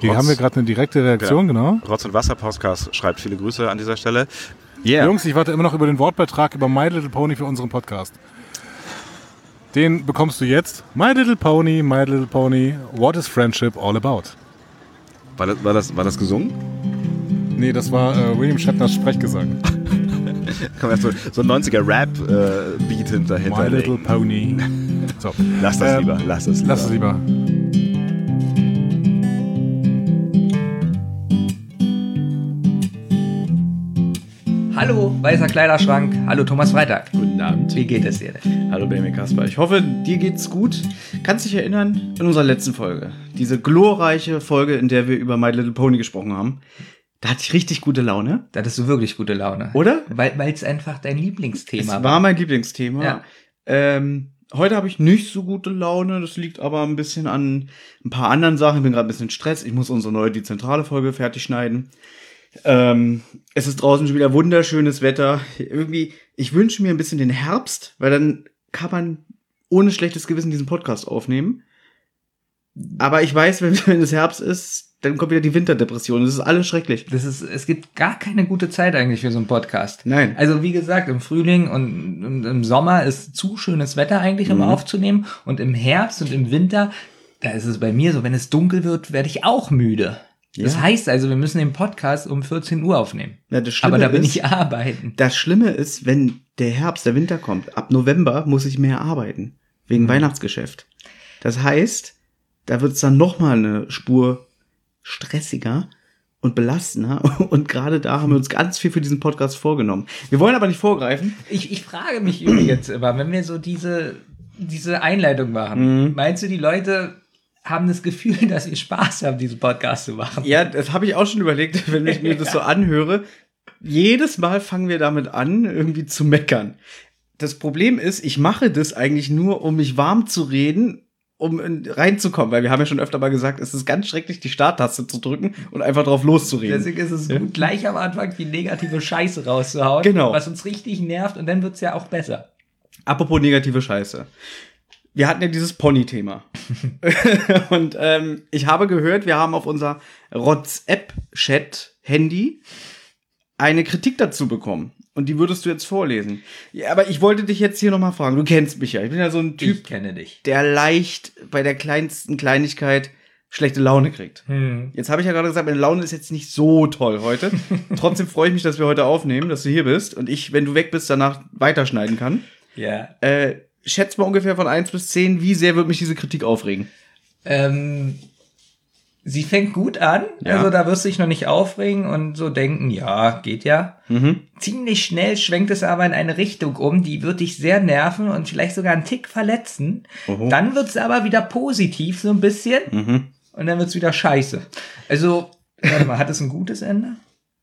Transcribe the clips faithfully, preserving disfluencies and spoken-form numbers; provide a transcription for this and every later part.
Hier haben wir gerade eine direkte Reaktion, genau. genau. Rotz- und Wasser-Podcast schreibt viele Grüße an dieser Stelle. Yeah. Jungs, ich warte immer noch über den Wortbeitrag über My Little Pony für unseren Podcast. Den bekommst du jetzt. My Little Pony, My Little Pony, what is friendship all about? War das, war das, war das gesungen? Nee, das war äh, William Shatners Sprechgesang. Kann man so, so ein neunziger-Rap-Beat äh, hinterhinter My Little Pony. So. Lass das ähm, lieber, lass das lieber. Lass es lieber. Hallo, weißer Kleiderschrank. Hallo, Thomas Freitag. Guten Abend. Wie geht es dir denn? Hallo, Benjamin Kasper. Ich hoffe, dir geht's gut. Kannst dich erinnern in unserer letzten Folge? Diese glorreiche Folge, in der wir über My Little Pony gesprochen haben. Da hatte ich richtig gute Laune. Da hattest du wirklich gute Laune. Oder? Weil es einfach dein Lieblingsthema war. Es war mein Lieblingsthema. Ja. Ähm, heute habe ich nicht so gute Laune. Das liegt aber ein bisschen an ein paar anderen Sachen. Ich bin gerade ein bisschen Stress. Ich muss unsere neue, die zentrale Folge fertig schneiden. Ähm, es ist draußen schon wieder wunderschönes Wetter. Irgendwie, ich wünsche mir ein bisschen den Herbst, weil dann kann man ohne schlechtes Gewissen diesen Podcast aufnehmen. Aber ich weiß, wenn, wenn es Herbst ist, dann kommt wieder die Winterdepression. Das ist alles schrecklich. Das ist, es gibt gar keine gute Zeit eigentlich für so einen Podcast. Nein. Also wie gesagt, im Frühling und im, im Sommer ist zu schönes Wetter eigentlich, um Mhm. aufzunehmen. Und im Herbst und im Winter, da ist es bei mir so, wenn es dunkel wird, werde ich auch müde. Ja. Das heißt also, wir müssen den Podcast um vierzehn Uhr aufnehmen. Ja, das Schlimme Aber da bin ist, ich arbeiten. Das Schlimme ist, wenn der Herbst, der Winter kommt, ab November muss ich mehr arbeiten. Wegen Mhm. Weihnachtsgeschäft. Das heißt, da wird es dann nochmal eine Spur stressiger und belastender. Und gerade da haben wir uns ganz viel für diesen Podcast vorgenommen. Wir wollen aber nicht vorgreifen. Ich, ich frage mich übrigens immer, wenn wir so diese, diese Einleitung machen, Mhm. meinst du, die Leute haben das Gefühl, dass sie Spaß haben, diesen Podcast zu machen? Ja, das habe ich auch schon überlegt, wenn ich mir das so anhöre. Jedes Mal fangen wir damit an, irgendwie zu meckern. Das Problem ist, ich mache das eigentlich nur, um mich warm zu reden, um in- reinzukommen. Weil wir haben ja schon öfter mal gesagt, es ist ganz schrecklich, die Starttaste zu drücken und einfach drauf loszureden. Deswegen ist es gut, gleich am Anfang die negative Scheiße rauszuhauen, Genau. was uns richtig nervt, und dann wird's ja auch besser. Apropos negative Scheiße. Wir hatten ja dieses Pony-Thema. Und ähm, ich habe gehört, wir haben auf unser WhatsApp-Chat-Handy eine Kritik dazu bekommen. Und die würdest du jetzt vorlesen. Ja, aber ich wollte dich jetzt hier nochmal fragen. Du kennst mich ja. Ich bin ja so ein Ich Typ, kenne dich. der leicht bei der kleinsten Kleinigkeit schlechte Laune kriegt. Hm. Jetzt habe ich ja gerade gesagt, meine Laune ist jetzt nicht so toll heute. Trotzdem freue ich mich, dass wir heute aufnehmen, dass du hier bist und ich, wenn du weg bist, danach weiterschneiden kann. Ja. Äh, schätz mal ungefähr von eins bis zehn, wie sehr wird mich diese Kritik aufregen? Ähm, sie fängt gut an, Ja. also da wirst du dich noch nicht aufregen und so denken, ja, geht ja. Mhm. Ziemlich schnell schwenkt es aber in eine Richtung um, die wird dich sehr nerven und vielleicht sogar einen Tick verletzen. Oho. Dann wird's aber wieder positiv so ein bisschen Mhm. und dann wird's wieder scheiße. Also, warte mal, hat es ein gutes Ende?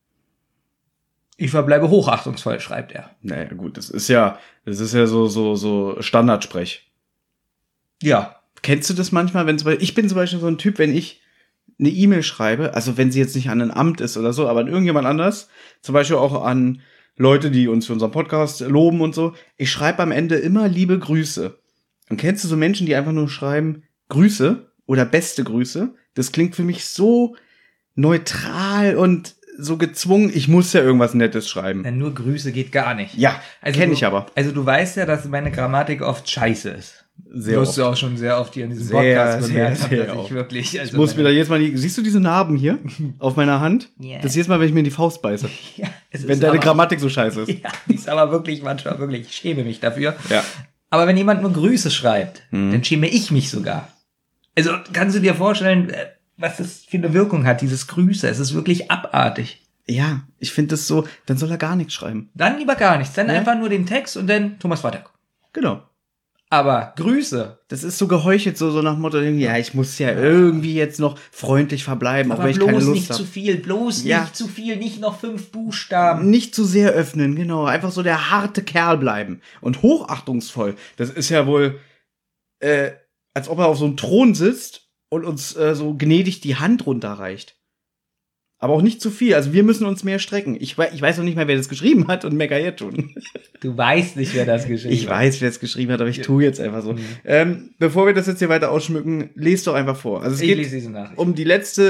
Ich verbleibe hochachtungsvoll, schreibt er. Naja, gut, das ist ja, das ist ja so, so, so Standardsprech. Ja. Kennst du das manchmal, wenn zum Beispiel, ich bin zum Beispiel so ein Typ, wenn ich eine E-Mail schreibe, also wenn sie jetzt nicht an ein Amt ist oder so, aber an irgendjemand anders, zum Beispiel auch an Leute, die uns für unseren Podcast loben und so, ich schreibe am Ende immer liebe Grüße. Und kennst du so Menschen, die einfach nur schreiben Grüße oder beste Grüße? Das klingt für mich so neutral und so gezwungen, ich muss ja irgendwas Nettes schreiben. Denn nur Grüße geht gar nicht. Ja, Also kenne du- ich aber. Also du weißt ja, dass meine Grammatik oft scheiße ist. Sehr Wirst oft. du auch schon sehr oft hier in diesem Sehr, Podcast sehr, bemerkt haben, sehr dass ich oft. wirklich, also Ich muss mir da meine- jetzt mal die, siehst du diese Narben hier auf meiner Hand? Ja. Das ist jetzt mal, wenn ich mir in die Faust beiße. ja, es Wenn ist deine aber, Grammatik so scheiße ist. Ja, die ist aber wirklich manchmal wirklich, ich schäme mich dafür. Ja. Aber wenn jemand nur Grüße schreibt, Mhm. dann schäme ich mich sogar. Also kannst du dir vorstellen, äh, was das für eine Wirkung hat, dieses Grüße. Es ist wirklich abartig. Ja, ich finde das so, dann soll er gar nichts schreiben. Dann lieber gar nichts. Dann Ja. einfach nur den Text und dann Thomas Freitag. Genau. Aber Grüße. Das ist so geheuchelt, so, so nach dem Motto, ja, ich muss ja irgendwie jetzt noch freundlich verbleiben, auch Aber wenn ich keine bloß Lust nicht zu habe. viel, bloß Ja. nicht zu viel, nicht noch fünf Buchstaben. Nicht zu sehr öffnen, genau. Einfach so der harte Kerl bleiben. Und hochachtungsvoll. Das ist ja wohl, äh, als ob er auf so einem Thron sitzt und uns äh, so gnädig die Hand runterreicht. Aber auch nicht zu viel. Also wir müssen uns mehr strecken. Ich, wei- ich weiß noch nicht mehr, wer das geschrieben hat und mecker jetzt schon. Du weißt nicht, wer das geschrieben Ich hat. weiß, wer es geschrieben hat, aber ich tue jetzt einfach so. Mhm. Ähm, bevor wir das jetzt hier weiter ausschmücken, lest doch einfach vor. Also es Ich geht lese diese Nachricht. um die letzte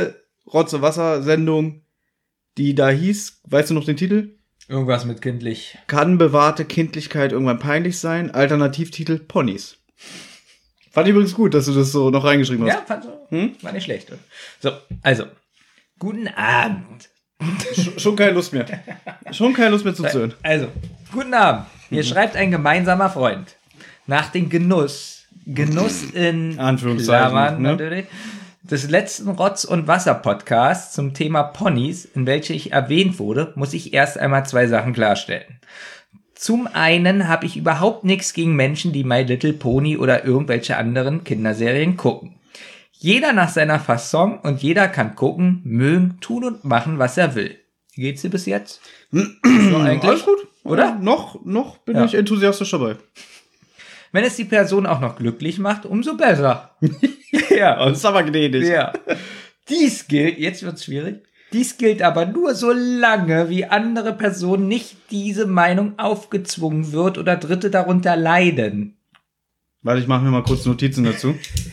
Rotze-Wasser-Sendung, die da hieß, weißt du noch den Titel? Irgendwas mit kindlich. Kann bewahrte Kindlichkeit irgendwann peinlich sein? Alternativtitel Ponys. Fand ich übrigens gut, dass du das so noch reingeschrieben hast. Ja, fand so, Hm? war nicht schlecht. So, also, guten Abend. Sch- schon keine Lust mehr. Schon keine Lust mehr zuzuhören. Also, guten Abend. Hier schreibt ein gemeinsamer Freund. Nach dem Genuss, Genuss in Anführungszeichen, Klammern ne? natürlich, des letzten Rotz- und Wasser-Podcasts zum Thema Ponys, in welche ich erwähnt wurde, muss ich erst einmal zwei Sachen klarstellen. Zum einen habe ich überhaupt nichts gegen Menschen, die My Little Pony oder irgendwelche anderen Kinderserien gucken. Jeder nach seiner Fasson und jeder kann gucken, mögen, tun und machen, was er will. Wie geht's dir bis jetzt? So eigentlich? Alles gut, Oder? Noch, noch bin Ja. ich enthusiastisch dabei. Wenn es die Person auch noch glücklich macht, umso besser. ja. Das ist aber gnädig. ja. Dies gilt, jetzt wird's schwierig, dies gilt aber nur so lange, wie andere Personen nicht diese Meinung aufgezwungen wird oder Dritte darunter leiden. Warte, ich mache mir mal kurz Notizen dazu.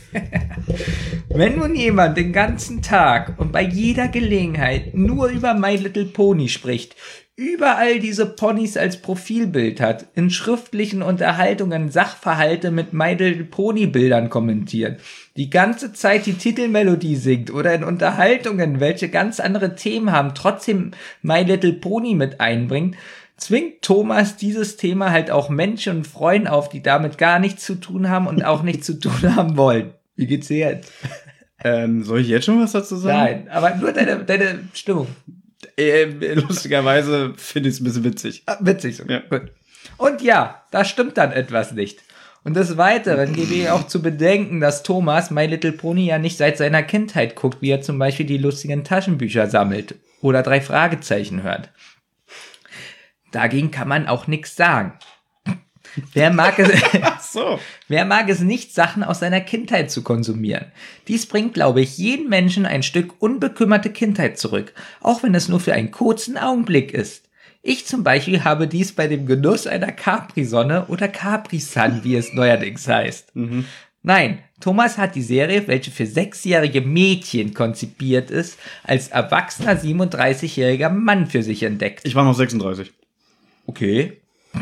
Wenn nun jemand den ganzen Tag und bei jeder Gelegenheit nur über My Little Pony spricht, überall diese Ponys als Profilbild hat, in schriftlichen Unterhaltungen Sachverhalte mit My Little Pony Bildern kommentiert, die ganze Zeit die Titelmelodie singt oder in Unterhaltungen, welche ganz andere Themen haben, trotzdem My Little Pony mit einbringt, zwingt Thomas dieses Thema halt auch Menschen und Freunden auf, die damit gar nichts zu tun haben und auch nichts zu tun haben wollen. Wie geht's dir jetzt? Ähm, soll ich jetzt schon was dazu sagen? Nein, aber nur deine, deine Stimmung. Ähm, lustigerweise finde ich es ein bisschen witzig. Ah, witzig so. Ja. Gut. Und ja, da stimmt dann etwas nicht. Und des Weiteren gebe ich auch zu bedenken, dass Thomas My Little Pony ja nicht seit seiner Kindheit guckt, wie er zum Beispiel die lustigen Taschenbücher sammelt oder drei Fragezeichen hört. Dagegen kann man auch nichts sagen. Wer mag es, Ach so. wer mag es nicht, Sachen aus seiner Kindheit zu konsumieren? Dies bringt, glaube ich, jeden Menschen ein Stück unbekümmerte Kindheit zurück, auch wenn es nur für einen kurzen Augenblick ist. Ich zum Beispiel habe dies bei dem Genuss einer Capri-Sonne oder Capri-Sun, wie es neuerdings heißt. Mhm. Nein, Thomas hat die Serie, welche für sechsjährige Mädchen konzipiert ist, als erwachsener siebenunddreißigjähriger Mann für sich entdeckt. Ich war noch sechsunddreißig. Okay.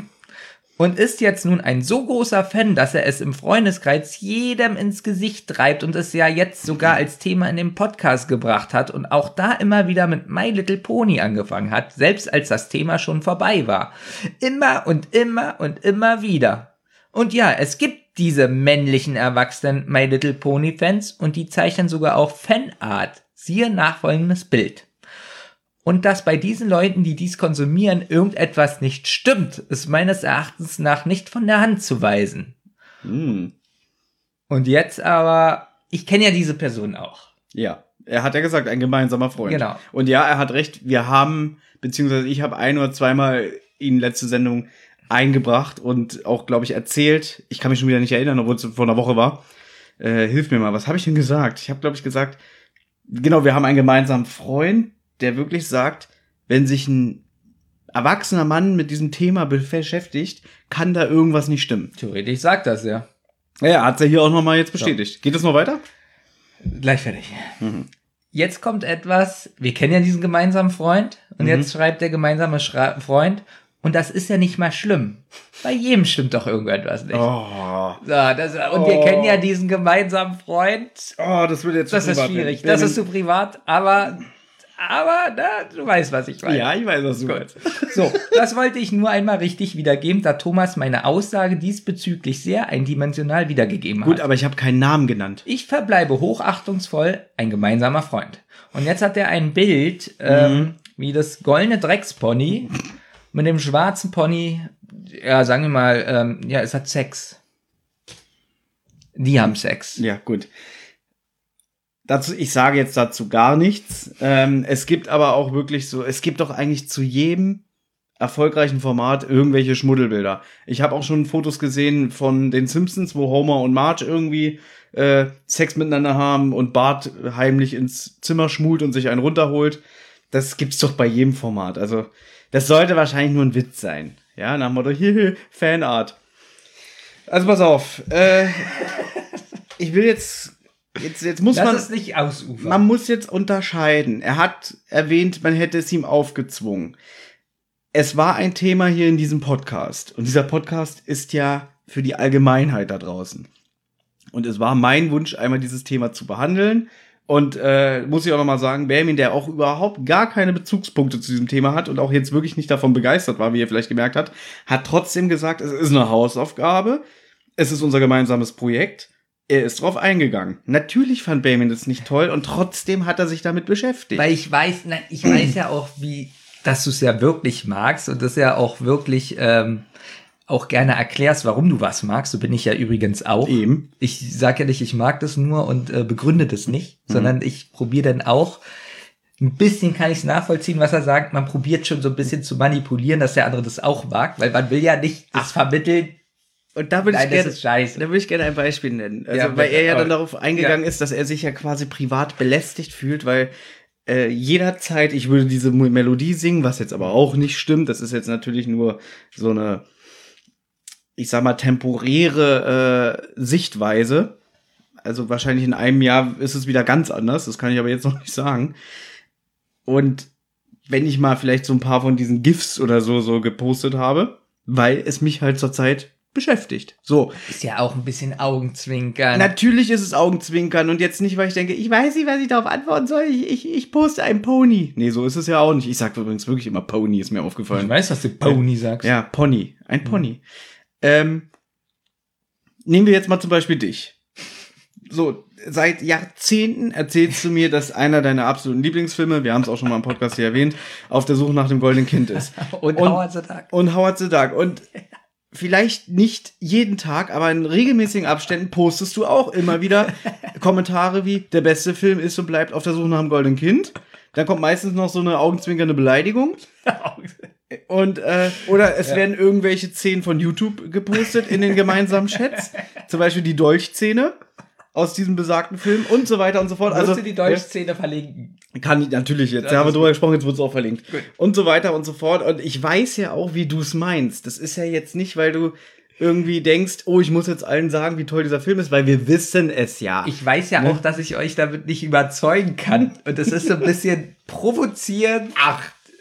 Und ist jetzt nun ein so großer Fan, dass er es im Freundeskreis jedem ins Gesicht treibt und es ja jetzt sogar als Thema in den Podcast gebracht hat und auch da immer wieder mit My Little Pony angefangen hat, selbst als das Thema schon vorbei war. Immer und immer und immer wieder. Und ja, es gibt diese männlichen erwachsenen My Little Pony Fans und die zeichnen sogar auch Fanart. Siehe nachfolgendes Bild. Und dass bei diesen Leuten, die dies konsumieren, irgendetwas nicht stimmt, ist meines Erachtens nach nicht von der Hand zu weisen. Hm. Und jetzt aber, ich kenne ja diese Person auch. Ja, er hat ja gesagt, ein gemeinsamer Freund. Genau. Und ja, er hat recht, wir haben, beziehungsweise ich habe ein oder zweimal ihn letzte Sendung eingebracht und auch, glaube ich, erzählt. Ich kann mich schon wieder nicht erinnern, obwohl es vor einer Woche war. Äh, hilf mir mal, was habe ich denn gesagt? Ich habe, glaube ich, gesagt, genau, wir haben einen gemeinsamen Freund, der wirklich sagt, wenn sich ein erwachsener Mann mit diesem Thema beschäftigt, kann da irgendwas nicht stimmen. Theoretisch sagt das ja. Ja, hat er hier auch nochmal jetzt bestätigt. Geht es noch weiter? Gleich fertig. Mhm. Jetzt kommt etwas, wir kennen ja diesen gemeinsamen Freund und Mhm. jetzt schreibt der gemeinsame Schra- Freund und das ist ja nicht mal schlimm. Bei jedem stimmt doch irgendetwas nicht. Oh, So, das, und wir Oh. kennen ja diesen gemeinsamen Freund. oh das wird jetzt Das zu ist privat schwierig. werden. Das ist zu privat, aber, aber na, du weißt, was ich meine. Ja, ich weiß, was du Gut. meinst. So, das wollte ich nur einmal richtig wiedergeben, da Thomas meine Aussage diesbezüglich sehr eindimensional wiedergegeben Gut, hat. aber ich habe keinen Namen genannt. Ich verbleibe hochachtungsvoll ein gemeinsamer Freund. Und jetzt hat er ein Bild, ähm, wie das goldene Dreckspony mit dem schwarzen Pony, ja, sagen wir mal, ähm, ja, es hat Sex. Die haben Sex. Ja, gut. Dazu, ich sage jetzt dazu gar nichts. Ähm, es gibt aber auch wirklich so, es gibt doch eigentlich zu jedem erfolgreichen Format irgendwelche Schmuddelbilder. Ich habe auch schon Fotos gesehen von den Simpsons, wo Homer und Marge irgendwie äh, Sex miteinander haben und Bart heimlich ins Zimmer schmult und sich einen runterholt. Das gibt's doch bei jedem Format. Also das sollte wahrscheinlich nur ein Witz sein. Ja, nach dem Motto, hier, Fanart. Also pass auf. Äh, ich will jetzt Jetzt, jetzt muss Lass man, es nicht ausufern. man muss jetzt unterscheiden. Er hat erwähnt, man hätte es ihm aufgezwungen. Es war ein Thema hier in diesem Podcast. Und dieser Podcast ist ja für die Allgemeinheit da draußen. Und es war mein Wunsch, einmal dieses Thema zu behandeln. Und äh, muss ich auch noch mal sagen, Benjamin, der auch überhaupt gar keine Bezugspunkte zu diesem Thema hat und auch jetzt wirklich nicht davon begeistert war, wie ihr vielleicht gemerkt habt, hat trotzdem gesagt, es ist eine Hausaufgabe, es ist unser gemeinsames Projekt. Er ist drauf eingegangen. Natürlich fand Benjamin das nicht toll und trotzdem hat er sich damit beschäftigt. Weil ich weiß, nein, ich weiß ja auch, wie, dass du es ja wirklich magst und das ja auch wirklich ähm, auch gerne erklärst, warum du was magst. So bin ich ja übrigens auch. Eben. Ich sage ja nicht, ich mag das nur und äh, begründe das nicht, mhm. sondern ich probiere dann auch, ein bisschen kann ich es nachvollziehen, was er sagt. Man probiert schon so ein bisschen zu manipulieren, dass der andere das auch mag, weil man will ja nicht das vermitteln. Und da würde ich Nein, gerne, das ist scheiße. da würde ich gerne ein Beispiel nennen. Also, Ja, weil er ja aber- dann darauf eingegangen ja. ist, dass er sich ja quasi privat belästigt fühlt, weil äh, jederzeit, ich würde diese Mo- Melodie singen, was jetzt aber auch nicht stimmt. Das ist jetzt natürlich nur so eine, ich sag mal, temporäre äh, Sichtweise. Also wahrscheinlich in einem Jahr ist es wieder ganz anders. Das kann ich aber jetzt noch nicht sagen. Und wenn ich mal vielleicht so ein paar von diesen GIFs oder so so gepostet habe, weil es mich halt zurzeit beschäftigt. So. Ist ja auch ein bisschen Augenzwinkern. Natürlich ist es Augenzwinkern und jetzt nicht, weil ich denke, ich weiß nicht, was ich darauf antworten soll. Ich, ich, ich poste ein Pony. Nee, so ist es ja auch nicht. Ich sag übrigens wirklich immer Pony, ist mir aufgefallen. Ich weiß, was du Pony sagst. Ja, Pony. Ein Pony. Ähm, nehmen wir jetzt mal zum Beispiel dich. So, seit Jahrzehnten erzählst du mir, dass einer deiner absoluten Lieblingsfilme, wir haben es auch schon mal im Podcast hier erwähnt, Auf der Suche nach dem goldenen Kind ist. Und, Und- Howard the Duck. Und Howard the Duck. Und vielleicht nicht jeden Tag, aber in regelmäßigen Abständen postest du auch immer wieder Kommentare wie, der beste Film ist und bleibt Auf der Suche nach dem goldenen Kind. Dann kommt meistens noch so eine augenzwinkernde Beleidigung. Und, äh, oder es Ja. werden irgendwelche Szenen von YouTube gepostet in den gemeinsamen Chats. Zum Beispiel die Dolchszene aus diesem besagten Film und so weiter und so fort. Also Also, die Deutschszene verlinken. kann ich natürlich jetzt. Das Ja, haben wir ist drüber gesprochen, jetzt wird es auch verlinkt. Gut. Und so weiter und so fort. Und ich weiß ja auch, wie du es meinst. Das ist ja jetzt nicht, weil du irgendwie denkst, oh, ich muss jetzt allen sagen, wie toll dieser Film ist, weil wir wissen es ja. Ich weiß ja Ne? auch, dass ich euch damit nicht überzeugen kann. Und das ist so ein bisschen provozierend. Ach,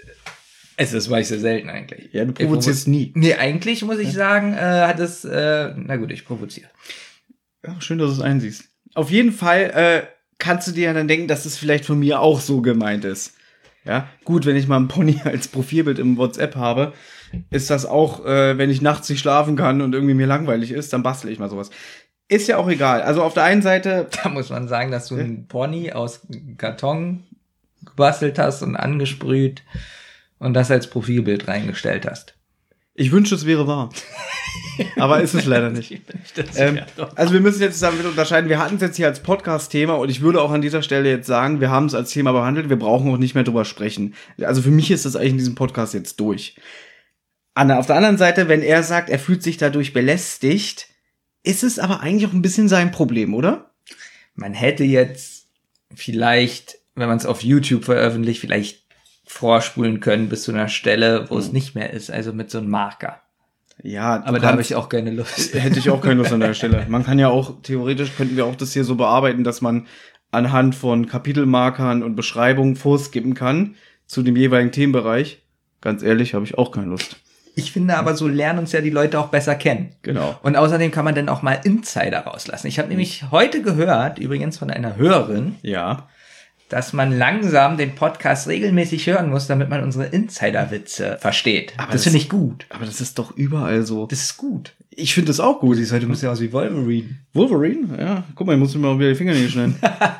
es ist, weil ich so selten eigentlich. ja, du provozierst nie. Nee, eigentlich muss ich sagen, äh, hat es, äh, na gut, ich provoziere. Ja, schön, dass du es einsiehst. Auf jeden Fall äh, kannst du dir ja dann denken, dass es vielleicht von mir auch so gemeint ist. Ja, gut, wenn ich mal einen Pony als Profilbild im WhatsApp habe, ist das auch, äh, wenn ich nachts nicht schlafen kann und irgendwie mir langweilig ist, dann bastle ich mal sowas. Ist ja auch egal. Also auf der einen Seite, Da muss man sagen, dass du einen Pony aus Karton gebastelt hast und angesprüht und das als Profilbild reingestellt hast. ich wünsche, es wäre wahr. Aber ist es leider nicht. Ähm, also wir müssen jetzt damit unterscheiden, wir hatten es jetzt hier als Podcast-Thema und ich würde auch an dieser Stelle jetzt sagen, wir haben es als Thema behandelt, wir brauchen auch nicht mehr drüber sprechen. Also für mich ist das eigentlich in diesem Podcast jetzt durch. Anna, auf der anderen Seite, wenn er sagt, er fühlt sich dadurch belästigt, ist es aber eigentlich auch ein bisschen sein Problem, oder? Man hätte jetzt vielleicht, wenn man es auf YouTube veröffentlicht, vielleicht vorspulen können bis zu einer Stelle, wo es nicht mehr ist, also mit so einem Marker. Ja, du Aber da habe kannst- ich auch keine Lust. Hätte ich auch keine Lust an der Stelle. Man kann ja auch, theoretisch könnten wir auch das hier so bearbeiten, dass man anhand von Kapitelmarkern und Beschreibungen vorskippen kann zu dem jeweiligen Themenbereich. Ganz ehrlich, habe ich auch keine Lust. Ich finde aber, so lernen uns ja die Leute auch besser kennen. Genau. Und außerdem kann man dann auch mal Insider rauslassen. Ich habe nämlich heute gehört, übrigens von einer Hörerin, Ja. dass man langsam den Podcast regelmäßig hören muss, damit man unsere Insider-Witze versteht. Aber das das- finde ich gut. Aber das ist doch überall so. Das ist gut. Ich finde das auch gut. Siehst heute muss ja aus wie Wolverine. Wolverine? Ja. Guck mal, ich muss mir mal wieder die Fingernägel schneiden.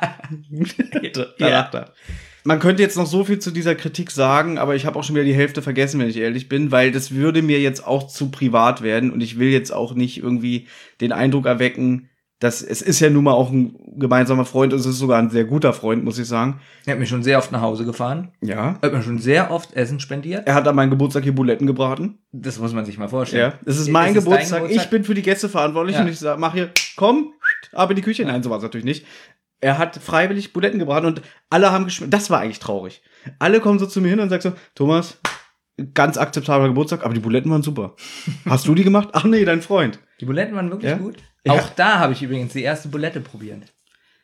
da Ja. lacht er. Man könnte jetzt noch so viel zu dieser Kritik sagen, aber ich habe auch schon wieder die Hälfte vergessen, wenn ich ehrlich bin, weil das würde mir jetzt auch zu privat werden und ich will jetzt auch nicht irgendwie den Eindruck erwecken, dass es ist ja nun mal auch ein gemeinsamer Freund, es ist sogar ein sehr guter Freund, muss ich sagen. Er hat mich schon sehr oft nach Hause gefahren. Ja. Er hat mir schon sehr oft Essen spendiert. Er hat an meinem Geburtstag hier Buletten gebraten. Das muss man sich mal vorstellen. Ja. Es ist mein Ist es dein Geburtstag. Geburtstag? Ich bin für die Gäste verantwortlich Ja. und ich sag, mach hier, komm, ab in die Küche. Nein, so war es natürlich nicht. Er hat freiwillig Buletten gebraten und alle haben geschmeckt. Das war eigentlich traurig. Alle kommen so zu mir hin und sagen so, Thomas, ganz akzeptabler Geburtstag, aber die Buletten waren super. Hast du die gemacht? Ach nee, dein Freund. Die Buletten waren wirklich Ja? gut. Ja. Auch da habe ich übrigens die erste Bulette probiert.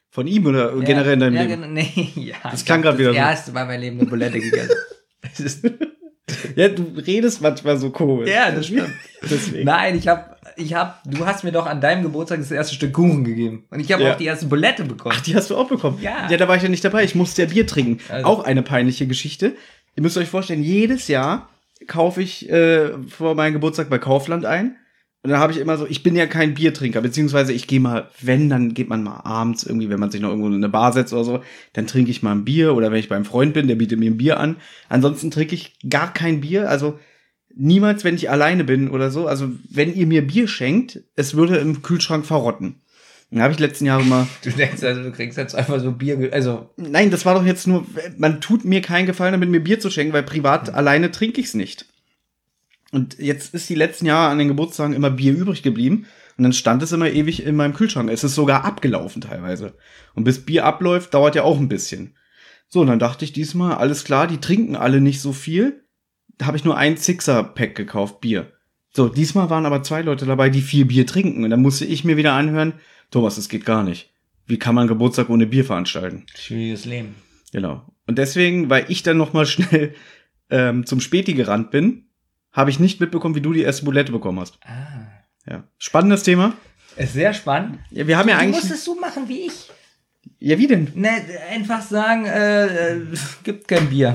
Von ihm oder Ja, generell in deinem ja, Leben? gen- Nee, ja. Das ich klang hab grad wieder Das so. erste Mal in meinem Leben eine Bulette gegessen. Das ist, Ja, du redest manchmal so komisch. ja, das stimmt. Deswegen. Nein, ich hab, ich hab, du hast mir doch an deinem Geburtstag das erste Stück Kuchen gegeben. Und ich habe Ja. auch die erste Bulette bekommen. Ach, die hast du auch bekommen? Ja. Ja, da war ich ja nicht dabei. Ich musste ja Bier trinken. Also. Auch eine peinliche Geschichte. Ihr müsst euch vorstellen, jedes Jahr kaufe ich äh, vor meinem Geburtstag bei Kaufland ein. Und dann habe ich immer so, ich bin ja kein Biertrinker, beziehungsweise ich gehe mal, wenn, dann geht man mal abends irgendwie, wenn man sich noch irgendwo in eine Bar setzt oder so, dann trinke ich mal ein Bier oder wenn ich beim Freund bin, der bietet mir ein Bier an. Ansonsten trinke ich gar kein Bier, also niemals, wenn ich alleine bin oder so. Also wenn ihr mir Bier schenkt, es würde im Kühlschrank verrotten. Dann habe ich letzten Jahre mal, Du denkst also, du kriegst jetzt einfach so Bier, ge- also, nein, das war doch jetzt nur, man tut mir keinen Gefallen damit, mir Bier zu schenken, weil privat alleine trinke ich es nicht. Und jetzt ist die letzten Jahre an den Geburtstagen immer Bier übrig geblieben. Und dann stand es immer ewig in meinem Kühlschrank. Es ist sogar abgelaufen teilweise. Und bis Bier abläuft, dauert ja auch ein bisschen. So, und dann dachte ich diesmal, alles klar, die trinken alle nicht so viel. Da habe ich nur ein Sixer-Pack gekauft, Bier. So, diesmal waren aber zwei Leute dabei, die viel Bier trinken. Und dann musste ich mir wieder anhören, Thomas, das geht gar nicht. Wie kann man Geburtstag ohne Bier veranstalten? schwieriges Leben. Genau. Und deswegen, weil ich dann noch mal schnell ähm, zum Späti gerannt bin, habe ich nicht mitbekommen, wie du die erste Bulette bekommen hast. Ah. Ja. Spannendes Thema. Ist sehr spannend. Ja, wir haben ja Du eigentlich. musst es so machen wie ich. Ja, wie denn? Ne, einfach sagen, äh, äh, gibt kein Bier.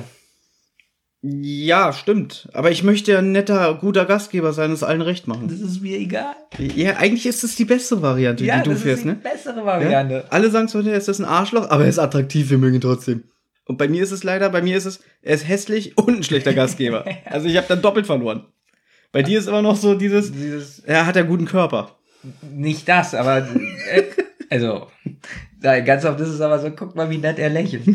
Ja, stimmt. Aber ich möchte ja ein netter, guter Gastgeber sein und es allen recht machen. Das ist mir egal. Ja, eigentlich ist es die beste Variante, Ja, die du das fährst, ist die ne? bessere Variante. Ja? Alle sagen zwar, er ist das ein Arschloch, aber er ist attraktiv, wir mögen ihn trotzdem. Und bei mir ist es leider, bei mir ist es, er ist hässlich und ein schlechter Gastgeber. Also ich habe dann doppelt verloren. Bei dir ist immer noch so dieses, Dieses, er hat ja guten Körper. nicht das, aber, äh, also, da, ganz oft ist es aber so, guck mal, wie nett er lächelt.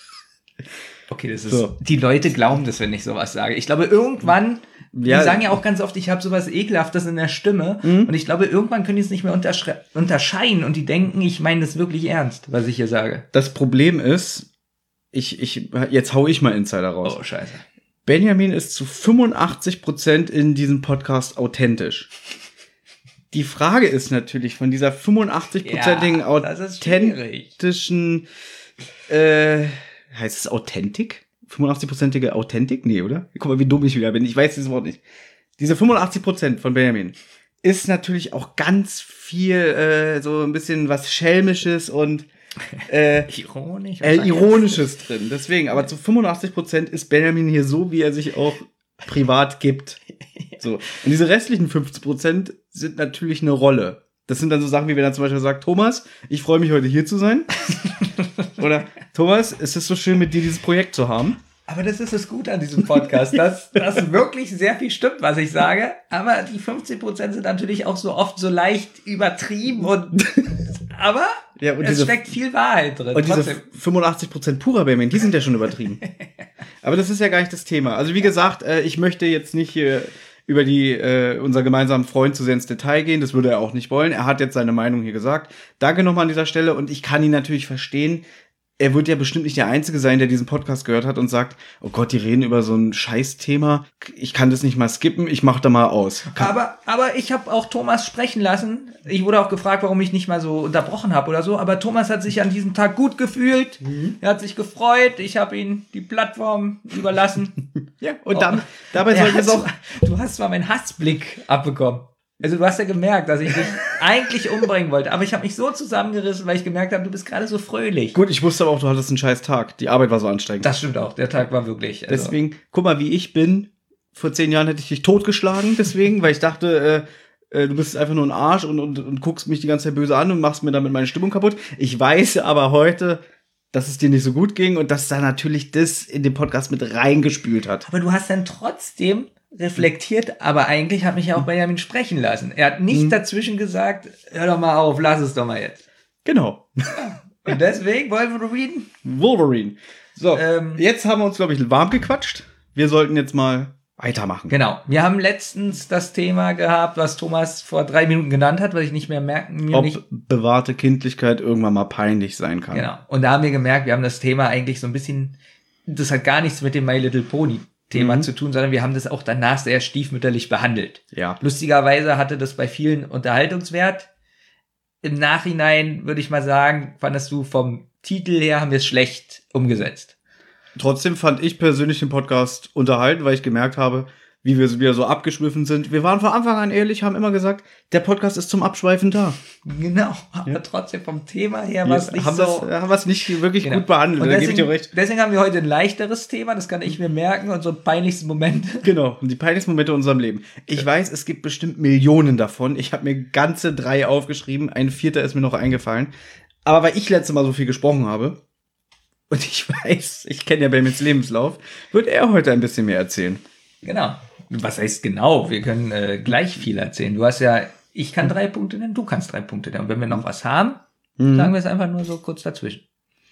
Okay, das ist, So. die Leute glauben das, wenn ich sowas sage. Ich glaube, irgendwann, Ja. die sagen ja auch ganz oft, ich habe sowas Ekelhaftes in der Stimme. Mhm. Und ich glaube, irgendwann können die es nicht mehr unterschre- unterscheiden und die denken, ich meine das wirklich ernst, was ich hier sage. Das Problem ist, ich, ich, jetzt hau ich mal Insider raus. Oh, scheiße. Benjamin ist zu fünfundachtzig Prozent in diesem Podcast authentisch. Die Frage ist natürlich von dieser fünfundachtzig-prozentigen Ja, das ist schwierig. authentischen, äh, heißt es Authentik? fünfundachtzig-prozentige Authentik? Nee, oder? Guck mal, wie dumm ich wieder bin. Ich weiß dieses Wort nicht. Diese fünfundachtzig Prozent von Benjamin ist natürlich auch ganz viel, äh, so ein bisschen was Schelmisches und äh, Ironisch. äh, Ironisches drin. Deswegen, aber zu fünfundachtzig Prozent ist Benjamin hier so, wie er sich auch privat gibt. So. Und diese restlichen fünfzig Prozent sind natürlich eine Rolle. Das sind dann so Sachen, wie wenn er zum Beispiel sagt, Thomas, ich freue mich heute hier zu sein. Oder Thomas, es ist so schön, mit dir dieses Projekt zu haben. Aber das ist das Gute an diesem Podcast, dass, dass wirklich sehr viel stimmt, was ich sage. Aber die fünfzig Prozent sind natürlich auch so oft so leicht übertrieben und, aber Ja, und es diese- steckt viel Wahrheit drin. Und diese Trotzdem. fünfundachtzig Prozent purer Benjamin, die sind ja schon übertrieben. Aber das ist ja gar nicht das Thema. Also wie gesagt, äh, ich möchte jetzt nicht hier über die äh, unser gemeinsamen Freund zu sehr ins Detail gehen. Das würde er auch nicht wollen. Er hat jetzt seine Meinung hier gesagt. Danke nochmal an dieser Stelle. Und ich kann ihn natürlich verstehen. Er wird ja bestimmt nicht der Einzige sein, der diesen Podcast gehört hat und sagt, oh Gott, die reden über so ein Scheißthema. Ich kann das nicht mal skippen. Ich mach da mal aus. Kann Aber, aber ich habe auch Thomas sprechen lassen. Ich wurde auch gefragt, warum ich nicht mal so unterbrochen habe oder so. Aber Thomas hat sich an diesem Tag gut gefühlt. Mhm. Er hat sich gefreut. Ich habe ihm die Plattform überlassen. ja, und dann, dabei Er soll hat es auch... Du hast zwar meinen Hassblick abbekommen. Also du hast ja gemerkt, dass ich dich eigentlich umbringen wollte. Aber ich habe mich so zusammengerissen, weil ich gemerkt habe, du bist gerade so fröhlich. Gut, ich wusste aber auch, du hattest einen scheiß Tag. Die Arbeit war so anstrengend. Das stimmt auch. Der Tag war wirklich. Also, Deswegen, guck mal, wie ich bin. Vor zehn Jahren hätte ich dich totgeschlagen, deswegen, weil ich dachte, äh, äh, du bist einfach nur ein Arsch und, und, und guckst mich die ganze Zeit böse an und machst mir damit meine Stimmung kaputt. Ich weiß aber heute, dass es dir nicht so gut ging und dass da natürlich das in den Podcast mit reingespült hat. aber du hast dann trotzdem reflektiert, aber eigentlich hat mich ja auch Benjamin sprechen lassen. Er hat nicht Mhm. dazwischen gesagt, hör doch mal auf, lass es doch mal jetzt. Genau. Und deswegen Wolverine. Wolverine. So, Ähm. jetzt haben wir uns, glaube ich, warm gequatscht. Wir sollten jetzt mal weitermachen. Genau. Wir haben letztens das Thema gehabt, was Thomas vor drei Minuten genannt hat, weil ich nicht mehr merken, mir Ob nicht. bewahrte Kindlichkeit irgendwann mal peinlich sein kann. Genau. Und da haben wir gemerkt, wir haben das Thema eigentlich so ein bisschen, das hat gar nichts mit dem My Little Pony Thema Mhm. zu tun, sondern wir haben das auch danach sehr stiefmütterlich behandelt. Ja. Lustigerweise hatte das bei vielen Unterhaltungswert. im Nachhinein würde ich mal sagen, fandest du vom Titel her, haben wir es schlecht umgesetzt. Trotzdem fand ich persönlich den Podcast unterhalten, weil ich gemerkt habe, wie wir wieder so abgeschwiffen sind. Wir waren von Anfang an ehrlich, haben immer gesagt, der Podcast ist zum Abschweifen da. Genau, aber ja. trotzdem vom Thema her war es nicht haben so... Das, haben wir es nicht wirklich genau. gut behandelt, und da deswegen, gebe ich dir recht. Deswegen haben wir heute ein leichteres Thema, das kann ich mir merken, und so peinlichste Momente. Genau, die peinlichsten Momente in unserem Leben. Ich weiß, es gibt bestimmt Millionen davon. Ich habe mir ganze drei aufgeschrieben, ein vierter ist mir noch eingefallen. Aber weil ich letztes Mal so viel gesprochen habe, und ich weiß, ich kenne ja Benjamins Lebenslauf, wird er heute ein bisschen mehr erzählen. Genau. Was heißt genau? Wir können äh, gleich viel erzählen. Du hast ja, ich kann drei Punkte nennen, du kannst drei Punkte nennen. Und wenn wir noch was haben, mhm. sagen wir es einfach nur so kurz dazwischen.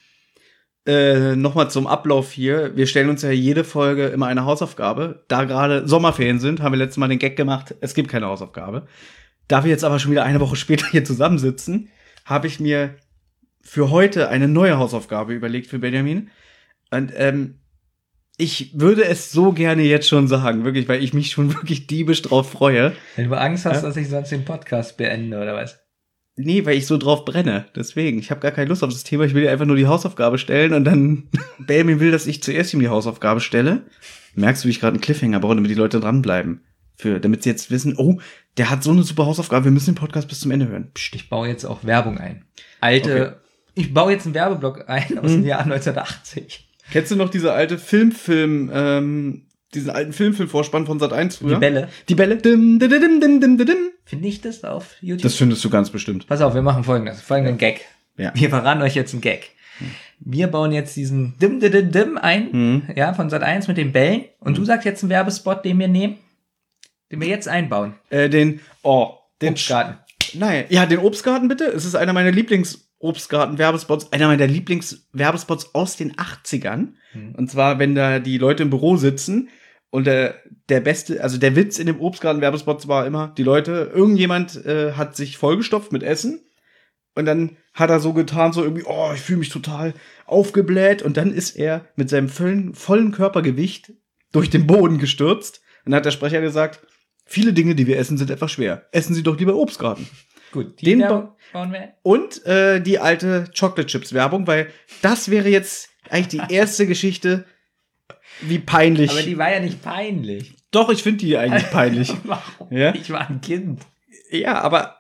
Äh, Nochmal zum Ablauf hier. Wir stellen uns ja jede Folge immer eine Hausaufgabe. Da gerade Sommerferien sind, haben wir letztes Mal den Gag gemacht, es gibt keine Hausaufgabe. Da wir jetzt aber schon wieder eine Woche später hier zusammensitzen, habe ich mir für heute eine neue Hausaufgabe überlegt für Benjamin. Und ähm, ich würde es so gerne jetzt schon sagen, wirklich, weil ich mich schon wirklich diebisch drauf freue. Wenn du Angst hast, ja? dass ich sonst den Podcast beende, oder was? Nee, weil ich so drauf brenne. Deswegen, ich habe gar keine Lust auf das Thema. Ich will dir einfach nur die Hausaufgabe stellen und dann Benjamin will, dass ich zuerst ihm die Hausaufgabe stelle. Merkst du, wie ich gerade einen Cliffhanger baue, damit die Leute dranbleiben? Für, damit sie jetzt wissen, oh, der hat so eine super Hausaufgabe, wir müssen den Podcast bis zum Ende hören. Psst, ich baue jetzt auch Werbung ein. Alte, okay. Ich baue jetzt einen Werbeblock ein aus mhm. dem Jahr neunzehnhundertachtzig. Kennst du noch diese alte Filmfilm, ähm, diesen alten Filmfilm-Vorspann von Sat eins früher? Die Bälle. Die Bälle. Dim, dim, dim, dim, dim, dim. Finde ich das auf YouTube? Das findest du ganz bestimmt. Pass auf, wir machen folgendes. Folgenden ja. Gag. Ja. Wir verraten euch jetzt einen Gag. Wir bauen jetzt diesen Dim, dim, dim, dim ein, mhm. ja, von Sat eins mit den Bällen. Und mhm. du sagst jetzt einen Werbespot, den wir nehmen, den wir jetzt einbauen. Äh, den, oh, den Obstgarten. Nein, ja, den Obstgarten bitte. Es ist einer meiner Lieblings-Obstgarten-Werbespots, einer meiner Lieblings-Werbespots aus den achtzigern. Mhm. Und zwar, wenn da die Leute im Büro sitzen und der, der beste, also der Witz in dem Obstgarten-Werbespot war immer, die Leute, irgendjemand äh, hat sich vollgestopft mit Essen und dann hat er so getan, so irgendwie, oh, ich fühle mich total aufgebläht und dann ist er mit seinem vollen, vollen Körpergewicht durch den Boden gestürzt und dann hat der Sprecher gesagt, viele Dinge, die wir essen, sind etwas schwer. Essen Sie doch lieber Obstgarten. Gut, die Den Werbung bauen wir. Und äh, die alte Chocolate Chips Werbung, weil das wäre jetzt eigentlich die erste Geschichte, wie peinlich. Aber die war ja nicht peinlich. Doch, ich finde die eigentlich peinlich. Warum? Ja? Ich war ein Kind. Ja, aber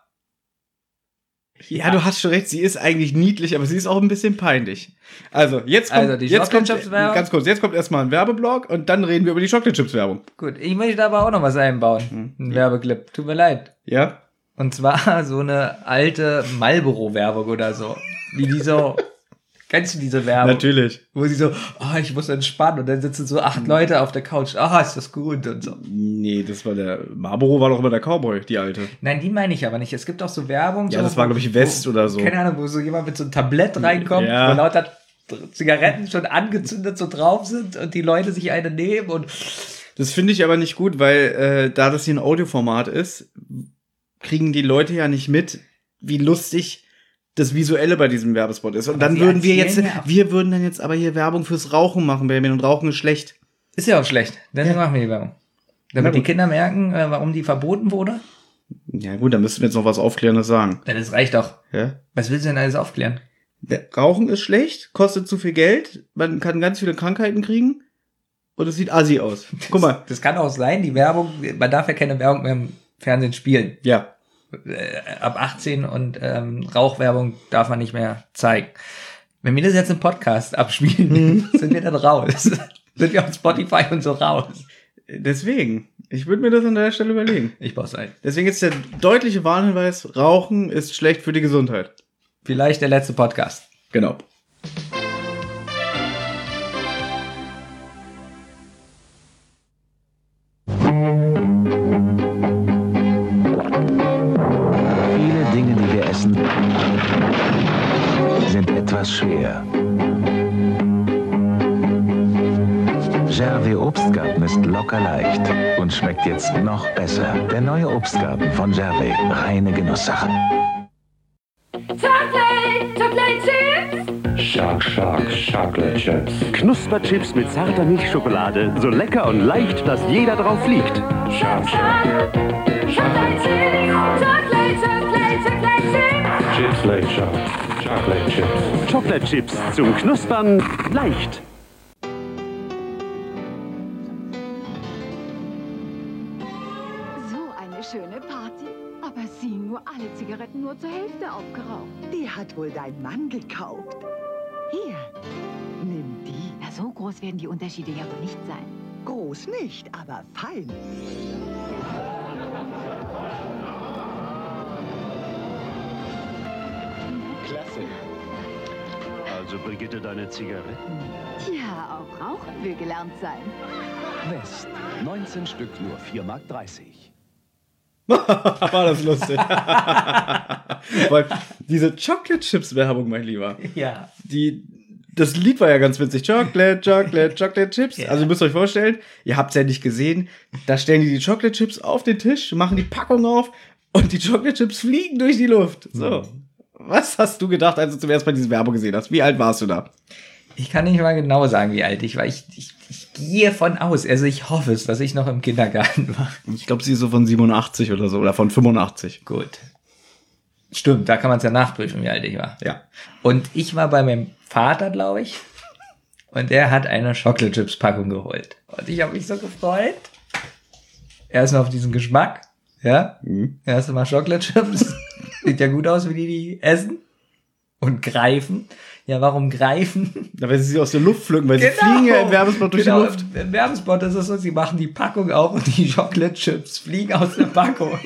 ja, ja, du hast schon recht, sie ist eigentlich niedlich, aber sie ist auch ein bisschen peinlich. Also, jetzt kommt, also die jetzt kommt ganz kurz, jetzt kommt erstmal ein Werbeblock und dann reden wir über die Chocolate Chips Werbung. Gut, ich möchte aber auch noch was einbauen. Hm. Ein Werbeclip. Tut mir leid. Ja? Und zwar so eine alte Marlboro-Werbung oder so. Wie die so, kennst du diese Werbung? Natürlich. Wo sie so, oh, ich muss entspannen. Und dann sitzen so acht Leute auf der Couch. Ah, oh, ist das gut und so. Nee, das war der, Marlboro war doch immer der Cowboy, die alte. Nein, die meine ich aber nicht. Es gibt auch so Werbung. Ja, so, das war, glaube ich, West wo, oder so. Keine Ahnung, wo so jemand mit so einem Tablett reinkommt, ja. wo lauter Zigaretten schon angezündet so drauf sind und die Leute sich eine nehmen und. Das finde ich aber nicht gut, weil äh, da das hier ein Audioformat ist, kriegen die Leute ja nicht mit, wie lustig das Visuelle bei diesem Werbespot ist. Und aber dann würden wir jetzt, ja wir würden dann jetzt aber hier Werbung fürs Rauchen machen, Benjamin, und Rauchen ist schlecht. Ist ja auch schlecht. Deswegen ja. machen wir die Werbung. Damit die Kinder merken, äh, warum die verboten wurde. Ja gut, dann müssten wir jetzt noch was Aufklärendes sagen. Ja, das reicht doch. Ja? Was willst du denn alles aufklären? Rauchen ist schlecht, kostet zu viel Geld, man kann ganz viele Krankheiten kriegen und es sieht assi aus. Guck mal. Das, das kann auch sein, die Werbung, man darf ja keine Werbung mehr im Fernsehen spielen. Ja. Ab achtzehn und ähm, Rauchwerbung darf man nicht mehr zeigen. Wenn wir das jetzt im Podcast abspielen, mhm. sind wir dann raus. Sind wir auf Spotify und so raus. Deswegen, ich würde mir das an der Stelle überlegen. Ich baue es ein. Deswegen ist der deutliche Warnhinweis, Rauchen ist schlecht für die Gesundheit. Vielleicht der letzte Podcast. Genau. Sind etwas schwer. Gervais Obstgarten ist locker leicht und schmeckt jetzt noch besser. Der neue Obstgarten von Gervais. Reine Genusssache. Chocolate, Chocolate Chips. Shark Shark Chocolate Chips. Knusperchips mit zarter Milchschokolade. So lecker und leicht, dass jeder drauf fliegt. Shark Shark Chocolate Chips. Chips Late Shark Chocolate Chips. Chocolate Chips zum Knuspern leicht. So eine schöne Party. Aber sie nur alle Zigaretten nur zur Hälfte aufgeraucht. Die hat wohl dein Mann gekauft. Hier, nimm die. Na, so groß werden die Unterschiede ja wohl nicht sein. Groß nicht, aber fein. Klasse. Also Brigitte, deine Zigaretten? Tja, auch rauchen will gelernt sein. West. neunzehn Stück, nur vier Mark dreißig. War das lustig. Weil diese Chocolate Chips Werbung, mein Lieber. Ja. Die, das Lied war ja ganz witzig. Chocolate, Chocolate, Chocolate Chips. Ja. Also ihr müsst euch vorstellen, ihr habt es ja nicht gesehen. Da stellen die die Chocolate Chips auf den Tisch, machen die Packung auf und die Chocolate Chips fliegen durch die Luft. So. Was hast du gedacht, als du zum ersten Mal diese Werbung gesehen hast? Wie alt warst du da? Ich kann nicht mal genau sagen, wie alt ich war. Ich, ich, ich gehe von aus, also ich hoffe es, dass ich noch im Kindergarten war. Ich glaube, sie ist so von siebenundachtzig oder so, oder von fünfundachtzig. Gut. Stimmt, da kann man es ja nachprüfen, wie alt ich war. Ja. Und ich war bei meinem Vater, glaube ich, und der hat eine Chocolate Chips Packung geholt. Und ich habe mich so gefreut. Erstmal auf diesen Geschmack, ja. Mhm. Erst mal Chocolate Chips. Sieht ja gut aus, wie die die essen. Und greifen. Ja, warum greifen? Da werden sie sie aus der Luft pflücken, weil sie fliegen ja im Werbespot durch genau, die Luft. Im Werbespot ist es so, sie machen die Packung auf und die Chocolate Chips fliegen aus der Packung.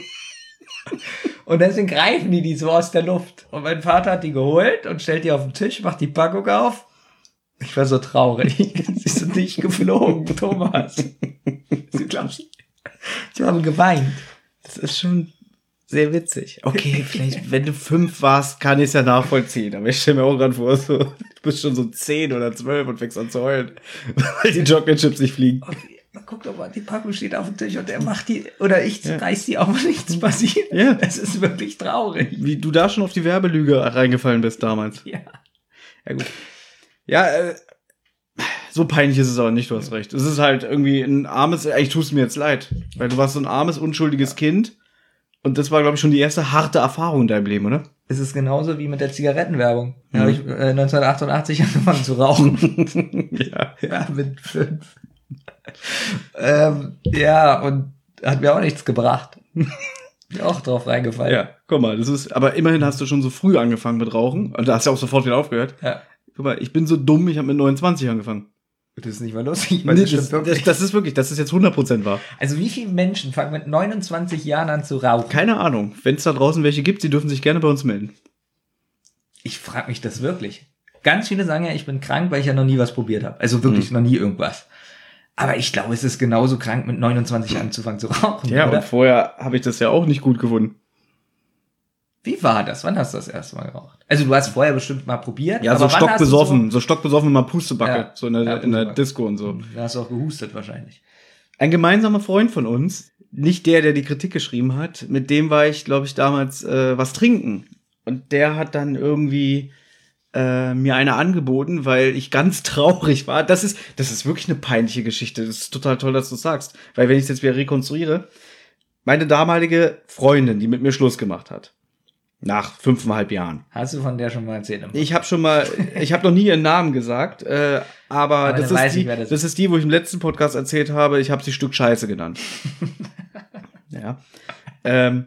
Und deswegen greifen die die so aus der Luft. Und mein Vater hat die geholt und stellt die auf den Tisch, macht die Packung auf. Ich war so traurig. Sie sind nicht geflogen, Thomas. Sie glaubst, sie haben geweint. Das ist schon sehr witzig. Okay, vielleicht, wenn du fünf warst, kann ich es ja nachvollziehen. Aber ich stelle mir auch gerade vor, so, du bist schon so zehn oder zwölf und fängst an zu heulen, weil die Chocolate Chips nicht fliegen. Okay, guck doch mal, die Packung steht auf dem Tisch und er macht die, oder ich Ja. reiß die auf und nichts passiert. Ja. Es ist wirklich traurig. Wie du da schon auf die Werbelüge reingefallen bist damals. Ja. Ja, gut. Ja, äh, so peinlich ist es aber nicht, du hast recht. Es ist halt irgendwie ein armes, eigentlich tust es mir jetzt leid, weil du warst so ein armes, unschuldiges Kind und das war, glaube ich, schon die erste harte Erfahrung in deinem Leben, oder? Es ist genauso wie mit der Zigarettenwerbung. Da habe ich äh, neunzehnhundertachtundachtzig angefangen zu rauchen. Ja. Ja, mit fünf. ähm, ja, und hat mir auch nichts gebracht. Bin auch drauf reingefallen. Ja, guck mal, das ist, aber immerhin hast du schon so früh angefangen mit Rauchen und da hast du auch sofort wieder aufgehört. Ja. Guck mal, ich bin so dumm, ich habe mit neunundzwanzig angefangen. Das ist nicht mal lustig. weil Nee, das das, stimmt wirklich. das, das ist wirklich, das ist jetzt hundert Prozent wahr. Also wie viele Menschen fangen mit neunundzwanzig Jahren an zu rauchen? Keine Ahnung. Wenn es da draußen welche gibt, sie dürfen sich gerne bei uns melden. Ich frage mich das wirklich. Ganz viele sagen ja, ich bin krank, weil ich ja noch nie was probiert habe. Also wirklich Mhm. noch nie irgendwas. Aber ich glaube, es ist genauso krank, mit neunundzwanzig anzufangen zu rauchen. Ja, oder? und vorher habe ich das ja auch nicht gut gefunden. Wie war das? Wann hast du das erste Mal geraucht? Also du hast vorher bestimmt mal probiert. Ja, aber so wann hast du stockbesoffen, so, stockbesoffen in mal Pustebacke, Ja. so in der, Ja, in der Pustebacke. Disco und so. Da hast du auch gehustet wahrscheinlich. Ein gemeinsamer Freund von uns, nicht der, der die Kritik geschrieben hat, mit dem war ich, glaube ich, damals äh, was trinken. Und der hat dann irgendwie äh, mir eine angeboten, weil ich ganz traurig war. Das ist, das ist wirklich eine peinliche Geschichte. Das ist total toll, dass du sagst. Weil wenn ich es jetzt wieder rekonstruiere, meine damalige Freundin, die mit mir Schluss gemacht hat, nach fünfeinhalb Jahren. Hast du von der schon mal erzählt? Ich habe schon mal, ich habe noch nie ihren Namen gesagt, äh, aber, Aber das, dann weiß ist ich, die, wer das das ist die, wo ich im letzten Podcast erzählt habe, ich habe sie Stück Scheiße genannt. Ja. Ähm,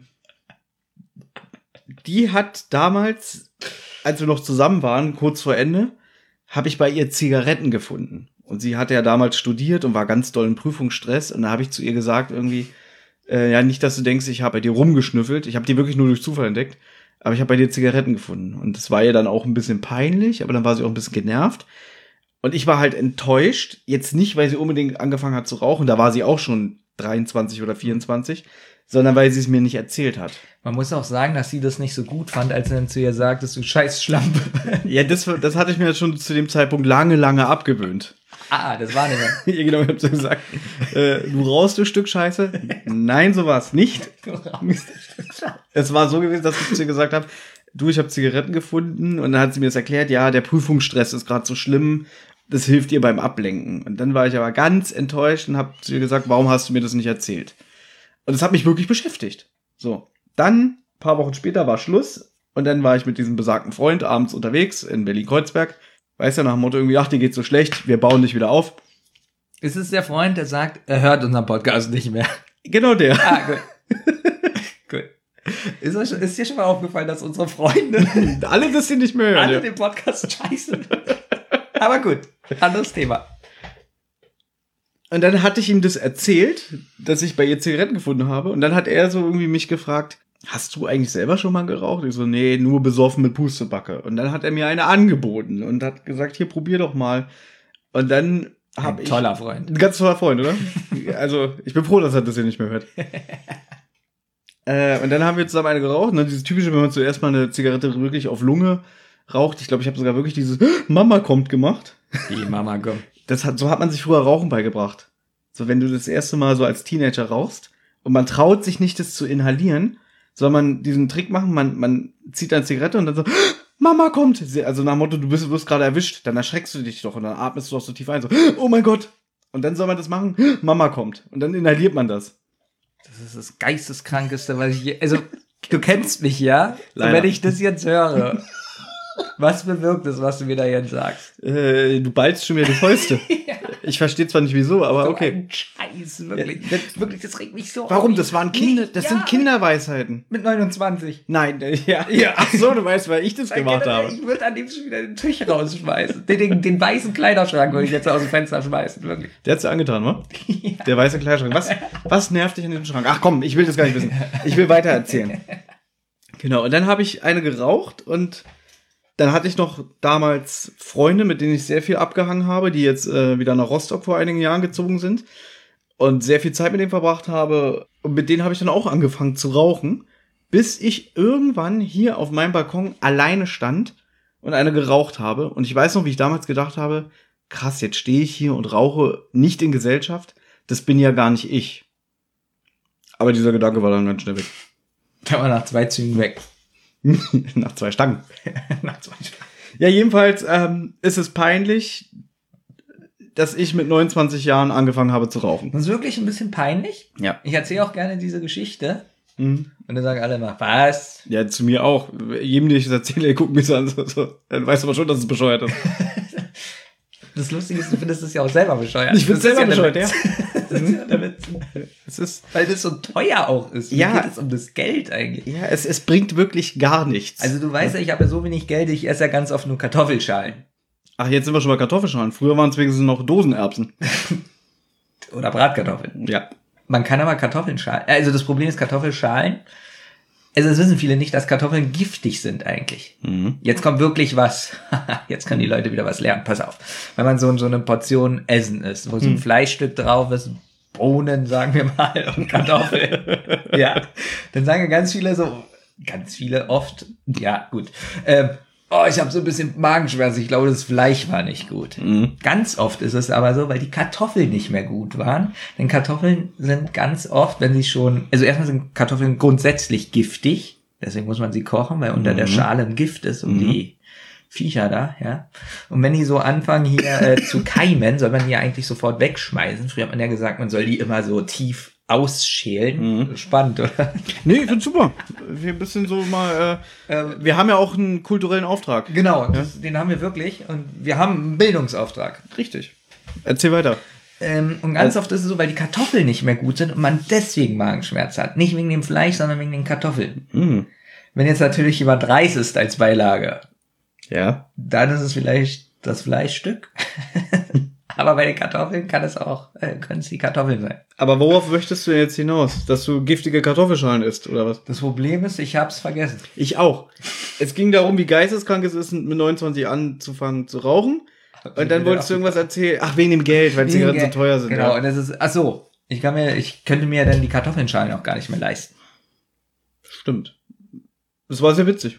die hat damals, als wir noch zusammen waren, kurz vor Ende, habe ich bei ihr Zigaretten gefunden. Und sie hatte ja damals studiert und war ganz doll im Prüfungsstress. Und da habe ich zu ihr gesagt, irgendwie, äh, ja, nicht, dass du denkst, ich habe bei dir rumgeschnüffelt. Ich habe die wirklich nur durch Zufall entdeckt. Aber ich habe bei dir Zigaretten gefunden. Und das war ihr dann auch ein bisschen peinlich, aber dann war sie auch ein bisschen genervt. Und ich war halt enttäuscht. Jetzt nicht, weil sie unbedingt angefangen hat zu rauchen. Da war sie auch schon dreiundzwanzig oder vierundzwanzig. Sondern weil sie es mir nicht erzählt hat. Man muss auch sagen, dass sie das nicht so gut fand, als er dann zu ihr sagtest, du scheiß Schlampe. Ja, das, das hatte ich mir schon zu dem Zeitpunkt lange, lange abgewöhnt. Ah, das war nicht mehr. Ja, genau, ich hab so gesagt, äh, du rauchst, du Stück Scheiße? Nein, so war es nicht. Du rauchst ein Stück Scheiße. Es war so gewesen, dass ich zu ihr gesagt habe, du, ich habe Zigaretten gefunden. Und dann hat sie mir das erklärt, ja, der Prüfungsstress ist gerade so schlimm, das hilft ihr beim Ablenken. Und dann war ich aber ganz enttäuscht und habe zu ihr gesagt, warum hast du mir das nicht erzählt? Und das hat mich wirklich beschäftigt. So, dann, ein paar Wochen später war Schluss. Und dann war ich mit diesem besagten Freund abends unterwegs in Berlin-Kreuzberg. Weißt du, nach dem Motto irgendwie, ach, dir geht's so schlecht, wir bauen dich wieder auf. Ist es der Freund, der sagt, er hört unseren Podcast nicht mehr? Genau der. Ah, gut. Gut. Ist, euch, ist dir schon mal aufgefallen, dass unsere Freunde alle das hier nicht mehr hören? alle Ja. den Podcast scheiße. Aber gut, anderes Thema. Und dann hatte ich ihm das erzählt, dass ich bei ihr Zigaretten gefunden habe. Und dann hat er so irgendwie mich gefragt, hast du eigentlich selber schon mal geraucht? Ich so, nee, nur besoffen mit Pustebacke. Und dann hat er mir eine angeboten und hat gesagt, hier, probier doch mal. Und dann habe ich... Toller Freund. Ein ganz toller Freund, oder? Also, ich bin froh, dass er das hier nicht mehr hört. äh, und dann haben wir zusammen eine geraucht. Ne? Dieses typische, wenn man zuerst mal eine Zigarette wirklich auf Lunge raucht. Ich glaube, ich habe sogar wirklich dieses Mama kommt gemacht. Die Mama kommt. Das hat, so hat man sich früher Rauchen beigebracht. So, wenn du das erste Mal so als Teenager rauchst und man traut sich nicht, das zu inhalieren, soll man diesen Trick machen, man, man zieht eine Zigarette und dann so, Mama kommt! Also nach dem Motto, du bist, du wirst gerade erwischt, dann erschreckst du dich doch und dann atmest du doch so tief ein, so, oh mein Gott! Und dann soll man das machen, Mama kommt. Und dann inhaliert man das. Das ist das Geisteskrankeste, was ich je, also, du kennst mich, ja? Leider. Und wenn ich das jetzt höre, was bewirkt es, was du mir da jetzt sagst? Äh, du ballst schon wieder die Fäuste. Ja. Ich verstehe zwar nicht wieso, aber So okay. ein Scheiß, wirklich. Ja, wirklich, das regt mich so Warum? auf. Das waren Kinder, das Ja, sind Kinderweisheiten. Mit neunundzwanzig. Nein, äh, ja, ja. Ach so, du weißt, weil ich das gemacht habe. Ich würde an dem schon wieder den Tisch rausschmeißen. Den, den, den weißen Kleiderschrank würde ich jetzt aus dem Fenster schmeißen, wirklich. Der hat's dir angetan, wa? Ja. Der weiße Kleiderschrank. Was, was nervt dich an diesem Schrank? Ach komm, ich will das gar nicht wissen. Ich will weiter erzählen. Genau, und dann habe ich eine geraucht und dann hatte ich noch damals Freunde, mit denen ich sehr viel abgehangen habe, die jetzt äh, wieder nach Rostock vor einigen Jahren gezogen sind und sehr viel Zeit mit denen verbracht habe. Und mit denen habe ich dann auch angefangen zu rauchen, bis ich irgendwann hier auf meinem Balkon alleine stand und eine geraucht habe. Und ich weiß noch, wie ich damals gedacht habe, krass, jetzt stehe ich hier und rauche nicht in Gesellschaft. Das bin ja gar nicht ich. Aber dieser Gedanke war dann ganz schnell weg. Der war nach zwei Zügen weg. Nach zwei Stangen. Nach zwei Stangen. Ja, jedenfalls ähm, ist es peinlich, dass ich mit neunundzwanzig Jahren angefangen habe zu rauchen. Das ist wirklich ein bisschen peinlich. Ja. Ich erzähle auch gerne diese Geschichte. Mhm. Und dann sagen alle immer, was? Ja, zu mir auch. Jedem, den ich das erzähle, guckt mich so an. So, so. Dann weißt du aber schon, dass es bescheuert ist. Das Lustige ist, du findest es ja auch selber bescheuert. Ich finde es selber bescheuert, ja. Das ist ja der Witz. Es ist, Weil das so teuer auch ist. Mir Ja. geht es um das Geld eigentlich. ja, es, es bringt wirklich gar nichts. Also du weißt ja, ich habe ja so wenig Geld, ich esse ja ganz oft nur Kartoffelschalen. Ach, jetzt sind wir schon bei Kartoffelschalen. Früher waren es wenigstens noch Dosenerbsen. Oder Bratkartoffeln. Ja. Man kann aber Kartoffeln schalen. Also das Problem ist Kartoffelschalen. Also das wissen viele nicht, dass Kartoffeln giftig sind eigentlich. Mhm. Jetzt kommt wirklich was. Jetzt können die Leute wieder was lernen. Pass auf. Wenn man so, so eine Portion Essen isst, wo so ein Mhm. Fleischstück drauf ist, Bohnen, sagen wir mal, und Kartoffeln. Ja. Dann sagen ja ganz viele so, ganz viele oft, ja, gut. Ähm, oh, ich habe so ein bisschen Magenschmerzen. Ich glaube, das Fleisch war nicht gut. Mhm. Ganz oft ist es aber so, weil die Kartoffeln nicht mehr gut waren. Denn Kartoffeln sind ganz oft, wenn sie schon, also erstmal sind Kartoffeln grundsätzlich giftig. Deswegen muss man sie kochen, weil unter Mhm. der Schale ein Gift ist, um Mhm. die Viecher da, ja. Und wenn die so anfangen hier äh, zu keimen, soll man die ja eigentlich sofort wegschmeißen. Früher hat man ja gesagt, man soll die immer so tief ausschälen. Mhm. Spannend, oder? Nee, ich find's super. Wir ein bisschen so mal, äh, Ähm, wir haben ja auch einen kulturellen Auftrag. Genau, das, den haben wir wirklich. Und wir haben einen Bildungsauftrag. Richtig. Erzähl weiter. Ähm, und ganz oft ist es so, weil die Kartoffeln nicht mehr gut sind und man deswegen Magenschmerz hat. Nicht wegen dem Fleisch, sondern wegen den Kartoffeln. Mhm. Wenn jetzt natürlich jemand Reis isst als Beilage, Ja. dann ist es vielleicht das Fleischstück. Aber bei den Kartoffeln kann es auch, äh, können es die Kartoffeln sein. Aber worauf möchtest du jetzt hinaus? Dass du giftige Kartoffelschalen isst, oder was? Das Problem ist, ich hab's vergessen. Ich auch. Es ging darum, wie geisteskrank es ist, mit neunundzwanzig anzufangen zu rauchen. Und dann wolltest du irgendwas erzählen. Ach, wegen dem Geld, weil Zigaretten so teuer sind. Genau, Ja. und das ist, ach so, ich kann mir, ich könnte mir dann die Kartoffelschalen auch gar nicht mehr leisten. Stimmt. Das war sehr witzig.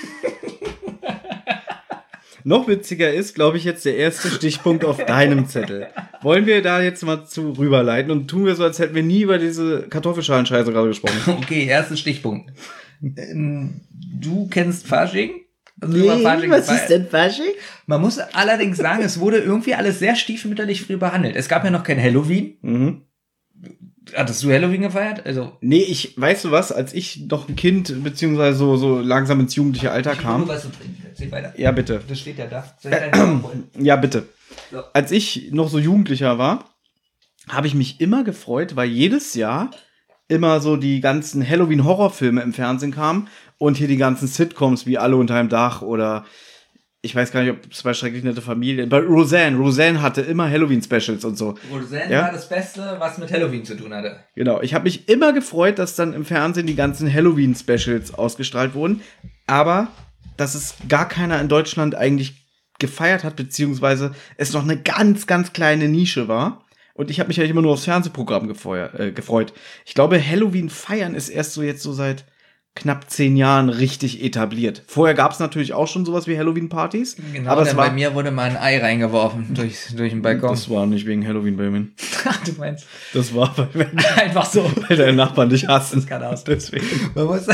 Noch witziger ist, glaube ich, jetzt der erste Stichpunkt auf deinem Zettel. Wollen wir da jetzt mal zu rüberleiten und tun wir so, als hätten wir nie über diese Kartoffelschalen-Scheiße gerade gesprochen. Okay, erster Stichpunkt. Ähm, Du kennst Fasching? Also Nee, über Fasching was gefeiert? ist denn Fasching? Man muss allerdings sagen, es wurde irgendwie alles sehr stiefmütterlich früh behandelt. Es gab ja noch kein Halloween. Mhm. Hattest du Halloween gefeiert? Also Nee, ich, weißt du was, als ich noch ein Kind, beziehungsweise so, so langsam ins jugendliche Alter kam. was du trinken willst. Erzähl weiter. Ja, bitte. Das steht ja da. Soll ich deinen holen? Ja, bitte. So. Als ich noch so Jugendlicher war, habe ich mich immer gefreut, weil jedes Jahr immer so die ganzen Halloween-Horrorfilme im Fernsehen kamen und hier die ganzen Sitcoms wie Alle unter einem Dach oder ich weiß gar nicht, ob es bei Schrecklich nette Familie, bei Roseanne. Roseanne hatte immer Halloween-Specials und so. Roseanne Ja? war das Beste, was mit Halloween zu tun hatte. Genau, ich habe mich immer gefreut, dass dann im Fernsehen die ganzen Halloween-Specials ausgestrahlt wurden, aber dass es gar keiner in Deutschland eigentlich gefeiert hat, beziehungsweise es noch eine ganz, ganz kleine Nische war. Und ich habe mich ja immer nur aufs Fernsehprogramm gefeuer, äh, gefreut. Ich glaube, Halloween feiern ist erst so jetzt so seit knapp zehn Jahren richtig etabliert. Vorher gab es natürlich auch schon sowas wie Halloween-Partys. Genau, aber es denn war, bei mir wurde mal ein Ei reingeworfen durch, durch den Balkon. das war nicht wegen Halloween bei mir. Ach, du meinst. Das war, weil, Einfach so. weil deine Nachbarn dich hassen. Das kann aus. Deswegen. Man muss,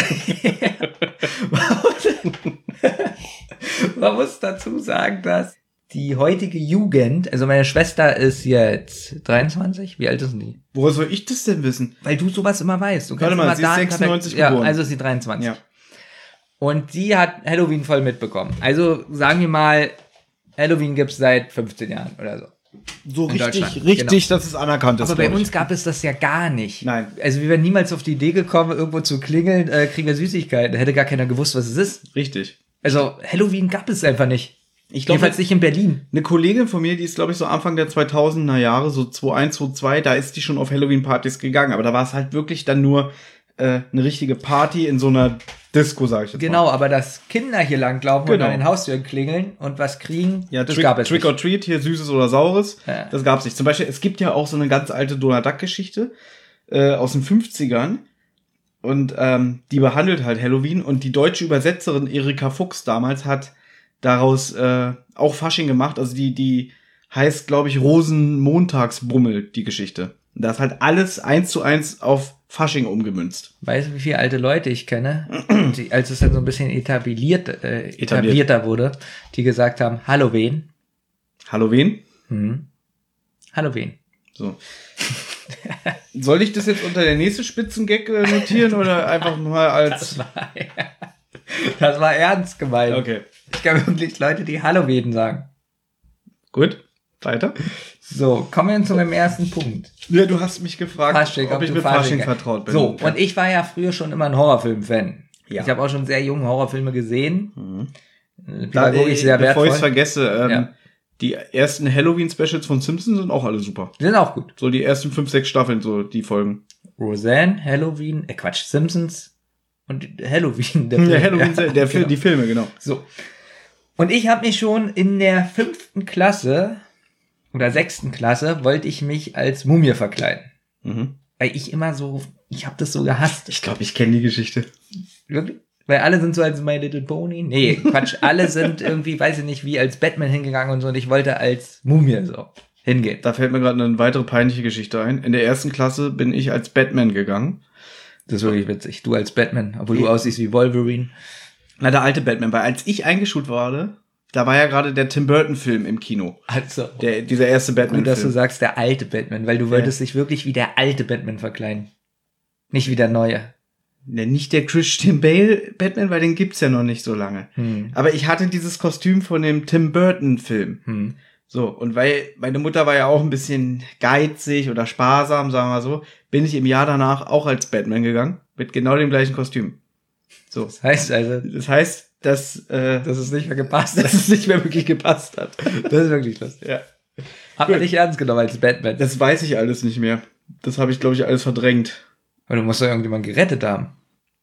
man, muss, man muss dazu sagen, dass die heutige Jugend, also meine Schwester ist jetzt dreiundzwanzig, wie alt ist denn die? Woher soll ich das denn wissen? Weil du sowas immer weißt. Du Warte mal, immer sie ist Daten- sechsundneunzig Ja, geboren. also ist sie dreiundzwanzig. Ja. Und die hat Halloween voll mitbekommen. Also sagen wir mal, Halloween gibt's seit fünfzehn Jahren oder so. So In richtig, Deutschland, richtig, dass es anerkannt ist. Aber bei glaub ich. uns gab es das ja gar nicht. Nein. Also wir wären niemals auf die Idee gekommen, irgendwo zu klingeln, äh, kriegen wir Süßigkeiten. Da hätte gar keiner gewusst, was es ist. Richtig. Also Halloween gab es einfach nicht. Ich glaube, Jedenfalls nicht in Berlin. eine Kollegin von mir, die ist, glaube ich, so Anfang der zweitausender Jahre, so zweitausendeins, zweitausendzwei, da ist die schon auf Halloween-Partys gegangen. Aber da war es halt wirklich dann nur äh, eine richtige Party in so einer Disco, sag ich jetzt Genau, mal. aber dass Kinder hier langlaufen Genau. und an den Haustüren klingeln und was kriegen, Ja, das Trick, gab es Trick nicht. or Treat, hier Süßes oder Saures, Ja. das gab's nicht. Zum Beispiel, es gibt ja auch so eine ganz alte Donald Duck-Geschichte äh, aus den fünfzigern. Und ähm, die behandelt halt Halloween. Und die deutsche Übersetzerin Erika Fuchs damals hat daraus äh, auch Fasching gemacht. Also die, die heißt, glaube ich, Rosenmontagsbummel, die Geschichte. Und da ist halt alles eins zu eins auf Fasching umgemünzt. Weißt du, wie viele alte Leute ich kenne, die, als es dann so ein bisschen etabliert, äh, etablierter wurde, die gesagt haben, Halloween. Halloween? Hm. Halloween. So. Soll ich das jetzt unter der nächste Spitzengag äh, notieren oder einfach mal als... Das war, das war ernst gemeint. Okay, Ich kenne wirklich Leute, die Halloween sagen. gut. Weiter. So, kommen wir zu meinem ersten Punkt. Ja, du hast mich gefragt, Fasching, ob, ob ich du mit Fasching- Fasching vertraut bin. So, und ich war ja früher schon immer ein Horrorfilm-Fan. Ja. Ich habe auch schon sehr junge Horrorfilme gesehen. Mhm. Äh, Da, Pädagogisch äh, sehr bevor ich es wertvoll. vergesse, ähm, Ja. die ersten Halloween-Specials von Simpsons sind auch alle super. Die sind auch gut. So die ersten fünf, sechs Staffeln, so die Folgen. Roseanne, Halloween, äh Quatsch, Simpsons und Halloween. Der Film. Halloween, Ja, der Film, genau. die Filme, genau. So. Und ich habe mich schon in der fünften Klasse oder sechsten Klasse wollte ich mich als Mumie verkleiden. Mhm. Weil ich immer so, ich habe das so gehasst. Ich glaube, ich kenne die Geschichte. Wirklich? Weil alle sind so als My Little Pony. Nee, Quatsch. Alle sind irgendwie, weiß ich nicht, wie als Batman hingegangen und so. Und ich wollte als Mumie so hingehen. Da fällt mir gerade eine weitere peinliche Geschichte ein. In der ersten Klasse bin ich als Batman gegangen. Das ist wirklich witzig. Du als Batman, obwohl du aussiehst wie Wolverine. Na, der alte Batman. Weil als ich eingeschult wurde, da war ja gerade der Tim Burton-Film im Kino. Also, Der, dieser erste gut, dass du Batman-Film. sagst, der alte Batman, weil du wolltest dich wirklich wie der alte Batman verkleiden. Nicht wie der neue. Ja, nicht der Christian Bale Batman, weil den gibt's ja noch nicht so lange. Hm. Aber ich hatte dieses Kostüm von dem Tim Burton-Film. Hm. So, und weil meine Mutter war ja auch ein bisschen geizig oder sparsam, sagen wir mal so, bin ich im Jahr danach auch als Batman gegangen, mit genau dem gleichen Kostüm. So, Das heißt also, das heißt, dass, äh, dass es nicht mehr gepasst dass hat. es nicht mehr wirklich gepasst hat. Das ist wirklich lustig. Ja. Hat man nicht ernst genommen als Batman. Das weiß ich alles nicht mehr. Das habe ich, glaube ich, alles verdrängt. Aber du musst doch irgendjemanden gerettet haben.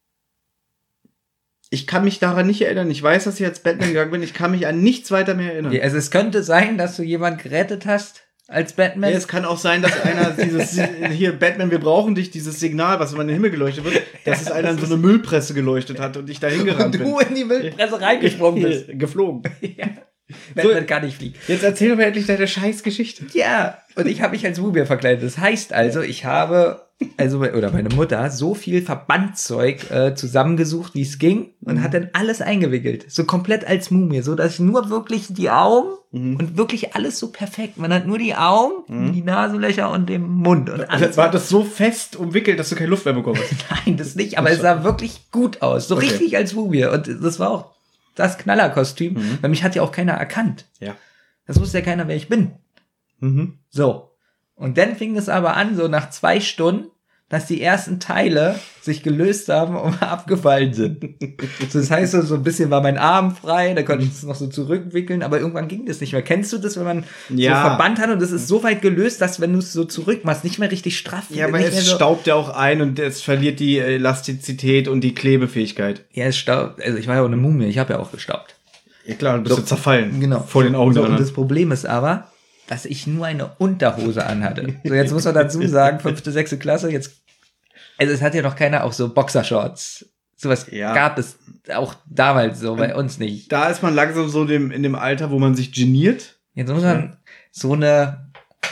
Ich kann mich daran nicht erinnern. Ich weiß, dass ich als Batman gegangen bin. Ich kann mich an nichts weiter mehr erinnern. Okay, also es könnte sein, dass du jemanden gerettet hast als Batman. Ja, es kann auch sein, dass einer dieses, hier, Batman, wir brauchen dich, dieses Signal, was immer in den Himmel geleuchtet wird, dass es einer in so eine Müllpresse geleuchtet hat und ich da hingerannt und bin. du in die Müllpresse reingesprungen bist. Geflogen. Ja. Batman kann nicht fliegen. Jetzt erzähl doch mal endlich deine Scheißgeschichte. Ja, und ich habe mich als Mumie verkleidet. Das heißt also, ich habe also oder meine Mutter, so viel Verbandzeug äh, zusammengesucht, wie es ging und mhm. hat dann alles eingewickelt. So komplett als Mumie, so dass ich nur wirklich die Augen mhm. und wirklich alles so perfekt. Man hat nur die Augen, mhm. die Nasenlöcher und den Mund. Und alles. War das so fest umwickelt, dass du keine Luft mehr bekommen hast? Nein, das nicht, aber es sah wirklich gut aus. So okay. richtig als Mumie. Und das war auch das Knallerkostüm, mhm. weil mich hat ja auch keiner erkannt. Ja. Das wusste ja keiner, wer ich bin. Mhm. So. Und dann fing es aber an, so nach zwei Stunden, dass die ersten Teile sich gelöst haben und abgefallen sind. So, das heißt, so, so ein bisschen war mein Arm frei, da konnte ich es noch so zurückwickeln, aber irgendwann ging das nicht mehr. Kennst du das, wenn man ja. so Verband hat und das ist so weit gelöst, dass wenn du es so zurückmachst, nicht mehr richtig straff wird? Ja, aber es so staubt ja auch ein und es verliert die Elastizität und die Klebefähigkeit. Ja, es staubt. Also ich war ja auch eine Mumie, ich habe ja auch gestaubt. Ja klar, du bist so, ja zerfallen. Genau. Vor den Augen. So, und das Problem ist aber, dass ich nur eine Unterhose anhatte. So, jetzt muss man dazu sagen, fünfte, sechste Klasse, jetzt, also es hat ja noch keiner auch so Boxershorts. Sowas ja. gab es auch damals so, bei uns nicht. Da ist man langsam so dem, in dem Alter, wo man sich geniert. Jetzt muss man so eine,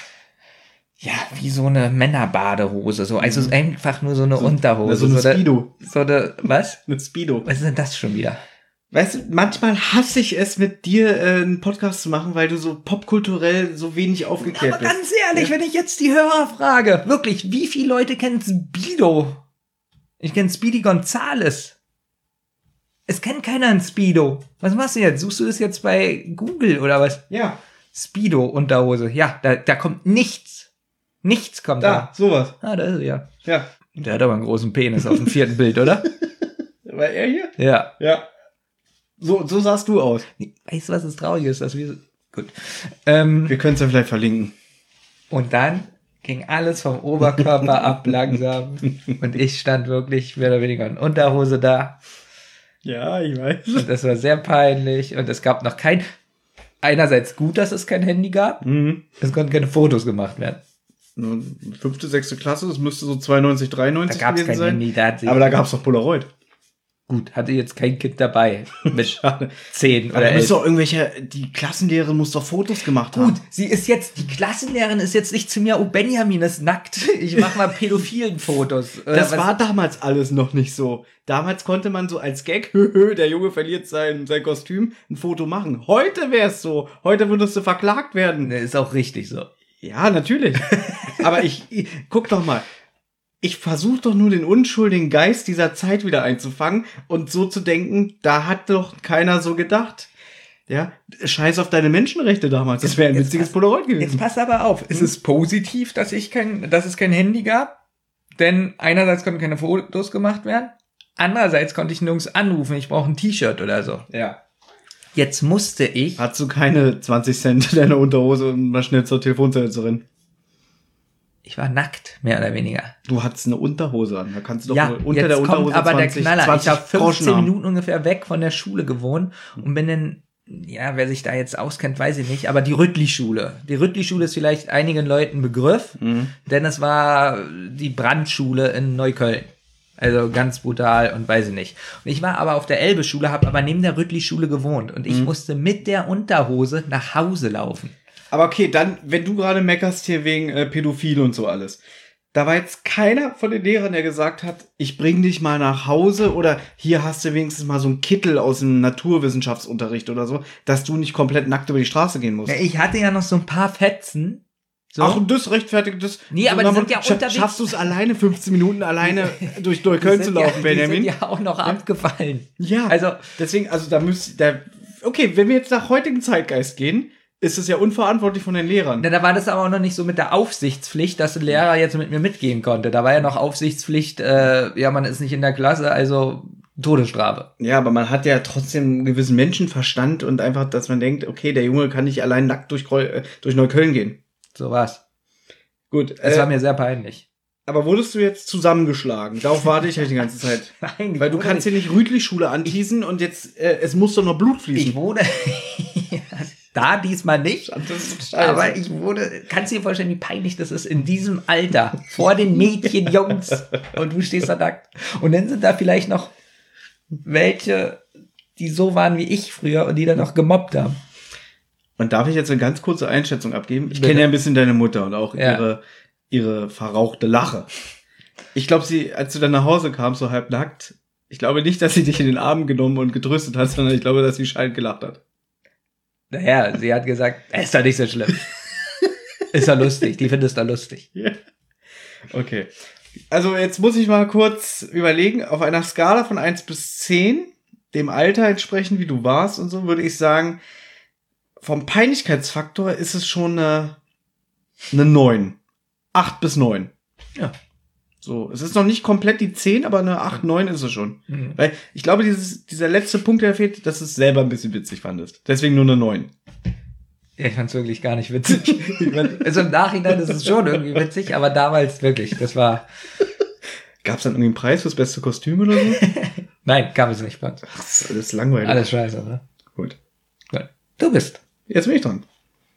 ja, wie so eine Männerbadehose, so, also mhm. einfach nur so eine so, Unterhose. So eine so Speedo. Eine, so eine, was? Eine Speedo. Was ist denn das schon wieder? Weißt du, manchmal hasse ich es, mit dir äh, einen Podcast zu machen, weil du so popkulturell so wenig aufgeklärt Aber bist. Aber ganz ehrlich, ja? wenn ich jetzt die Hörer frage, wirklich, wie viele Leute kennen Speedo? Ich kenne Speedy Gonzales. Es kennt keiner ein Speedo. Was machst du jetzt? Suchst du das jetzt bei Google oder was? Ja. Speedo-Unterhose. Ja, da, da kommt nichts. Nichts kommt da. Da, sowas. Ah, da ist er, ja. Ja. Der hat aber einen großen Penis auf dem vierten Bild, oder? War er hier? Ja. Ja. So, so sahst du aus. Weißt du, was das Traurige ist? Dass wir gut. Ähm, wir können es ja vielleicht verlinken. Und dann ging alles vom Oberkörper ab langsam. Und ich stand wirklich mehr oder weniger in Unterhose da. Ja, ich weiß. Und das war sehr peinlich. Und es gab noch kein... Einerseits gut, dass es kein Handy gab. Mhm. Es konnten keine Fotos gemacht werden. Fünfte, sechste Klasse, das müsste so zweiundneunzig, dreiundneunzig da gab's kein sein. Handy, da aber da gab es doch Polaroid. Gut, hatte jetzt kein Kind dabei mit zehn oder aber elf. Muss doch irgendwelche, die Klassenlehrerin muss doch Fotos gemacht haben. Gut, sie ist jetzt, die Klassenlehrerin ist jetzt nicht zu mir, oh, Benjamin ist nackt, ich mach mal pädophilen Fotos. Das was? war damals alles noch nicht so. Damals konnte man so als Gag, der Junge verliert sein, sein Kostüm, ein Foto machen. Heute wär's so. Heute würdest du verklagt werden. Ist auch richtig so. Ja, natürlich. Aber ich, ich, guck doch mal. Ich versuche doch nur den unschuldigen Geist dieser Zeit wieder einzufangen und so zu denken, da hat doch keiner so gedacht. Ja, scheiß auf deine Menschenrechte damals. Das wäre ein jetzt witziges pass, Polaroid gewesen. Jetzt pass aber auf. Hm? Ist es positiv, dass ich kein, dass es kein Handy gab? Denn einerseits konnten keine Fotos gemacht werden. Andererseits konnte ich nirgends anrufen. Ich brauche ein T-Shirt oder so. Ja. Jetzt musste ich. Hast du keine zwanzig Cent in deiner Unterhose und mal schnell zur Telefonzelle zu rennen? Ich war nackt, mehr oder weniger. Du hattest eine Unterhose an. Da kannst du doch ja, unter jetzt der Unterhose kommt aber zwanzig, der Knaller. zwanzig ich habe fünfzehn Groschen Minuten ungefähr weg von der Schule gewohnt und bin dann, ja, wer sich da jetzt auskennt, weiß ich nicht, aber die Rüttli-Schule. Die Rüttli-Schule ist vielleicht einigen Leuten Begriff, mhm. denn es war die Brandschule in Neukölln. Also ganz brutal und weiß ich nicht. Und ich war aber auf der Elbe-Schule, habe aber neben der Rüttli-Schule gewohnt und ich mhm. musste mit der Unterhose nach Hause laufen. Aber okay, dann, wenn du gerade meckerst hier wegen äh, Pädophile und so alles, da war jetzt keiner von den Lehrern, der gesagt hat, ich bring dich mal nach Hause oder hier hast du wenigstens mal so einen Kittel aus dem Naturwissenschaftsunterricht oder so, dass du nicht komplett nackt über die Straße gehen musst. Ja, ich hatte ja noch so ein paar Fetzen. So. Ach, und das rechtfertigt das. Nee, aber die sind ja unterwegs. Schaffst du es alleine, fünfzehn Minuten alleine durch Neukölln zu laufen, ja, Benjamin? Die sind ja auch noch ja. abgefallen. Ja, also deswegen, also da müsst, da, okay, wenn wir jetzt nach heutigem Zeitgeist gehen, ist es ja unverantwortlich von den Lehrern. Na, da war das aber auch noch nicht so mit der Aufsichtspflicht, dass ein Lehrer jetzt mit mir mitgehen konnte. Da war ja noch Aufsichtspflicht, äh, ja, man ist nicht in der Klasse, also Todesstrafe. Ja, aber man hat ja trotzdem einen gewissen Menschenverstand und einfach, dass man denkt, okay, der Junge kann nicht allein nackt durch, äh, durch Neukölln gehen. So war's. Gut. Es äh, war mir sehr peinlich. Aber wurdest du jetzt zusammengeschlagen? Darauf warte ich halt die ganze Zeit. Nein, weil du kannst hier nicht Rütli-Schule anteasen und jetzt, äh, es muss doch noch Blut fließen. Ich wurde... Da diesmal nicht, aber ich wurde, kannst du dir vorstellen, wie peinlich das ist in diesem Alter, vor den Mädchen, Jungs, und du stehst da nackt. Und dann sind da vielleicht noch welche, die so waren wie ich früher und die dann noch gemobbt haben. Und darf ich jetzt eine ganz kurze Einschätzung abgeben? Ich kenne ja ein bisschen deine Mutter und auch ja. ihre, ihre verrauchte Lache. Ich glaube, sie, als du dann nach Hause kamst, so halb nackt, ich glaube nicht, dass sie dich in den Arm genommen und getröstet hat, sondern ich glaube, dass sie schallend gelacht hat. Naja, sie hat gesagt, ist doch nicht so schlimm. Ist doch lustig, die findest du lustig. Ja. Okay. Also jetzt muss ich mal kurz überlegen, auf einer Skala von eins bis zehn, dem Alter entsprechend, wie du warst und so, würde ich sagen, vom Peinlichkeitsfaktor ist es schon eine, eine neun. acht bis neun. Ja. So, es ist noch nicht komplett die zehn, aber eine acht, neun ist es schon. Mhm. Weil ich glaube, dieses, dieser letzte Punkt, der fehlt, dass du es selber ein bisschen witzig fandest. Deswegen nur eine neun. Ja, ich fand's wirklich gar nicht witzig. Also im Nachhinein ist es schon irgendwie witzig, aber damals wirklich, das war... Gab's dann irgendwie einen Preis fürs beste Kostüm oder so? Nein, gab es nicht. Ach, das ist alles langweilig. Alles scheiße, ne? Gut. Gut. Du bist. Jetzt bin ich dran.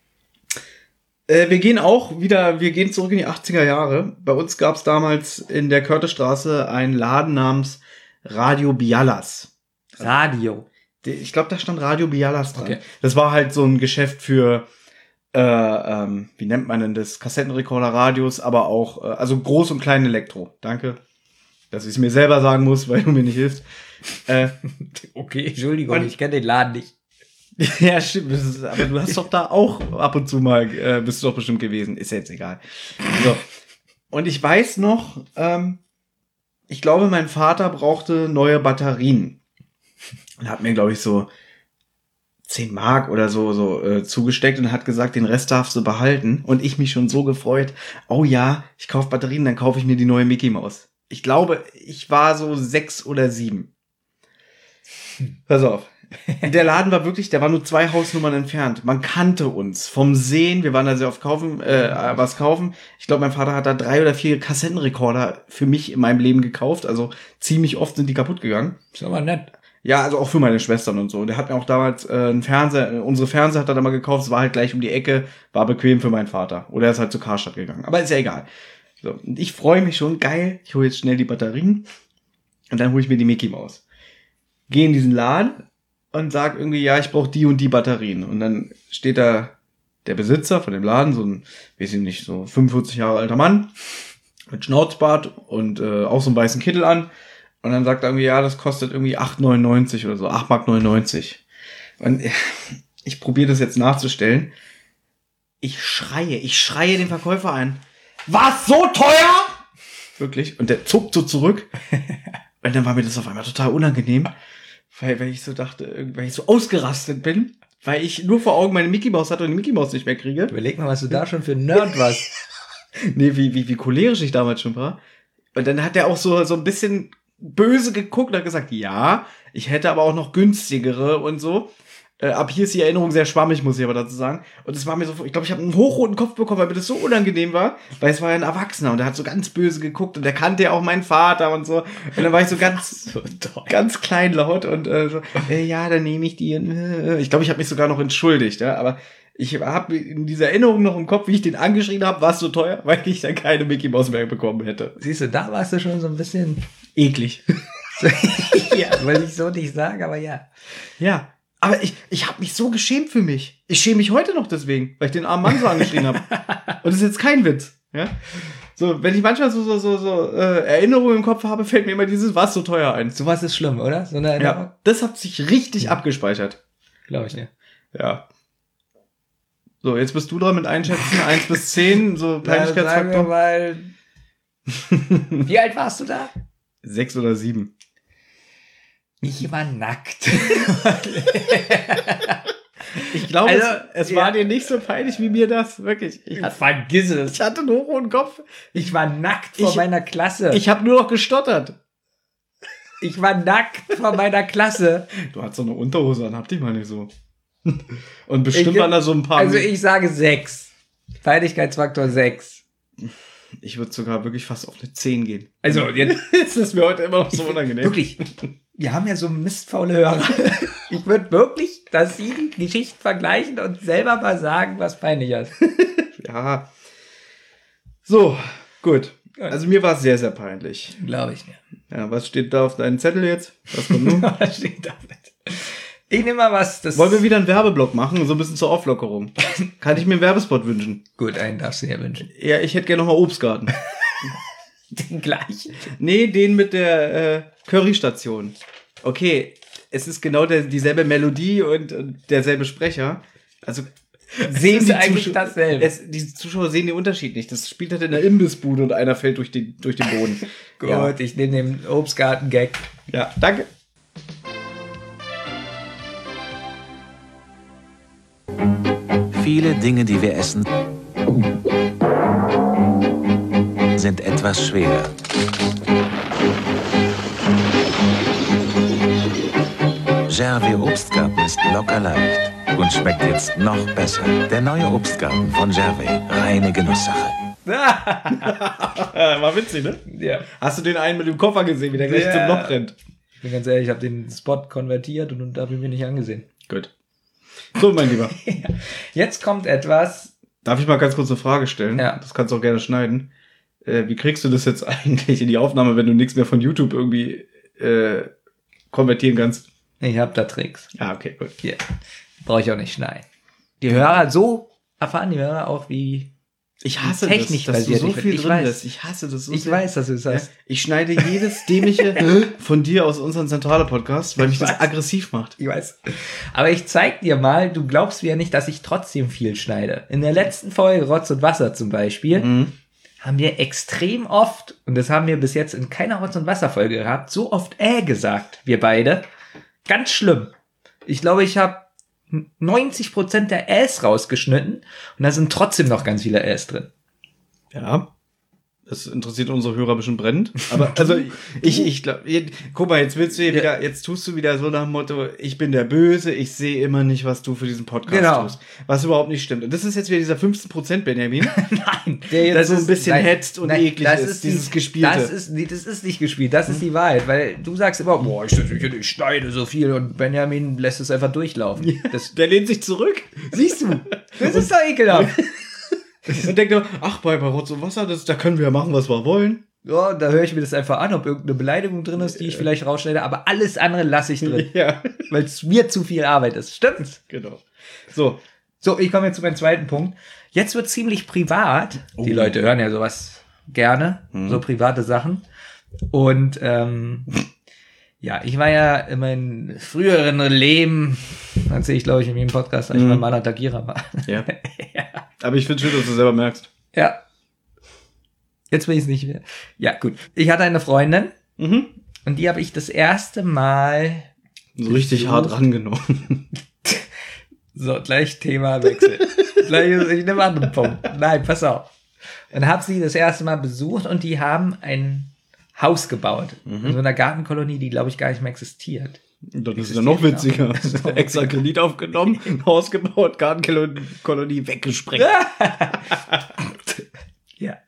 Äh, wir gehen auch wieder, wir gehen zurück in die achtziger Jahre. Bei uns gab's damals in der Körtestraße einen Laden namens Radio Bialas. Radio. Ich glaube, da stand Radio Bialas dran. Okay. Das war halt so ein Geschäft für, äh, ähm, wie nennt man denn das? Kassettenrekorder, Radios, aber auch, äh, also Groß- und Klein Elektro. Danke, dass ich es mir selber sagen muss, weil du mir nicht hilfst. Äh, okay, Entschuldigung, und, ich kenne den Laden nicht. Ja, stimmt. Das ist, aber du hast doch da auch ab und zu mal, äh, bist du doch bestimmt gewesen. Ist jetzt egal. So. Und ich weiß noch, ähm, ich glaube, mein Vater brauchte neue Batterien. Und hat mir, glaube ich, so zehn Mark oder so, so äh, zugesteckt und hat gesagt, den Rest darfst du behalten. Und ich mich schon so gefreut. Oh ja, ich kaufe Batterien, dann kaufe ich mir die neue Mickey Maus. Ich glaube, ich war so sechs oder sieben. Pass auf. Der Laden war wirklich, der war nur zwei Hausnummern entfernt. Man kannte uns vom Sehen. Wir waren da sehr oft kaufen, äh, was kaufen. Ich glaube, mein Vater hat da drei oder vier Kassettenrekorder für mich in meinem Leben gekauft. Also ziemlich oft sind die kaputt gegangen. Ist aber nett. Ja, also auch für meine Schwestern und so. Der hat mir auch damals äh, einen Fernseher, unsere Fernseher hat er da mal gekauft. Es war halt gleich um die Ecke, war bequem für meinen Vater. Oder er ist halt zu Karstadt gegangen. Aber ist ja egal. So, und ich freue mich schon, geil. Ich hole jetzt schnell die Batterien und dann hole ich mir die Mickey Maus. Gehe in diesen Laden und sag irgendwie, ja, ich brauche die und die Batterien. Und dann steht da der Besitzer von dem Laden, so ein, weiß ich nicht, so fünfundvierzig Jahre alter Mann mit Schnauzbart und äh, auch so einen weißen Kittel an. Und dann sagt er irgendwie, ja, das kostet irgendwie acht neunundneunzig oder so, acht Mark neunundneunzig. Und ich probiere das jetzt nachzustellen. Ich schreie, ich schreie den Verkäufer an. Was, so teuer? Wirklich. Und der zuckt so zurück. Und dann war mir das auf einmal total unangenehm. Weil, weil ich so dachte, weil ich so ausgerastet bin. Weil ich nur vor Augen meine Mickey Maus hatte und die Mickey Maus nicht mehr kriege. Überleg mal, was du da schon für ein Nerd warst. Nee, wie, wie, wie cholerisch ich damals schon war. Und dann hat er auch so, so ein bisschen böse geguckt und hat gesagt, ja, ich hätte aber auch noch günstigere und so. Äh, ab hier ist die Erinnerung sehr schwammig, muss ich aber dazu sagen. Und es war mir so, ich glaube, ich habe einen hochroten Kopf bekommen, weil mir das so unangenehm war, weil es war ja ein Erwachsener und der hat so ganz böse geguckt und der kannte ja auch meinen Vater und so. Und dann war ich so ganz, so ganz kleinlaut und äh, so, äh, ja, dann nehme ich die. Äh, ich glaube, ich habe mich sogar noch entschuldigt, ja, aber ich habe in dieser Erinnerung noch im Kopf, wie ich den angeschrien habe, war es so teuer, weil ich dann keine Mickey Maus mehr bekommen hätte. Siehst du, da warst du schon so ein bisschen eklig. Ja, will ich so nicht sagen, aber ja. Ja, aber ich, ich habe mich so geschämt für mich. Ich schäme mich heute noch deswegen, weil ich den armen Mann so angeschrien habe. Und das ist jetzt kein Witz. Ja? So, wenn ich manchmal so, so, so, so äh, Erinnerungen im Kopf habe, fällt mir immer dieses was so teuer ein. Sowas ist schlimm, oder? So eine Erinnerung? Ja, das hat sich richtig ja. abgespeichert. Glaube ich, ne? Ja. So, jetzt bist du dran mit Einschätzen, eins bis zehn, so Peinlichkeitsfaktor. Sagen wir mal, wie alt warst du da? Sechs oder sieben. Ich war nackt. Ich glaube, also, es, es ja. war dir nicht so peinlich wie mir das, wirklich. Ich hatte, Vergiss es. Ich hatte einen hochroten Kopf. Ich war nackt vor ich, meiner Klasse. Ich habe nur noch gestottert. Ich war nackt vor meiner Klasse. Du hattest so eine Unterhose an, hab dich mal nicht so. Und bestimmt ich, waren da so ein paar... Also ich sage sechs. Peinlichkeitsfaktor sechs. Ich würde sogar wirklich fast auf eine zehn gehen. Also jetzt ist es mir heute immer noch so unangenehm. Wirklich. Wir haben ja so mistfaule Hörer. Ich würde wirklich, dass sie die Geschichten vergleichen und selber mal sagen, was peinlich ist. Ja. So, gut. Also mir war es sehr, sehr peinlich. Glaube ich mir. Ja, was steht da auf deinem Zettel jetzt? Was kommt nun? Was steht da? Ich nehme mal was. Das Wollen wir wieder einen Werbeblock machen? So ein bisschen zur Auflockerung. Kann ich mir einen Werbespot wünschen? Gut, einen darfst du dir wünschen. Ja, ich hätte gerne nochmal Obstgarten. Den gleichen? Nee, den mit der äh, Currystation. Okay, es ist genau der, dieselbe Melodie und, und derselbe Sprecher. Also Sehen die sie eigentlich Zuschauer- dasselbe? Es, die Zuschauer sehen den Unterschied nicht. Das spielt halt in der Imbissbude und einer fällt durch den, durch den Boden. Gut, Ja. ich nehme den Obstgarten-Gag. Ja, danke. Viele Dinge, die wir essen, sind etwas schwer. Gervais Obstgarten ist locker leicht und schmeckt jetzt noch besser. Der neue Obstgarten von Gervais. Reine Genusssache. War witzig, ne? Ja. Hast du den einen mit dem Koffer gesehen, wie der gleich Ja. zum Loch rennt? Ich bin ganz ehrlich, ich habe den Spot konvertiert und, und habe ihn mir nicht angesehen. Gut. So, mein Lieber. Jetzt kommt etwas. Darf ich mal ganz kurz eine Frage stellen? Ja. Das kannst du auch gerne schneiden. Äh, wie kriegst du das jetzt eigentlich in die Aufnahme, wenn du nichts mehr von YouTube irgendwie äh, konvertieren kannst? Ich habe da Tricks. Ah, okay, gut. Hier. Brauche ich auch nicht schneiden. Die Hörer, so erfahren die Hörer auch, wie Ich hasse technisch das, dass du basiert. so Ich- viel ich drin weiß. lässt. Ich hasse das so Ich sehr. weiß, dass du es Ja, hast. ich schneide jedes dämliche von dir aus unserem Zentrale-Podcast, weil mich das weiß. aggressiv macht. Ich weiß. Aber ich zeig dir mal, du glaubst mir ja nicht, dass ich trotzdem viel schneide. In der letzten Folge Rotz und Wasser zum Beispiel Mhm. haben wir extrem oft, und das haben wir bis jetzt in keiner Rotz und Wasser Folge gehabt, so oft äh gesagt, wir beide. Ganz schlimm. Ich glaube, ich habe neunzig Prozent der Äs rausgeschnitten und da sind trotzdem noch ganz viele Äs drin. Ja. Das interessiert unsere Hörer bestimmt brennend. Aber also ich, ich glaube, guck mal, jetzt willst du hier Ja. wieder, jetzt tust du wieder so nach dem Motto, ich bin der Böse, ich sehe immer nicht, was du für diesen Podcast Genau. tust. Was überhaupt nicht stimmt. Und das ist jetzt wieder dieser fünfzehn Prozent Benjamin, Nein, der jetzt der so ein bisschen nein, hetzt und nein, eklig das ist, die- dieses Gespielte. Das ist, nee, das ist nicht gespielt, das ist die Wahrheit, weil du sagst immer, boah, ich, ich, ich schneide so viel und Benjamin lässt es einfach durchlaufen. Das, Der lehnt sich zurück. Siehst du? das ist doch ekelhaft. Und denkt nur, ach, bei, bei Rotz und Wasser, das, da können wir ja machen, was wir wollen. Ja, da höre ich mir das einfach an, ob irgendeine Beleidigung drin ist, die ich vielleicht rausschneide, aber alles andere lasse ich drin, Ja, weil es mir zu viel Arbeit ist. Stimmt's? genau. So, So, ich komme jetzt zu meinem zweiten Punkt. Jetzt wird ziemlich privat. Die Leute hören ja sowas gerne, so private Sachen. Und ähm, ja, ich war ja in meinem früheren Leben, erzähle ich glaube ich in jedem Podcast, als ich mein Mann Attacierer war. ja. Aber ich finde schön, dass du selber merkst. Ja. Jetzt will ich es nicht mehr. Ja, gut. Ich hatte eine Freundin Mhm. und die habe ich das erste Mal So richtig So. hart rangenommen. So, gleich Thema Wechsel. gleich, ich nehme einen anderen Punkt. Nein, pass auf. Und habe sie das erste Mal besucht und die haben ein Haus gebaut. In so einer Gartenkolonie, die, glaube ich, gar nicht mehr existiert. Das ist ja noch witziger. Extra Kredit aufgenommen, Haus gebaut, Gartenkolonie weggesprengt. Ja.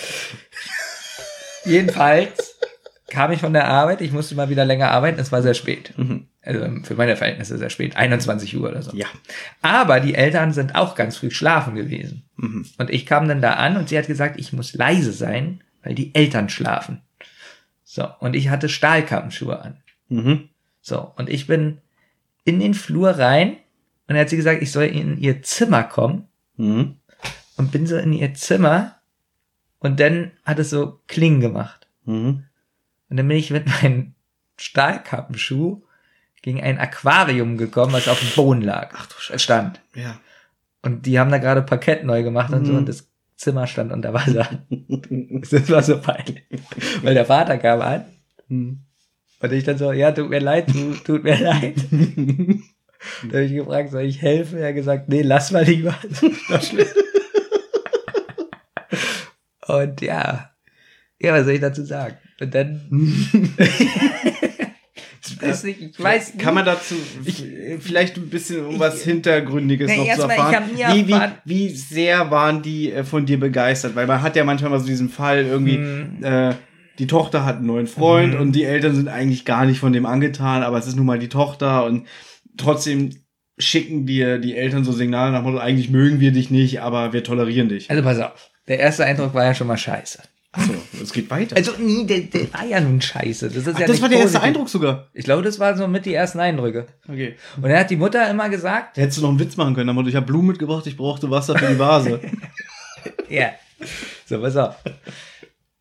Jedenfalls kam ich von der Arbeit. Ich musste mal wieder länger arbeiten. Es war sehr spät. Also für meine Verhältnisse sehr spät. einundzwanzig Uhr oder so. Ja. Aber die Eltern sind auch ganz früh schlafen gewesen. Mhm. Und ich kam dann da an und sie hat gesagt, ich muss leise sein, weil die Eltern schlafen. So, und ich hatte Stahlkappenschuhe an. Mhm. So, und ich bin in den Flur rein und dann hat sie gesagt, ich soll in ihr Zimmer kommen Mhm. und bin so in ihr Zimmer und dann hat es so Kling gemacht. Mhm. Und dann bin ich mit meinem Stahlkappenschuh gegen ein Aquarium gekommen, was auf dem Boden lag. Ach du Scheiße. Stand. Ja. Und die haben da gerade Parkett neu gemacht und so Mhm. und das Zimmer stand unter Wasser. Das war so peinlich. Weil der Vater kam an und ich dann so, ja, tut mir leid, tu, tut mir leid. Da habe ich gefragt, soll ich helfen? Er hat gesagt, nee, lass mal lieber. Das ist noch schlimm. Und ja, ja, was soll ich dazu sagen? Und dann ich weiß nicht, ich weiß Kann man nicht. dazu vielleicht ein bisschen um was Hintergründiges Nee, noch zu erstmal, ich erfahren? hab nie wie, wie, erfahren- wie sehr waren die äh, von dir begeistert? Weil man hat ja manchmal mal so diesen Fall irgendwie, Mhm. äh, die Tochter hat einen neuen Freund und die Eltern sind eigentlich gar nicht von dem angetan, aber es ist nun mal die Tochter und trotzdem schicken dir die Eltern so Signale nach dem Motto, eigentlich mögen wir dich nicht, aber wir tolerieren dich. Also pass auf, der erste Eindruck war ja schon mal scheiße. Achso, es geht weiter. Also, nee, der, der war ja nun scheiße. Das ist Ach, ja das nicht war der erste positiv. Eindruck sogar. Ich glaube, das waren so mit die ersten Eindrücke. Okay. Und dann hat die Mutter immer gesagt, Hättest du noch einen Witz machen können, aber ich habe Blumen mitgebracht, ich brauchte Wasser für die Vase. ja, so, pass auf.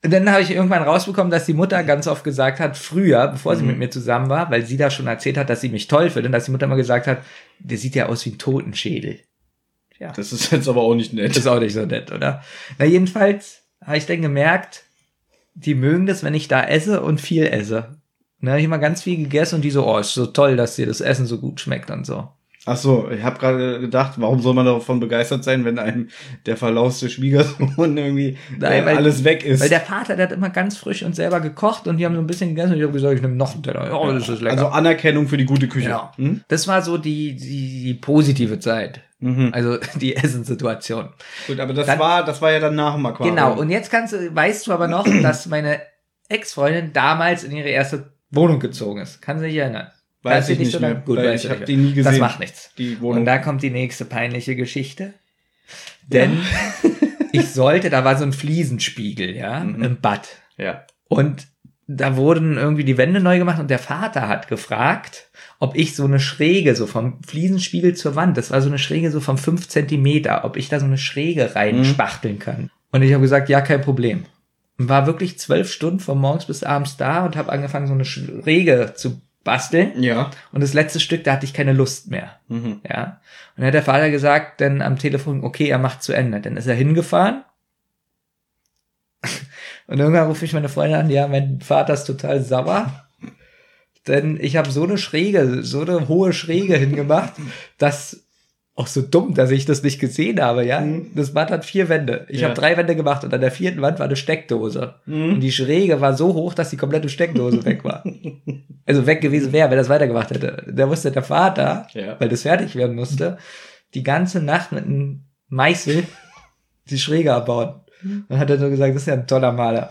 Und dann habe ich irgendwann rausbekommen, dass die Mutter ganz oft gesagt hat, früher, bevor sie Mhm. mit mir zusammen war, weil sie da schon erzählt hat, dass sie mich toll findet, dass die Mutter immer gesagt hat, der sieht ja aus wie ein Totenschädel. Ja. Das ist jetzt aber auch nicht nett. Das ist auch nicht so nett, oder? Na, jedenfalls habe ich dann gemerkt, die mögen das, wenn ich da esse und viel esse. Ne, hab ich mal ganz viel gegessen und die so, oh, ist so toll, dass dir das Essen so gut schmeckt und so. Ach so, ich habe gerade gedacht, warum soll man davon begeistert sein, wenn einem der verlauste Schwiegersohn irgendwie Nein, äh, weil- alles weg ist? Weil der Vater, der hat immer ganz frisch und selber gekocht und die haben so ein bisschen gegessen und ich habe gesagt, ich nehme noch einen Teller. Oh, das ist lecker. Also Anerkennung für die gute Küche. Genau. Hm? Das war so die, die, die positive Zeit. Mhm. Also die Essenssituation. Gut, aber das Dann- war, das war ja dann nach dem Aquarium. Genau, und jetzt kannst du, weißt du aber noch, dass meine Ex-Freundin damals in ihre erste Wohnung gezogen ist. Kann sie sich erinnern? Weiß Kannst du ich dich nicht so mehr, lang- Gut, weil weiß ich ich hab die nie gesehen. Das macht nichts. Die Wohnung. Und da kommt die nächste peinliche Geschichte. Denn ich sollte, da war so ein Fliesenspiegel, ja, Mhm. im Bad. Ja. Und da wurden irgendwie die Wände neu gemacht und der Vater hat gefragt, ob ich so eine Schräge, so vom Fliesenspiegel zur Wand, das war so eine Schräge so von fünf Zentimeter, ob ich da so eine Schräge reinspachteln kann. Und ich habe gesagt, ja, kein Problem. Und war wirklich zwölf Stunden von morgens bis abends da und habe angefangen, so eine Schräge zu basteln. Ja. Und das letzte Stück, da hatte ich keine Lust mehr. Mhm. Ja. Und dann hat der Vater gesagt, dann am Telefon, okay, er macht zu Ende. Dann ist er hingefahren. Und irgendwann rufe ich meine Freundin an, ja, mein Vater ist total sauer. Denn ich habe so eine Schräge, so eine hohe Schräge hingemacht, dass auch so dumm, dass ich das nicht gesehen habe, ja. Das Bad hat vier Wände. Ich Ja. habe drei Wände gemacht und an der vierten Wand war eine Steckdose. Und die Schräge war so hoch, dass die komplette Steckdose weg war. Also weg gewesen wäre, wenn das weitergemacht hätte. Da musste der Vater, Ja. weil das fertig werden musste, die ganze Nacht mit einem Meißel die Schräge abbauen. Und hat er so gesagt, das ist ja ein toller Maler.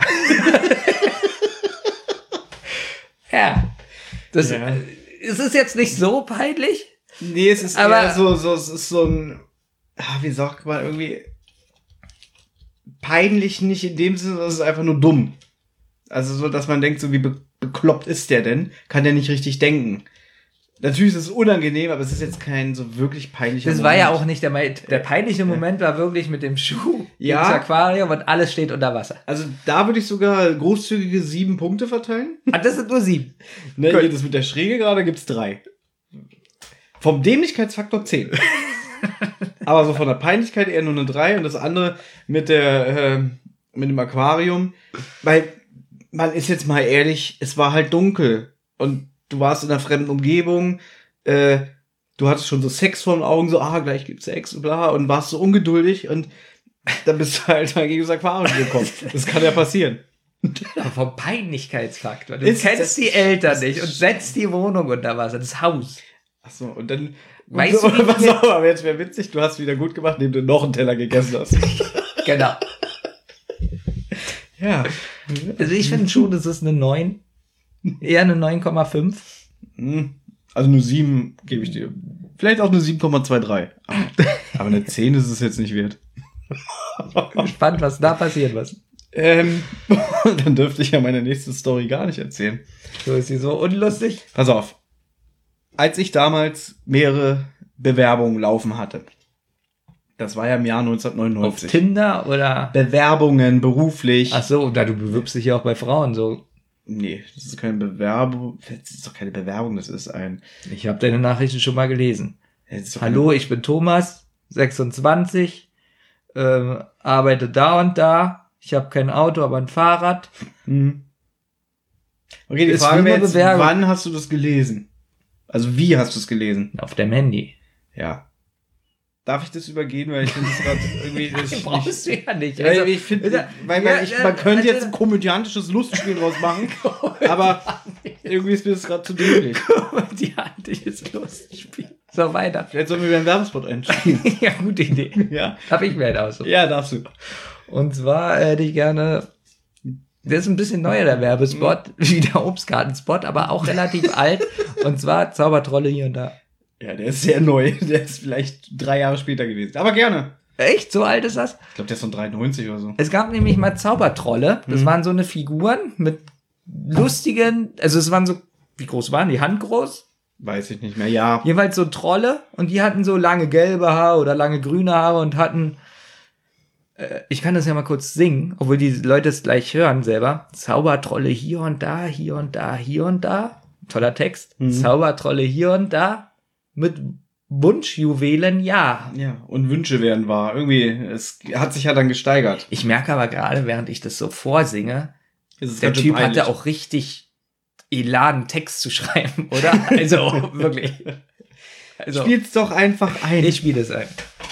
Ja. Das, Ja. Es ist jetzt nicht so peinlich. Nee, es ist Aber- eher so, so, es ist so ein, ah, wie sagt man, irgendwie peinlich nicht in dem Sinne, sondern es ist einfach nur dumm. Also so, dass man denkt, so wie be bekloppt ist der denn? Kann der nicht richtig denken? Natürlich ist es unangenehm, aber es ist jetzt kein so wirklich peinlicher Das Moment. war ja auch nicht der, der peinliche Moment, war wirklich mit dem Schuh Ja. ins Aquarium und alles steht unter Wasser. Also da würde ich sogar großzügige sieben Punkte verteilen. Ah, das sind nur sieben. Ne, hier, das mit der Schräge gerade gibt's drei. Vom Dämlichkeitsfaktor zehn. Aber so von der Peinlichkeit eher nur eine drei und das andere mit der äh, mit dem Aquarium, weil man ist jetzt mal ehrlich, es war halt dunkel und du warst in einer fremden Umgebung, äh, du hattest schon so Sex vor den Augen, so ah, gleich gibt's Sex und bla und warst so ungeduldig und dann bist du halt mal gegen das Aquarium gekommen. Das kann ja passieren. Aber vom Peinlichkeitsfaktor. Du Ist kennst das- die Eltern das- nicht und setzt die Wohnung unter Wasser, das Haus. Ach so, und dann Weißt und du, so, wie pass viele- auf, aber jetzt wäre witzig, du hast wieder gut gemacht, indem du noch einen Teller gegessen hast. Genau. Ja. Also ich finde schon, das ist eine neun. Eher eine neun Komma fünf. Hm. Also nur sieben gebe ich dir. Vielleicht auch eine sieben Komma zweiunddreißig. Aber, aber eine zehn ist es jetzt nicht wert. Gespannt, was da passiert was. Ähm, dann dürfte ich ja meine nächste Story gar nicht erzählen. So ist sie so unlustig. Pass auf. Als ich damals mehrere Bewerbungen laufen hatte, das war ja im Jahr Auf neunzehnhundertneunundneunzig. Tinder oder... Bewerbungen, beruflich. Ach so, da du bewirbst dich ja auch bei Frauen so. Nee, das ist keine Bewerbung. Das ist doch keine Bewerbung, das ist ein... Ich habe deine Nachrichten schon mal gelesen. Das ist doch Hallo, ich bin Thomas, sechsundzwanzig, ähm, arbeite da und da. Ich habe kein Auto, aber ein Fahrrad. Hm. Okay, die Ist Frage wie wäre eine jetzt, Bewerbung. wann hast du das gelesen? Also wie hast du es gelesen? Auf dem Handy. Ja. Darf ich das übergehen, weil ich finde das gerade irgendwie... Das ist Brauchst du ja nicht. Weil Also, ich finde, also, weil ja, man, ich, ja, man könnte also- jetzt ein komödiantisches Lustspiel draus machen, aber irgendwie ist mir das gerade zu dämlich. die handliches Lustspiel. So weiter. Vielleicht sollen wir wieder einen Werbespot einspielen. Ja, gute Idee. Ja. Hab ich mir halt aussuchen. Ja, darfst du. Und zwar hätte ich gerne, der ist ein bisschen neuer, der Werbespot, wie der Obstgartenspot, aber auch relativ alt. Und zwar Zaubertrolle hier und da. Ja, der ist sehr neu. Der ist vielleicht drei Jahre später gewesen. Aber gerne. Echt? So alt ist das? Ich glaube, der ist von dreiundneunzig oder so. Es gab nämlich mal Zaubertrolle. Das waren so eine Figuren mit lustigen, also es waren so, wie groß waren die? Handgroß? Weiß ich nicht mehr. Ja. Jeweils so Trolle und die hatten so lange gelbe Haare oder lange grüne Haare und hatten Äh, ich kann das ja mal kurz singen, obwohl die Leute es gleich hören selber. Zaubertrolle hier und da, hier und da, hier und da. Toller Text. Mhm. Zaubertrolle hier und da mit Wunschjuwelen, ja. Ja, und Wünsche werden wahr. Irgendwie, es hat sich ja dann gesteigert. Ich merke aber gerade, während ich das so vorsinge, Ist der Typ hatte auch richtig Elan, Text zu schreiben, oder? Also, wirklich. Also, Spiel's doch einfach ein. Ich spiele es ein.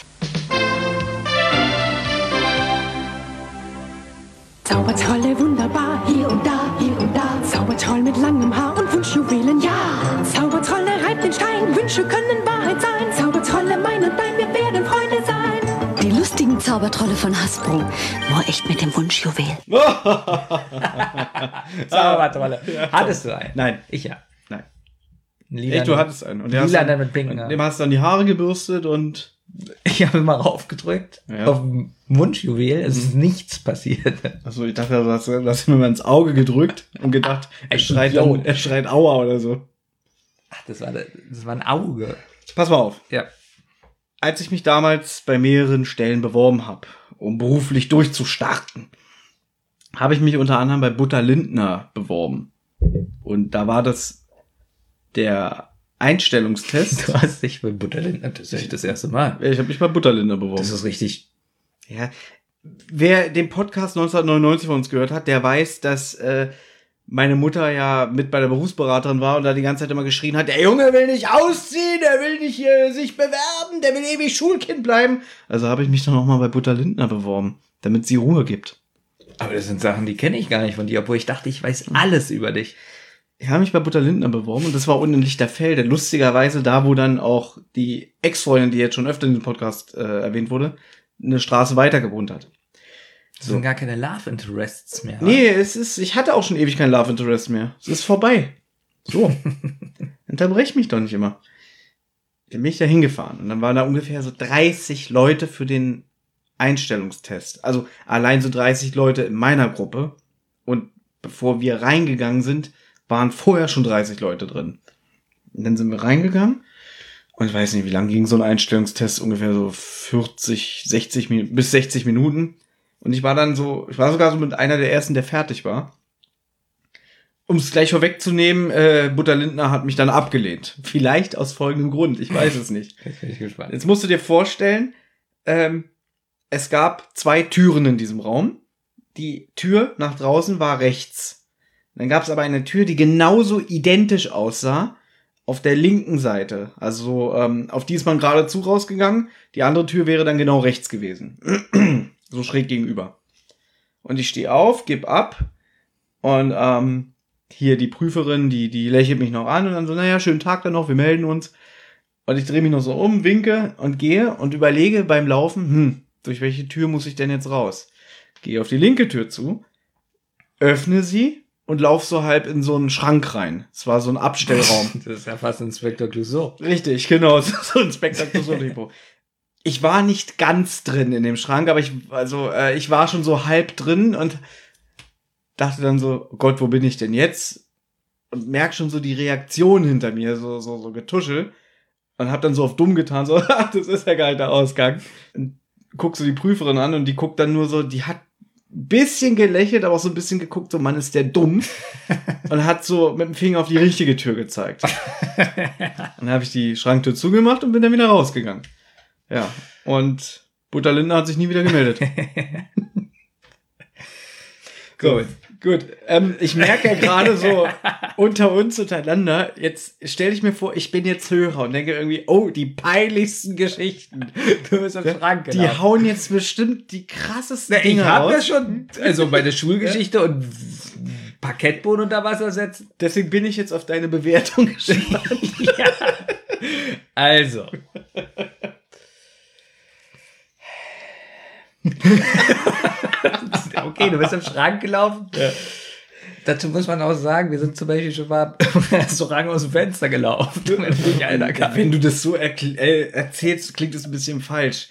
Zaubertrolle wunderbar, hier und da, hier und da. Zaubertroll mit langem Haar und Wunschjuwelen, ja. Zaubertrolle reibt den Stein, Wünsche können Wahrheit sein. Zaubertrolle, mein und dein, wir werden Freunde sein. Die lustigen Zaubertrolle von Hasbro, nur echt mit dem Wunschjuwel. Zaubertrolle. Hattest du einen? Nein. Ich ja. Nein. Lila Echt, du hattest einen. Und der Lila hast dann mit pinken Haaren. Dem hast du dann die Haare gebürstet und... Ich habe mal raufgedrückt ja. auf dem Wunschjuwel. Es ist nichts passiert. Achso, ich dachte, du hast, du hast mir mal ins Auge gedrückt und gedacht, er schreit, dann, er schreit Aua oder so. Ach, das war, das war ein Auge. Pass mal auf. Ja. Als ich mich damals bei mehreren Stellen beworben habe, um beruflich durchzustarten, habe ich mich unter anderem bei Butter Lindner beworben. Und da war das der Einstellungstest. Du hast dich bei Butter Lindner, das ist nicht das erste Mal. Ich habe mich bei Butter Lindner beworben. Das ist richtig. Ja. Wer den Podcast neunzehnhundertneunundneunzig von uns gehört hat, der weiß, dass äh, meine Mutter ja mit bei der Berufsberaterin war und da die ganze Zeit immer geschrien hat, der Junge will nicht ausziehen, der will nicht hier sich bewerben, der will ewig Schulkind bleiben. Also habe ich mich dann auch mal bei Butter Lindner beworben, damit sie Ruhe gibt. Aber das sind Sachen, die kenne ich gar nicht von dir, obwohl ich dachte, ich weiß alles über dich. Ich habe mich bei Butter Lindner beworben und das war unten in Lichterfelde. Lustigerweise da, wo dann auch die Ex-Freundin, die jetzt schon öfter in dem Podcast äh, erwähnt wurde, eine Straße weiter gewohnt hat. Das so. Sind gar keine Love Interests mehr. Nee, es ist, ich hatte auch schon ewig kein Love Interest mehr. Es ist vorbei. So. Unterbrech mich doch nicht immer. Dann bin ich da hingefahren und dann waren da ungefähr so dreißig Leute für den Einstellungstest. Also allein so dreißig Leute in meiner Gruppe. Und bevor wir reingegangen sind, waren vorher schon dreißig Leute drin. Und dann sind wir reingegangen und ich weiß nicht, wie lang ging so ein Einstellungstest, ungefähr so vierzig, sechzig Minuten, bis sechzig Minuten. Und ich war dann so, ich war sogar so mit einer der ersten, der fertig war. Um es gleich vorwegzunehmen, äh, Butter Lindner hat mich dann abgelehnt. Vielleicht aus folgendem Grund, ich weiß es nicht. Jetzt bin ich gespannt. Jetzt musst du dir vorstellen, ähm, es gab zwei Türen in diesem Raum. Die Tür nach draußen war rechts. Dann gab es aber eine Tür, die genauso identisch aussah, auf der linken Seite. Also ähm, auf die ist man geradezu rausgegangen. Die andere Tür wäre dann genau rechts gewesen. So schräg gegenüber. Und ich stehe auf, gebe ab. Und ähm, hier die Prüferin, die, die lächelt mich noch an. Und dann so, naja, schönen Tag dann noch, wir melden uns. Und ich drehe mich noch so um, winke und gehe und überlege beim Laufen, hm, durch welche Tür muss ich denn jetzt raus? Gehe auf die linke Tür zu, öffne sie und lauf so halb in so einen Schrank rein. Es war so ein Abstellraum. Das ist ja fast Inspektor Clouseau. Richtig, genau, so ein Inspektor Clouseau. Ich war nicht ganz drin in dem Schrank, aber ich, also, äh, ich war schon so halb drin und dachte dann so, oh Gott, wo bin ich denn jetzt? Und merk schon so die Reaktion hinter mir, so, so, so getuschel. Und hab dann so auf dumm getan, so, ach, das ist ja geil, der Ausgang. Und guck so die Prüferin an und die guckt dann nur so, die hat bisschen gelächelt, aber auch so ein bisschen geguckt, so, Mann, ist der dumm. Und hat so mit dem Finger auf die richtige Tür gezeigt. Dann habe ich die Schranktür zugemacht und bin dann wieder rausgegangen. Ja, und Butter Lindner hat sich nie wieder gemeldet. Gut, gut. Ähm, ich merke ja gerade so unter uns, untereinander, jetzt stelle ich mir vor, ich bin jetzt Hörer und denke irgendwie, oh, die peinlichsten Geschichten. Du bist am Schrank, Die genau. hauen jetzt bestimmt die krassesten Na, Dinge ich habe raus. das schon, also meine Schulgeschichte ja. und Parkettboden unter Wasser setzen. Deswegen bin ich jetzt auf deine Bewertung gespannt. Ja. Also. Okay, du bist im Schrank gelaufen. Ja. Dazu muss man auch sagen, wir sind zum Beispiel schon mal im Restaurant aus dem Fenster gelaufen. Wenn du das so erkl- äh, erzählst, klingt es ein bisschen falsch.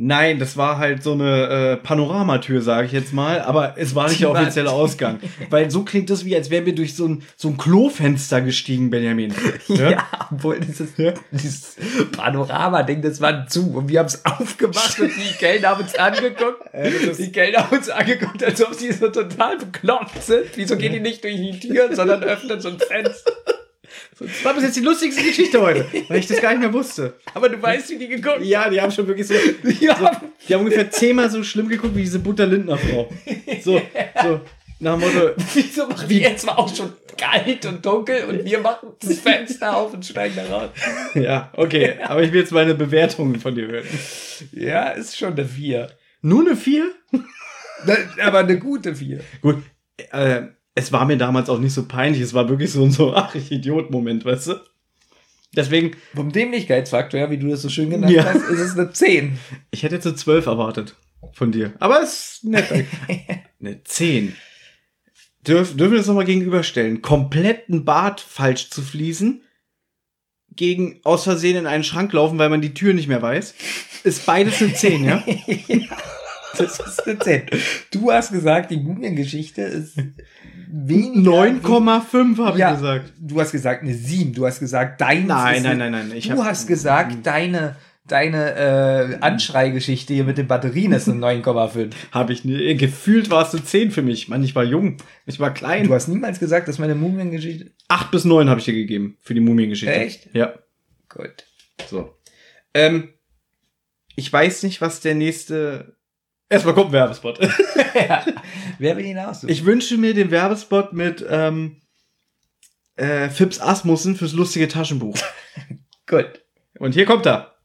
Nein, das war halt so eine äh, Panoramatür, sage ich jetzt mal, aber es war nicht der offizielle Ausgang. Weil so klingt das wie, als wären wir durch so ein, so ein Klofenster gestiegen, Benjamin. Ja, ja obwohl dieses, ja. dieses Panorama-Ding, das war zu. Und wir haben es aufgemacht und die Kellner haben uns angeguckt. Äh, die Kellner haben uns angeguckt, als ob sie so total bekloppt sind. Wieso gehen die nicht durch die Türen, sondern öffnen so ein Fenster? Das war bis jetzt die lustigste Geschichte heute, weil ich das gar nicht mehr wusste. Aber du weißt, wie die geguckt haben. Ja, die haben schon wirklich so, die haben, so, die haben ungefähr zehnmal so schlimm geguckt wie diese Butter-Lindner-Frau. So, so, nach dem Motto. Wieso machen wir jetzt mal auch schon kalt und dunkel und wir machen das Fenster auf und steigen da raus? Ja, okay, aber ich will jetzt meine Bewertungen von dir hören. Ja, ist schon eine vier. Nur eine vier? Aber eine gute vier. Gut, äh, es war mir damals auch nicht so peinlich. Es war wirklich so ein so, ach, ich Idiot-Moment, weißt du? Deswegen. Vom Dämlichkeitsfaktor, ja, wie du das so schön genannt ja. hast, ist es eine zehn. Ich hätte jetzt eine zwölf erwartet von dir. Aber es ist nett. Eine zehn. Dürf, dürfen wir das nochmal gegenüberstellen? Komplett ein Bad falsch zu fließen, gegen aus Versehen in einen Schrank laufen, weil man die Tür nicht mehr weiß, ist beides eine zehn, ja? Ja. Das ist eine zehn. Du hast gesagt, die Mumiengeschichte ist weniger. neun Komma fünf habe ja, ich gesagt. Du hast gesagt eine sieben. Du hast gesagt, dein. Nein, nein, nein, nein. Ich du hab, hast gesagt, deine, deine äh, Anschreigeschichte hier mit den Batterien ist eine neun Komma fünf. Habe ich nie. Gefühlt war es eine zehn für mich. Mann, ich war jung. Ich war klein. Du hast niemals gesagt, dass meine Mumiengeschichte. acht bis neun habe ich dir gegeben für die Mumiengeschichte. Echt? Ja. Gut. So. Ähm, ich weiß nicht, was der nächste. Erstmal kommt ein Werbespot. Ja. Wer will ihn aussuchen? Ich wünsche mir den Werbespot mit ähm, äh, Fips Asmussen fürs lustige Taschenbuch. Gut. Und hier kommt er.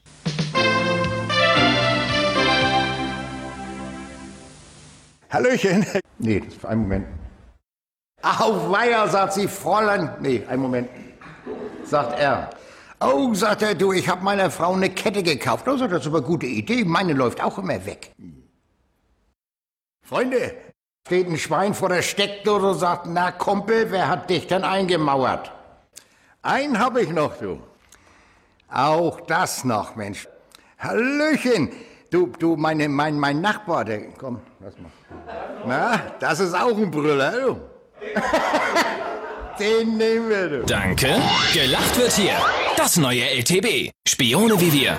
Hallöchen. Nee, das ist ein Moment. Auweia, sagt sie, Fräulein. Nee, ein Moment. Sagt er. Oh, sagt er, du, ich habe meiner Frau eine Kette gekauft. Oh, sagt er, das ist aber eine gute Idee. Meine läuft auch immer weg. Freunde, steht ein Schwein vor der Steckdose und sagt, na Kumpel, wer hat dich denn eingemauert? Einen hab ich noch, du. Auch das noch, Mensch. Hallöchen. Du, du, meine, mein, mein Nachbar, der, komm, lass mal. Na, das ist auch ein Brüller, du. Den nehmen wir, du. Danke. Gelacht wird hier. Das neue L T B. Spione wie wir.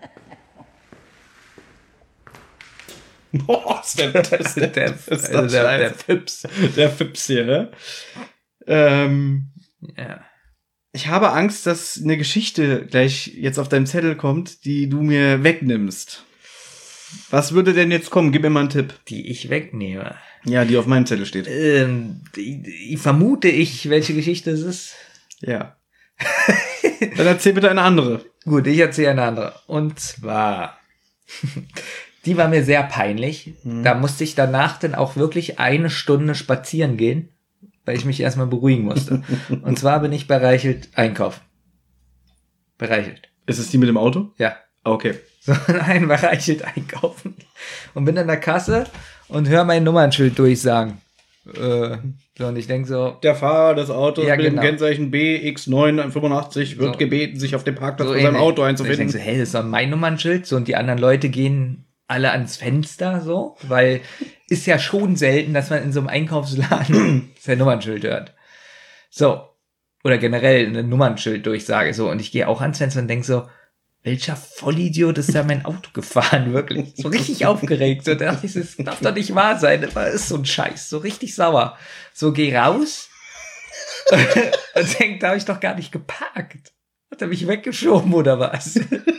Boah, ist der, das ist der, der, ist der, der, der Fips. Der Fips hier, ne? Ähm, ja. Ich habe Angst, dass eine Geschichte gleich jetzt auf deinem Zettel kommt, die du mir wegnimmst. Was würde denn jetzt kommen? Gib mir mal einen Tipp. Die ich wegnehme. Ja, die auf meinem Zettel steht. Ähm, die, die, vermute ich, welche Geschichte es ist. Ja. Dann erzähl bitte eine andere. Gut, ich erzähle eine andere. Und zwar, die war mir sehr peinlich. Hm. Da musste ich danach dann auch wirklich eine Stunde spazieren gehen, weil ich mich erstmal beruhigen musste. Und zwar bin ich bei Reichelt einkaufen. Bei Reichelt. Ist es die mit dem Auto? Ja. Okay. So, nein, bei Reichelt einkaufen. Und bin an der Kasse und höre mein Nummernschild durchsagen. Äh, so, und ich denke so. Der Fahrer des Autos ja, mit genau. dem Kennzeichen B X neun fünfundachtzig wird so. gebeten, sich auf dem Parkplatz so vor seinem Auto so einzufinden. Ich denke so, hey, das ist doch mein Nummernschild. So, und die anderen Leute gehen alle ans Fenster, so, weil ist ja schon selten, dass man in so einem Einkaufsladen sein Nummernschild hört. So. Oder generell eine Nummernschilddurchsage, so. Und ich gehe auch ans Fenster und denke so, welcher Vollidiot ist da mein Auto gefahren, wirklich? So richtig aufgeregt. So, da dachte ich, das darf doch nicht wahr sein. Das ist so ein Scheiß. So richtig sauer. So, geh raus. Und denk, da habe ich doch gar nicht geparkt. Hat er mich weggeschoben oder was?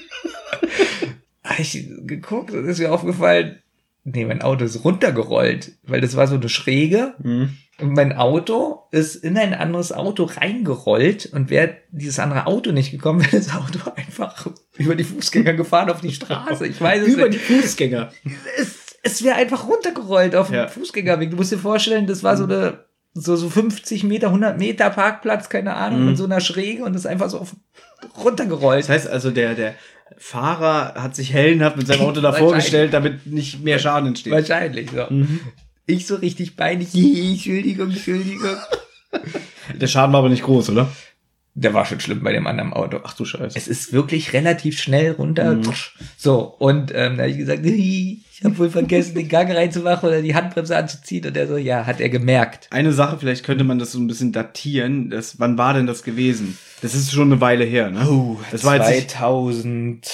Habe ich geguckt und ist mir aufgefallen, nee, mein Auto ist runtergerollt. Weil das war so eine Schräge. Mhm. Und mein Auto ist in ein anderes Auto reingerollt und wäre dieses andere Auto nicht gekommen, wäre das Auto einfach über die Fußgänger gefahren auf die Straße. Ich weiß es Über nicht. die Fußgänger. Es, es wäre einfach runtergerollt auf Ja. den Fußgängerweg. Du musst dir vorstellen, das war so eine so, so fünfzig Meter, hundert Meter Parkplatz, keine Ahnung, Mhm. mit so einer Schräge und ist einfach so auf, runtergerollt. Das heißt also, der, der Fahrer hat sich hellenhaft mit seinem Auto davor gestellt, damit nicht mehr Schaden entsteht. Wahrscheinlich, so. Mhm. Ich so richtig peinlich, Entschuldigung, Entschuldigung. Der Schaden war aber nicht groß, oder? Der war schon schlimm bei dem anderen Auto. Ach du Scheiße. Es ist wirklich relativ schnell runter. Mhm. So, und ähm, da habe ich gesagt, ich habe wohl vergessen, den Gang reinzumachen oder die Handbremse anzuziehen. Und er so, ja, hat er gemerkt. Eine Sache, vielleicht könnte man das so ein bisschen datieren. Das, wann war denn das gewesen? Das ist schon eine Weile her, ne? Oh, das war zweitausendfünf,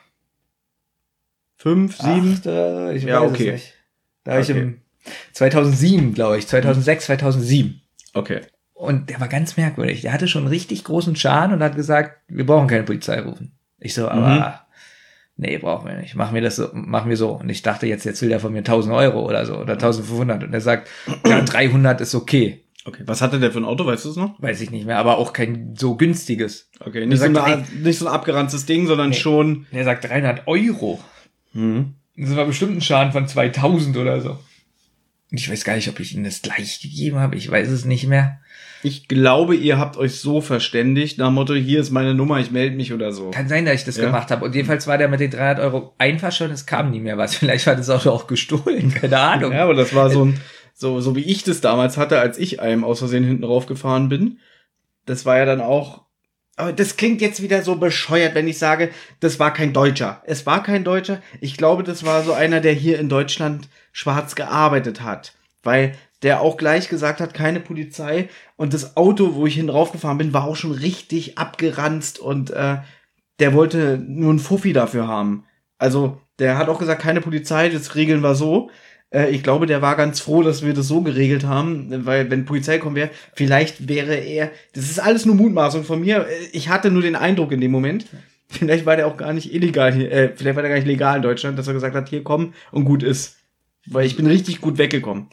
sieben Ich weiß ja, okay. es nicht. Da habe okay. ich im zweitausendsieben, glaube ich, zweitausendsechs, zweitausendsieben. Okay. Und der war ganz merkwürdig. Der hatte schon einen richtig großen Schaden und hat gesagt, wir brauchen keine Polizei rufen. Ich so, aber mhm. nee, brauchen wir nicht. Machen wir das so, machen wir so. Und ich dachte jetzt, jetzt will der von mir tausend Euro oder so oder eintausendfünfhundert. Und er sagt, ja, dreihundert ist okay. Okay. Was hatte der für ein Auto, weißt du es noch? Weiß ich nicht mehr, aber auch kein so günstiges. Okay, nicht, so, sagt, eine, nicht so ein abgeranztes Ding, sondern nee, schon... Der sagt dreihundert Euro. Mhm. Das war bestimmt ein Schaden von zweitausend oder so. Und ich weiß gar nicht, ob ich ihm das gleich gegeben habe. Ich weiß es nicht mehr. Ich glaube, ihr habt euch so verständigt, nach dem Motto, hier ist meine Nummer, ich melde mich oder so. Kann sein, dass ich das ja. gemacht habe. Und jedenfalls war der mit den dreihundert Euro einverstanden, es kam nie mehr was. Vielleicht war das Auto auch gestohlen, keine Ahnung. Ja, aber das war so ein, so, so wie ich das damals hatte, als ich einem aus Versehen hinten raufgefahren bin. Das war ja dann auch, aber das klingt jetzt wieder so bescheuert, wenn ich sage, das war kein Deutscher. Es war kein Deutscher. Ich glaube, das war so einer, der hier in Deutschland schwarz gearbeitet hat. Weil der auch gleich gesagt hat, keine Polizei. Und das Auto, wo ich hin raufgefahren bin, war auch schon richtig abgeranzt. Und äh, der wollte nur einen Fuffi dafür haben. Also der hat auch gesagt, keine Polizei, das regeln wir so. Äh, ich glaube, der war ganz froh, dass wir das so geregelt haben. Weil wenn Polizei kommen wäre, vielleicht wäre er... Das ist alles nur Mutmaßung von mir. Ich hatte nur den Eindruck in dem Moment, vielleicht war der auch gar nicht illegal hier, äh, vielleicht war der gar nicht legal in Deutschland, dass er gesagt hat, hier komm und gut ist. Weil ich bin richtig gut weggekommen.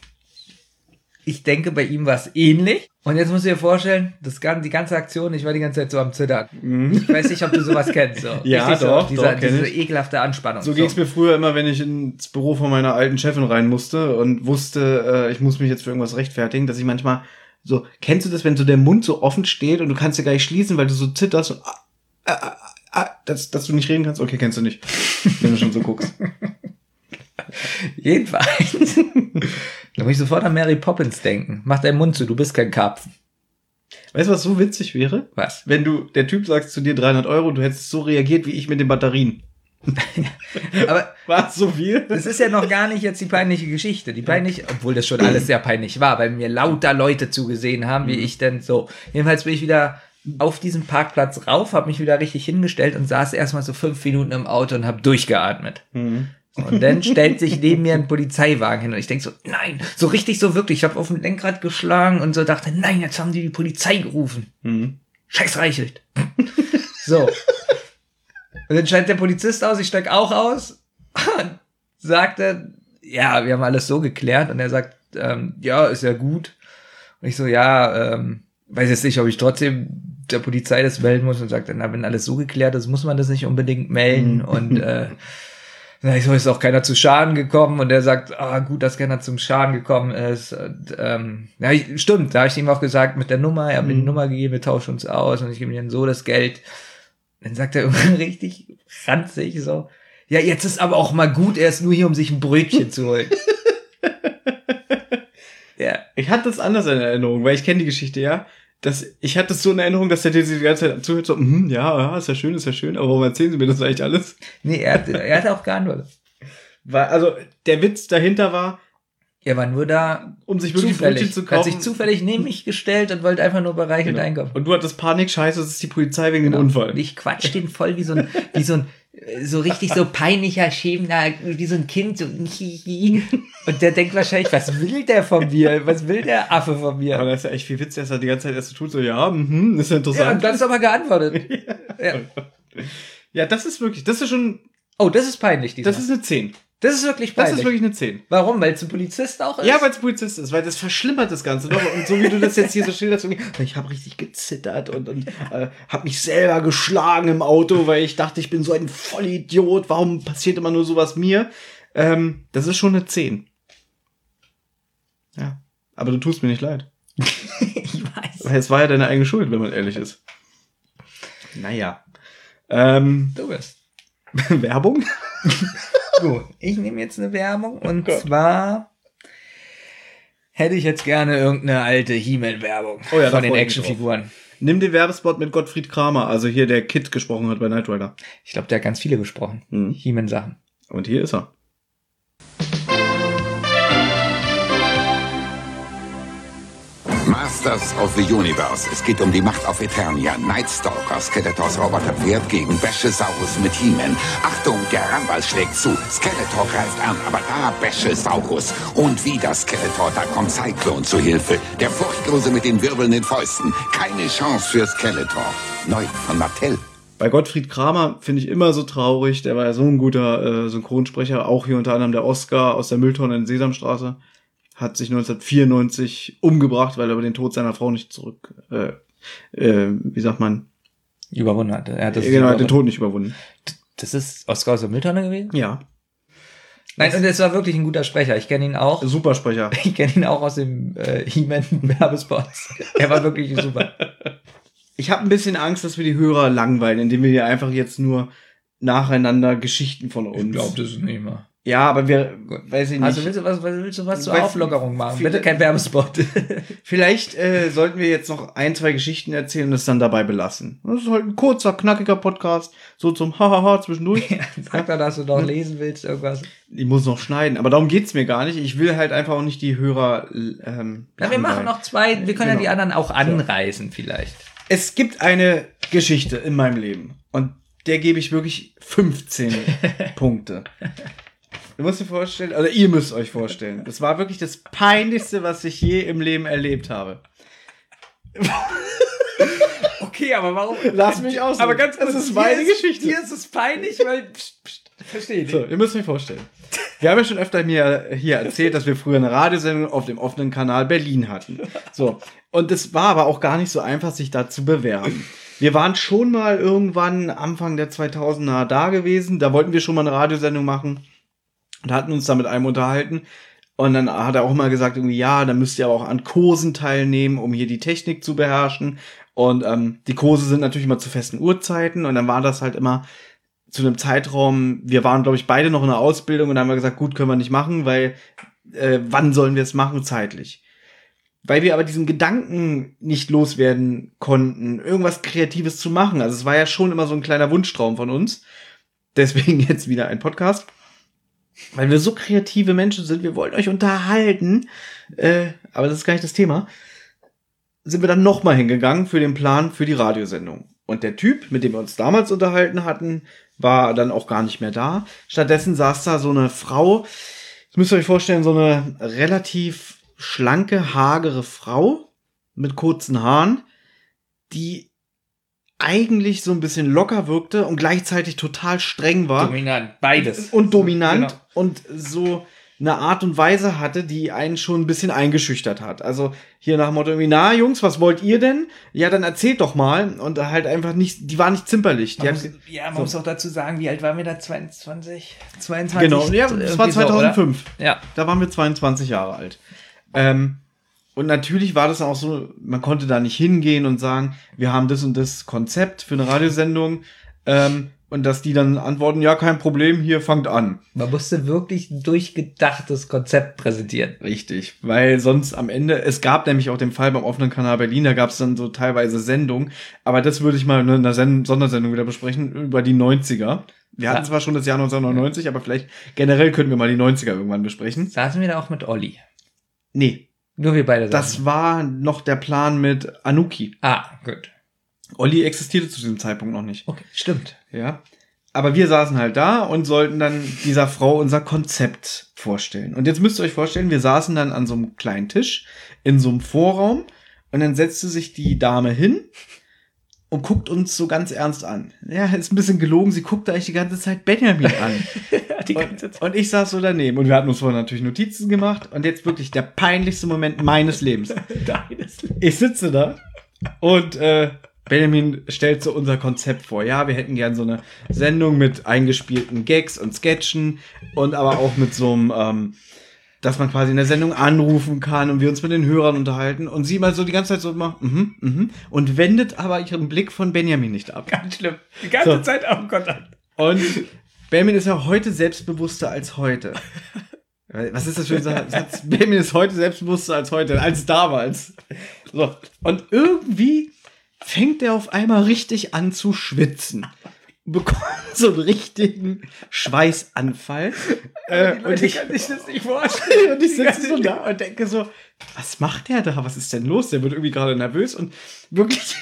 Ich denke, bei ihm war es ähnlich. Und jetzt musst du dir vorstellen, das, die ganze Aktion, ich war die ganze Zeit so am Zittern. Mhm. Ich weiß nicht, ob du sowas kennst. So. Ja, Richtig doch, so, dieser, doch, diese ich. ekelhafte Anspannung. So, so. ging es mir früher immer, wenn ich ins Büro von meiner alten Chefin rein musste und wusste, äh, ich muss mich jetzt für irgendwas rechtfertigen, dass ich manchmal so, kennst du das, wenn so der Mund so offen steht und du kannst ja gar nicht schließen, weil du so zitterst und ah, ah, ah, ah, dass, dass du nicht reden kannst? Okay, kennst du nicht, wenn du schon so guckst. Jedenfalls. Da muss ich sofort an Mary Poppins denken. Mach deinen Mund zu, du bist kein Karpfen. Weißt du, was so witzig wäre? Was? Wenn du, der Typ sagt zu dir dreihundert Euro, du hättest so reagiert wie ich mit den Batterien. Aber war es so viel? Das ist ja noch gar nicht jetzt die peinliche Geschichte. Die peinlich, obwohl das schon alles sehr peinlich war, weil mir lauter Leute zugesehen haben, wie ich denn so. Jedenfalls bin ich wieder auf diesem Parkplatz rauf, habe mich wieder richtig hingestellt und saß erstmal so fünf Minuten im Auto und habe durchgeatmet. Mhm. Und dann stellt sich neben mir ein Polizeiwagen hin und ich denke so, nein, so richtig so wirklich. Ich habe auf dem Lenkrad geschlagen und so dachte, nein, jetzt haben die die Polizei gerufen. Mhm. Scheiß Reichelt. So. Und dann steigt der Polizist aus, ich steig auch aus und sagte, ja, wir haben alles so geklärt. Und er sagt, ähm, ja, ist ja gut. Und ich so, ja, ähm, weiß jetzt nicht, ob ich trotzdem der Polizei das melden muss. Und sagt dann, na, wenn alles so geklärt ist, muss man das nicht unbedingt melden. Mhm. Und äh, na, ich so, ist auch keiner zu Schaden gekommen. Und er sagt, ah, gut, dass keiner zum Schaden gekommen ist. Und, ähm, ja, ich, stimmt, da habe ich ihm auch gesagt, mit der Nummer, er hat mir die Nummer gegeben, wir tauschen uns aus und ich gebe ihm dann so das Geld. Dann sagt er irgendwie richtig ranzig so, ja, jetzt ist aber auch mal gut, er ist nur hier, um sich ein Brötchen zu holen. Ja. Ich hatte das anders in Erinnerung, weil ich kenne die Geschichte, ja. Das, ich hatte es so in Erinnerung, dass der dir die ganze Zeit zuhört, so, hm, ja, ja, ist ja schön, ist ja schön, aber warum erzählen Sie mir das eigentlich alles? Nee, er hat, er hat auch geantwortet. Weil, also, der Witz dahinter war, er war nur da, um sich wirklich zufällig, Brötchen zu kaufen. Hat sich zufällig neben mich gestellt und wollte einfach nur bei Reichelt genau. einkaufen. Und du hattest Panik, scheiße, das ist die Polizei wegen genau. dem Unfall. Und ich quatsch den voll wie so ein, wie so ein, so richtig so peinlicher, schämender, wie so ein Kind, so, und der denkt wahrscheinlich, was will der von mir? Was will der Affe von mir? Aber das ist ja echt viel Witz, dass er die ganze Zeit erst so tut, so, ja, mhm, ist ja interessant. Ja, und dann ist aber geantwortet. ja. ja, das ist wirklich, das ist schon, oh, das ist peinlich, diesmal. Das ist eine zehn. Das ist wirklich peinlich. Das ist wirklich eine zehn. Warum? Weil es ein Polizist auch ist? Ja, weil es ein Polizist ist, weil das verschlimmert das Ganze noch. Und so wie du das jetzt hier so schilderst, ich habe richtig gezittert und, und äh, habe mich selber geschlagen im Auto, weil ich dachte, ich bin so ein Vollidiot. Warum passiert immer nur sowas mir? Ähm, das ist schon eine zehn. Ja, aber du tust mir nicht leid. Ich weiß. Weil es war ja deine eigene Schuld, wenn man ehrlich ist. Naja. Ähm, du bist. Werbung? Gut, ich nehme jetzt eine Werbung und oh zwar hätte ich jetzt gerne irgendeine alte He-Man-Werbung oh ja, von den Actionfiguren. Nimm den Werbespot mit Gottfried Kramer, also hier der Kid gesprochen hat bei Knight Rider. Ich glaube, der hat ganz viele gesprochen. Mhm. He-Man-Sachen. Und hier ist er. Masters of the Universe. Es geht um die Macht auf Eternia. Nightstalker, Skeletors Roboterpferd gegen Bäschesaurus mit He-Man. Achtung, der Rambal schlägt zu. Skeletor greift an, aber da Bäschesaurus. Und wieder Skeletor, da kommt Cyclone zu Hilfe. Der Furchtlose mit den wirbelnden Fäusten. Keine Chance für Skeletor. Neu von Mattel. Bei Gottfried Kramer finde ich immer so traurig. Der war ja so ein guter äh, Synchronsprecher. Auch hier unter anderem der Oscar aus der Mülltonne in Sesamstraße. Hat sich neunzehnhundertvierundneunzig umgebracht, weil er über den Tod seiner Frau nicht zurück, äh, äh, wie sagt man? Überwunden hat. Er hat das genau, hat den Tod nicht überwunden. Das ist Oscar aus der Mülltonne gewesen? Ja. Nein, und es war wirklich ein guter Sprecher. Ich kenne ihn auch. Super Sprecher. Ich kenne ihn auch aus dem äh, He-Man-Werbespots. Er war wirklich super. Ich habe ein bisschen Angst, dass wir die Hörer langweilen, indem wir hier einfach jetzt nur nacheinander Geschichten von uns. Ich glaube, das ist nicht mal. Ja, aber wir, weiß ich nicht. Also willst du was, willst du was zur Weiß- Auflockerung machen? Bitte kein Werbespot. Vielleicht äh, sollten wir jetzt noch ein, zwei Geschichten erzählen und es dann dabei belassen. Das ist halt ein kurzer, knackiger Podcast, so zum Hahaha zwischendurch. Sag doch, dass du noch lesen willst, irgendwas. Ich muss noch schneiden, aber darum geht's mir gar nicht. Ich will halt einfach auch nicht die Hörer ähm, Na, wir machen langweilen. noch zwei, wir können Genau. ja die anderen auch anreißen vielleicht. Es gibt eine Geschichte in meinem Leben und der gebe ich wirklich fünfzehn Punkte. Du musst dir vorstellen, oder ihr müsst euch vorstellen, das war wirklich das Peinlichste, was ich je im Leben erlebt habe. Okay, aber warum? Lass mich aus. Aber ganz kurz, das ist meine hier Geschichte. Hier ist es peinlich, weil, pst, pst, verstehe ich. So, ihr müsst euch vorstellen. Wir haben ja schon öfter mir hier erzählt, dass wir früher eine Radiosendung auf dem offenen Kanal Berlin hatten. So. Und es war aber auch gar nicht so einfach, sich da zu bewerben. Wir waren schon mal irgendwann Anfang der zweitausender da gewesen. Da wollten wir schon mal eine Radiosendung machen und hatten uns da mit einem unterhalten. Und dann hat er auch mal gesagt, irgendwie, ja, dann müsst ihr aber auch an Kursen teilnehmen, um hier die Technik zu beherrschen. Und ähm, die Kurse sind natürlich immer zu festen Uhrzeiten. Und dann war das halt immer zu einem Zeitraum, wir waren, glaube ich, beide noch in der Ausbildung. Und dann haben wir gesagt, gut, können wir nicht machen, weil äh, wann sollen wir es machen zeitlich? Weil wir aber diesen Gedanken nicht loswerden konnten, irgendwas Kreatives zu machen. Also es war ja schon immer so ein kleiner Wunschtraum von uns. Deswegen jetzt wieder ein Podcast. Weil wir so kreative Menschen sind, wir wollen euch unterhalten, äh, aber das ist gar nicht das Thema, sind wir dann nochmal hingegangen für den Plan für die Radiosendung. Und der Typ, mit dem wir uns damals unterhalten hatten, war dann auch gar nicht mehr da. Stattdessen saß da so eine Frau, das müsst ihr euch vorstellen, so eine relativ schlanke, hagere Frau mit kurzen Haaren, die eigentlich so ein bisschen locker wirkte und gleichzeitig total streng war. Dominant, beides. Und dominant Genau. und so eine Art und Weise hatte, die einen schon ein bisschen eingeschüchtert hat. Also hier nach dem Motto, irgendwie, na Jungs, was wollt ihr denn? Ja, dann erzählt doch mal. Und halt einfach nicht, die war nicht zimperlich. Die Man hat, muss, ja, man so. muss auch dazu sagen, wie alt waren wir da? zweiundzwanzig? zweiundzwanzig? Genau, ja, das war Irgendwie so, zweitausendfünf. oder? Ja. Da waren wir zweiundzwanzig Jahre alt. Ähm, und natürlich war das auch so, man konnte da nicht hingehen und sagen, wir haben das und das Konzept für eine Radiosendung. Ähm, und dass die dann antworten, ja, kein Problem, hier fangt an. Man musste wirklich ein durchgedachtes Konzept präsentieren. Richtig, weil sonst am Ende, es gab nämlich auch den Fall beim offenen Kanal Berlin, da gab es dann so teilweise Sendungen, aber das würde ich mal in einer Sen- Sondersendung wieder besprechen, über die neunziger. Wir hatten Ja. zwar schon das Jahr neunzehnhundertneunundneunzig, aber vielleicht generell könnten wir mal die neunziger irgendwann besprechen. Saßen wir da auch mit Olli? Nee. Nur wir beide. Das saßen. war noch der Plan mit Anuki. Ah, gut. Olli existierte zu diesem Zeitpunkt noch nicht. Okay, stimmt. Ja. Aber wir saßen halt da und sollten dann dieser Frau unser Konzept vorstellen. Und jetzt müsst ihr euch vorstellen, wir saßen dann an so einem kleinen Tisch in so einem Vorraum und dann setzte sich die Dame hin und guckt uns so ganz ernst an. Ja, ist ein bisschen gelogen, sie guckte eigentlich die ganze Zeit Benjamin an. die ganze Zeit. Und, und ich saß so daneben und wir hatten uns vorher natürlich Notizen gemacht und jetzt wirklich der peinlichste Moment meines Lebens. Deines Lebens. Ich sitze da und äh, Benjamin stellt so unser Konzept vor. Ja, wir hätten gern so eine Sendung mit eingespielten Gags und Sketchen und aber auch mit so einem, ähm, dass man quasi in der Sendung anrufen kann und wir uns mit den Hörern unterhalten und sie mal so die ganze Zeit so immer, mhm, mhm, und wendet aber ihren Blick von Benjamin nicht ab. Ganz schlimm. Die ganze So. Zeit Augenkontakt. Und Benjamin ist ja heute selbstbewusster als heute. Was ist das für ein Satz? Benjamin ist heute selbstbewusster als heute, als damals. So. Und irgendwie fängt er auf einmal richtig an zu schwitzen. Bekommt so einen richtigen Schweißanfall. äh, und ich kann sich das nicht vorstellen. und ich sitze so da und denke so, was macht der da? Was ist denn los? Der wird irgendwie gerade nervös und wirklich.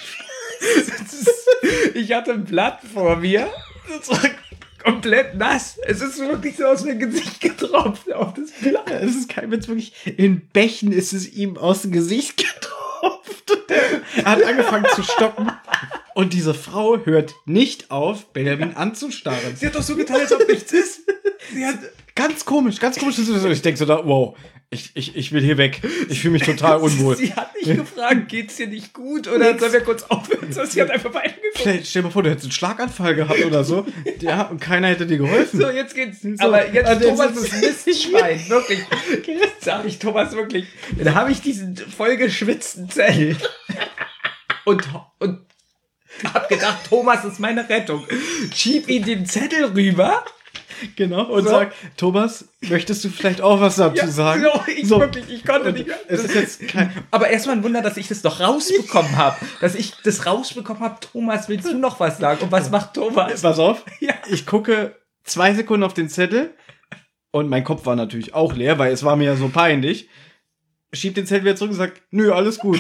Ich hatte ein Blatt vor mir. Das war komplett nass. Es ist wirklich so aus dem Gesicht getropft auf das Blatt. Es ist kein Witz, wirklich. In Bächen ist es ihm aus dem Gesicht getropft. Er hat angefangen zu stocken. Und diese Frau hört nicht auf, Benjamin anzustarren. Sie hat doch so getan, als ob nichts ist. Sie hat ganz komisch, ganz komisch. Ich denke so da, wow, ich, ich, ich will hier weg. Ich fühle mich total unwohl. Sie hat nicht gefragt, geht's dir nicht gut oder sollen wir kurz aufhören? Sie hat einfach weitergeguckt. Stell, stell dir mal vor, du hättest einen Schlaganfall gehabt oder so. Ja, und keiner hätte dir geholfen. So, jetzt geht's. So, aber jetzt also Thomas ist Mistschwein, wirklich. Jetzt sag ich Thomas wirklich. Dann habe ich diesen vollgeschwitzten Zettel. Und, und hab gedacht, Thomas ist meine Rettung. Schieb ihm den Zettel rüber. Genau, und so. sag, Thomas, möchtest du vielleicht auch was dazu ja, sagen? So, ich so. wirklich, ich konnte und nicht mehr. Es ist jetzt kein aber erstmal ein Wunder, dass ich das doch rausbekommen habe. Dass ich das rausbekommen habe. Thomas, willst du noch was sagen? Und was macht Thomas? Pass auf, ja. Ich gucke zwei Sekunden auf den Zettel und mein Kopf war natürlich auch leer, weil es war mir ja so peinlich. Schieb den Zettel wieder zurück und sagt, nö, alles gut.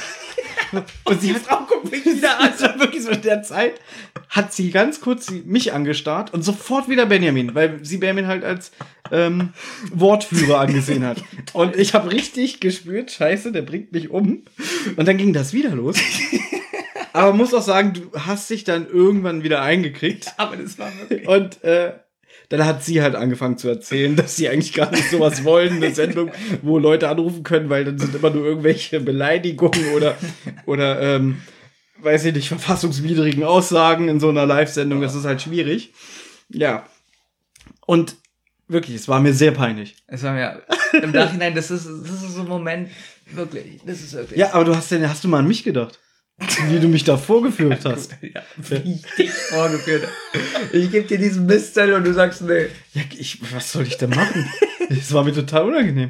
Und sie hat Frau guckt mich wieder an. Also wirklich so in der Zeit hat sie ganz kurz mich angestarrt und sofort wieder Benjamin, weil sie Benjamin halt als ähm, Wortführer angesehen hat. Und ich habe richtig gespürt, scheiße, der bringt mich um. Und dann ging das wieder los. Aber man muss auch sagen, du hast dich dann irgendwann wieder eingekriegt. Aber das war wirklich... Und äh, dann hat sie halt angefangen zu erzählen, dass sie eigentlich gar nicht sowas wollen, eine Sendung, wo Leute anrufen können, weil dann sind immer nur irgendwelche Beleidigungen oder, oder ähm, weiß ich nicht, verfassungswidrigen Aussagen in so einer Live-Sendung. Das ist halt schwierig. Ja. Und wirklich, es war mir sehr peinlich. Es war mir im Nachhinein, das ist, das ist so ein Moment, wirklich, das ist wirklich. Ja, aber du hast denn, hast du mal an mich gedacht? Wie du mich da vorgeführt hast. Ja, wie ich dich vorgeführt habe. Ich gebe dir diesen Mistzettel und du sagst, nee. Ja, ich, was soll ich denn machen? Das war mir total unangenehm.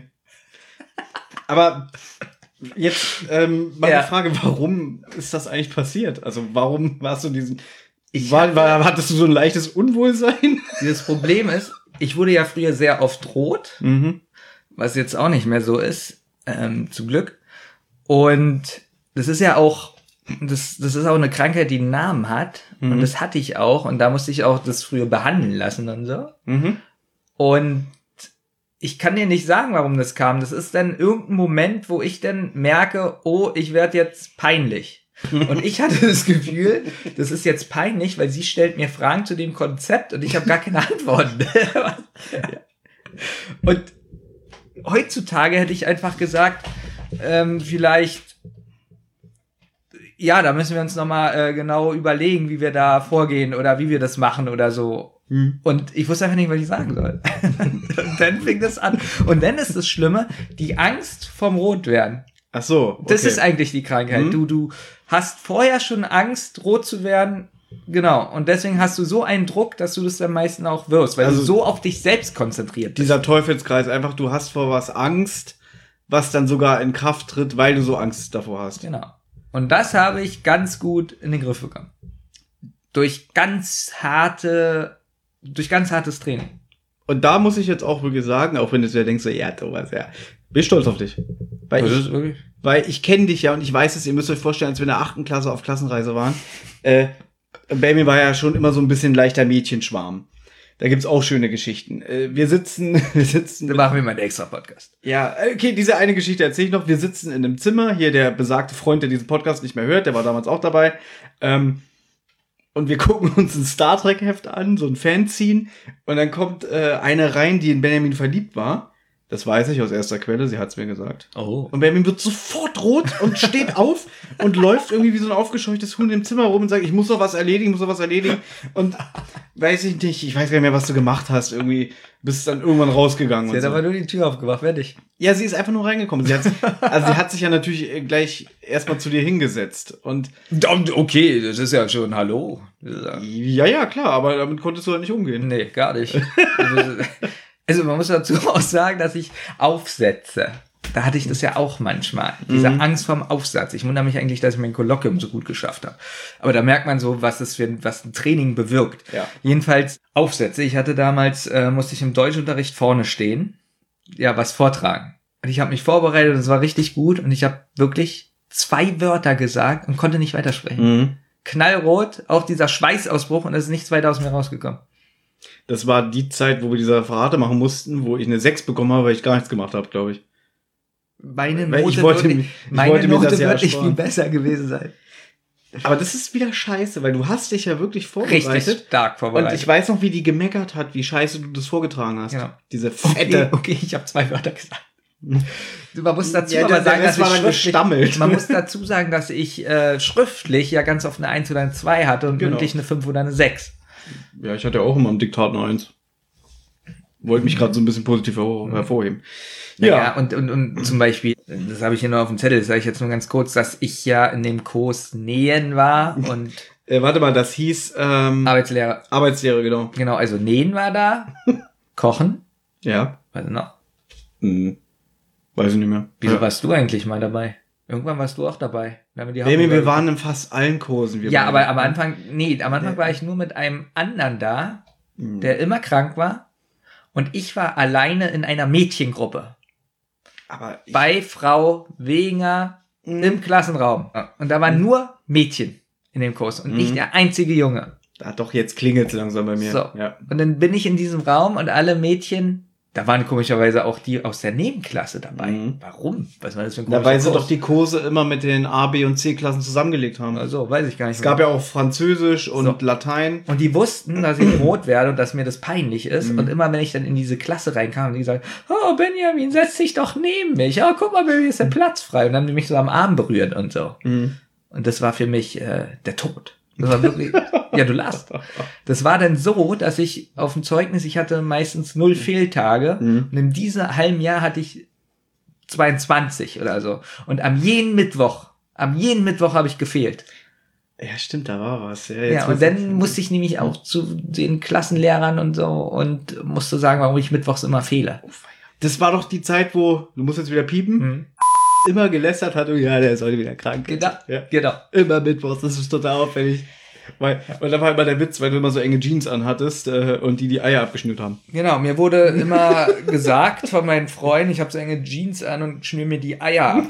Aber jetzt ähm, meine Ja. Frage, warum ist das eigentlich passiert? Also warum warst du diesen... Ich war, war, hattest du so ein leichtes Unwohlsein? Dieses Problem ist, ich wurde ja früher sehr oft rot, Mhm. was jetzt auch nicht mehr so ist, ähm, zum Glück. Und das ist ja auch, das, das ist auch eine Krankheit, die einen Namen hat. Mhm. Und das hatte ich auch. Und da musste ich auch das früher behandeln lassen und so. Mhm. Und ich kann dir nicht sagen, warum das kam. Das ist dann irgendein Moment, wo ich dann merke, oh, ich werde jetzt peinlich. Und ich hatte das Gefühl, das ist jetzt peinlich, weil sie stellt mir Fragen zu dem Konzept und ich habe gar keine Antworten. Und heutzutage hätte ich einfach gesagt, ähm, vielleicht, ja, da müssen wir uns nochmal äh, genau überlegen, wie wir da vorgehen oder wie wir das machen oder so. Hm. Und ich wusste einfach nicht, was ich sagen soll. Und dann fing das an. Und dann ist das Schlimme, die Angst vom Rotwerden. Ach so, okay. Das ist eigentlich die Krankheit. Hm. Du, du hast vorher schon Angst, rot zu werden. Genau. Und deswegen hast du so einen Druck, dass du das am meisten auch wirst, weil Also du so auf dich selbst konzentriert bist. Dieser Teufelskreis, einfach du hast vor was Angst, was dann sogar in Kraft tritt, weil du so Angst davor hast. Genau. Und das habe ich ganz gut in den Griff bekommen. Durch ganz harte, durch ganz hartes Training. Und da muss ich jetzt auch wirklich sagen, auch wenn du dir denkst, so, ja, Thomas, ja, bin stolz auf dich. Weil Das ich, ist wirklich- weil ich kenne dich ja und ich weiß es, ihr müsst euch vorstellen, als wir in der achten Klasse auf Klassenreise waren, äh, Baby war ja schon immer so ein bisschen leichter Mädchenschwarm. Da gibt's auch schöne Geschichten. Äh, wir sitzen, wir sitzen. Dann machen wir mal einen extra Podcast. Ja, okay, diese eine Geschichte erzähle ich noch. Wir sitzen in einem Zimmer, hier der besagte Freund, der diesen Podcast nicht mehr hört, der war damals auch dabei. Ähm, und wir gucken uns ein Star Trek Heft an, so ein Fanzine. Und dann kommt äh, eine rein, die in Benjamin verliebt war. Das weiß ich aus erster Quelle, sie hat's mir gesagt. Oh. Und Benjamin wird sofort rot und steht auf und läuft irgendwie wie so ein aufgescheuchtes Huhn im Zimmer rum und sagt, ich muss doch was erledigen, muss doch was erledigen. Und weiß ich nicht, ich weiß gar nicht mehr, was du gemacht hast. Irgendwie bist dann irgendwann rausgegangen. Sie und hat so. aber nur die Tür aufgemacht, fertig. Ja, sie ist einfach nur reingekommen. Sie hat, also sie hat sich ja natürlich gleich erstmal zu dir hingesetzt. Und okay, das ist ja schon Hallo. Ja, ja, klar, aber damit konntest du halt nicht umgehen. Nee, gar nicht. Also man muss dazu auch sagen, dass ich aufsetze. da hatte ich das ja auch manchmal. Diese Mhm. Angst vorm Aufsatz. Ich wundere mich eigentlich, dass ich mein Kolloquium so gut geschafft habe. Aber da merkt man so, was das für ein, was ein Training bewirkt. Ja. Jedenfalls Aufsätze. Ich hatte damals, äh, musste ich im Deutschunterricht vorne stehen, ja, was vortragen. Und ich habe mich vorbereitet und es war richtig gut und ich habe wirklich zwei Wörter gesagt und konnte nicht weitersprechen. Mhm. Knallrot, auch dieser Schweißausbruch und es ist nichts weiter aus mir rausgekommen. Das war die Zeit, wo wir diese Referate machen mussten, wo ich eine sechs bekommen habe, weil ich gar nichts gemacht habe, glaube ich. Meine Weil Note ich wollte, würde, mir- ich meine wollte mir Note das ja wird nicht viel ersparen. besser gewesen sein. Aber das ist wieder scheiße, weil du hast dich ja wirklich vorbereitet. Richtig stark vorbereitet. Und ich weiß noch, wie die gemeckert hat, wie scheiße du das vorgetragen hast. Genau. Diese Okay, fette... okay, ich habe zwei Wörter gesagt. Man muss dazu Ja, aber der sagen, Rest dass ich war dann schriftlich, gestammelt. man muss dazu sagen, dass ich äh, schriftlich ja ganz oft eine eins oder eine zwei hatte und Genau. mündlich eine fünf oder eine sechs. Ja, ich hatte ja auch immer im Diktat eine eins. Wollte mich gerade so ein bisschen positiv hervor- hervorheben. Ja, Ja. und, und, und zum Beispiel, das habe ich hier nur auf dem Zettel, das sage ich jetzt nur ganz kurz, dass ich ja in dem Kurs Nähen war und Äh, warte mal, das hieß ähm, Arbeitslehre. Arbeitslehre, genau. Genau, also Nähen war da, Kochen, Ja. was noch? Hm. Weiß ich nicht mehr. Wieso ja. warst du eigentlich mal dabei? Irgendwann warst du auch dabei. Wir haben die Nee, nee, Hamburger- wir waren in fast allen Kursen. Wir Ja, beide. aber am Anfang, nee, am Anfang war ich nur mit einem anderen da, Mhm. der immer krank war. Und ich war alleine in einer Mädchengruppe. Aber ich, Bei Frau Wegener Mhm. im Klassenraum. Und da waren nur Mädchen in dem Kurs und ich Mhm. der einzige Junge. ah, doch, jetzt klingelt es langsam bei mir. So. Ja. Und dann bin ich in diesem Raum und alle Mädchen, da waren komischerweise auch die aus der Nebenklasse dabei. Mhm. Warum? Was war das für ein Na, komischer weil sie Kurs? doch die Kurse immer mit den A, B und C-Klassen zusammengelegt haben. Also, weiß ich gar nicht. Es gab ja auch Französisch und So. Latein. Und die wussten, dass ich rot werde und dass mir das peinlich ist. Mhm. Und immer, wenn ich dann in diese Klasse reinkam, haben die gesagt, oh, Benjamin, setz dich doch neben mich. Oh, guck mal, Baby, ist der Platz frei. Und dann haben die mich so am Arm berührt und so. Mhm. Und das war für mich äh, der Tod. Das war wirklich, ja, du lachst. Das war dann so, dass ich auf dem Zeugnis, ich hatte meistens null Fehltage. Mhm. Und in diesem halben Jahr hatte ich zweiundzwanzig oder so. Und am jeden Mittwoch, am jeden Mittwoch habe ich gefehlt. Ja, stimmt, da war was. Ja, Ja, jetzt und wird's- dann musste ich nämlich auch zu den Klassenlehrern und so und musste sagen, warum ich mittwochs immer fehle. Das war doch die Zeit, wo, du musst jetzt wieder piepen, Mhm. immer gelästert hat und ja, der ist heute wieder krank. Genau, Ja. genau. Immer mittwochs, das ist total auffällig. Weil, weil da war immer der Witz, weil du immer so enge Jeans anhattest äh, und die die Eier abgeschnürt haben. Genau, mir wurde immer gesagt von meinen Freunden, ich habe so enge Jeans an und schnür mir die Eier ab.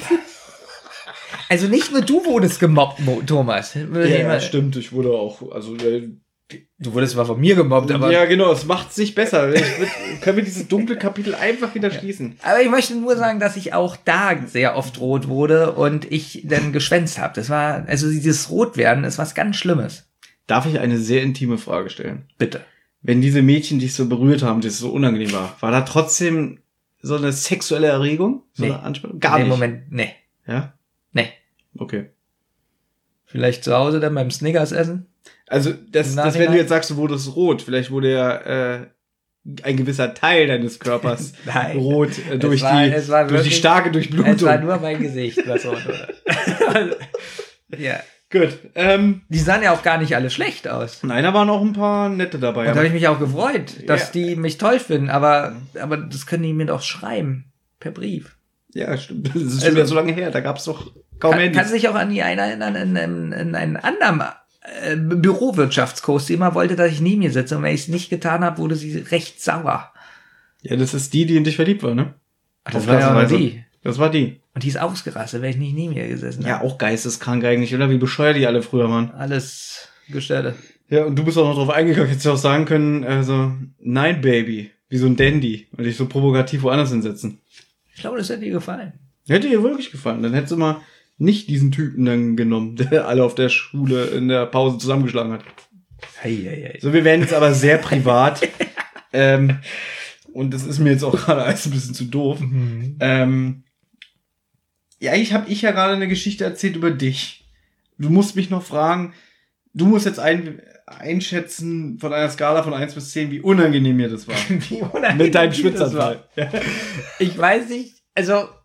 Also nicht nur du wurdest gemobbt, Mo- Thomas. Ja, stimmt, ich wurde auch, also äh, Du wurdest zwar von mir gemobbt, aber... ja, genau, es macht's nicht besser. Ich würd, können wir dieses dunkle Kapitel einfach wieder schließen? Aber ich möchte nur sagen, dass ich auch da sehr oft rot wurde und ich dann geschwänzt habe. Das war, also dieses Rotwerden ist was ganz Schlimmes. Darf ich eine sehr intime Frage stellen? Bitte. Wenn diese Mädchen dich so berührt haben, das so unangenehm war, war da trotzdem so eine sexuelle Erregung? So Nee. eine Anspannung? Gar In dem nicht. Moment, nee. Ja? Nee. Okay. Vielleicht zu Hause dann beim Snickers essen? Also, das, Im das wenn Nachhinein? du jetzt sagst, du wurdest rot, vielleicht wurde ja äh, ein gewisser Teil deines Körpers Nein. rot äh, durch, Es war- die, es war durch die wirklich- starke Durchblutung. Es war nur mein Gesicht, was rot wurde. Ja. Gut. Ähm, Die sahen ja auch gar nicht alle schlecht aus. nein, da waren auch ein paar nette dabei. Und da aber- habe ich mich auch gefreut, dass Ja. die mich toll finden, aber, aber das können die mir doch schreiben. Per Brief. Ja, stimmt. Das ist schon Also- wieder so lange her. Da gab es doch kaum Kann, Handys. kannst du dich auch an die einen erinnern, in, in, in einen anderen äh, Bürowirtschaftskurs, die immer wollte, dass ich neben mir sitze. Und wenn ich es nicht getan habe, wurde sie recht sauer. Ja, das ist die, die in dich verliebt war, ne? Ach, das Auf war ja auch Klassenreise. die. Das war die. Und die ist ausgerastet, weil ich nicht neben ihr gesessen Ja, habe. auch geisteskrank eigentlich, oder? Wie bescheuert die alle früher waren. Alles Gestelle. Ja, und du bist auch noch drauf eingegangen, hättest du auch sagen können, also, nein, Baby, wie so ein Dandy. Und dich so provokativ woanders hinsetzen. Ich glaube, das hätte ihr gefallen. Hätte ihr wirklich gefallen. Dann hättest du mal nicht diesen Typen dann genommen, der alle auf der Schule in der Pause zusammengeschlagen hat. Hey, hey, hey. So, wir werden jetzt aber sehr privat. ähm, und das ist mir jetzt auch gerade alles ein bisschen zu doof. Mhm. Ähm, ja, eigentlich habe ich ja gerade eine Geschichte erzählt über dich. Du musst mich noch fragen, du musst jetzt ein, einschätzen von einer Skala von eins bis zehn, wie unangenehm mir das war. Wie unangenehm Mit deinem das Schwitzanfall. war. Ich weiß nicht, also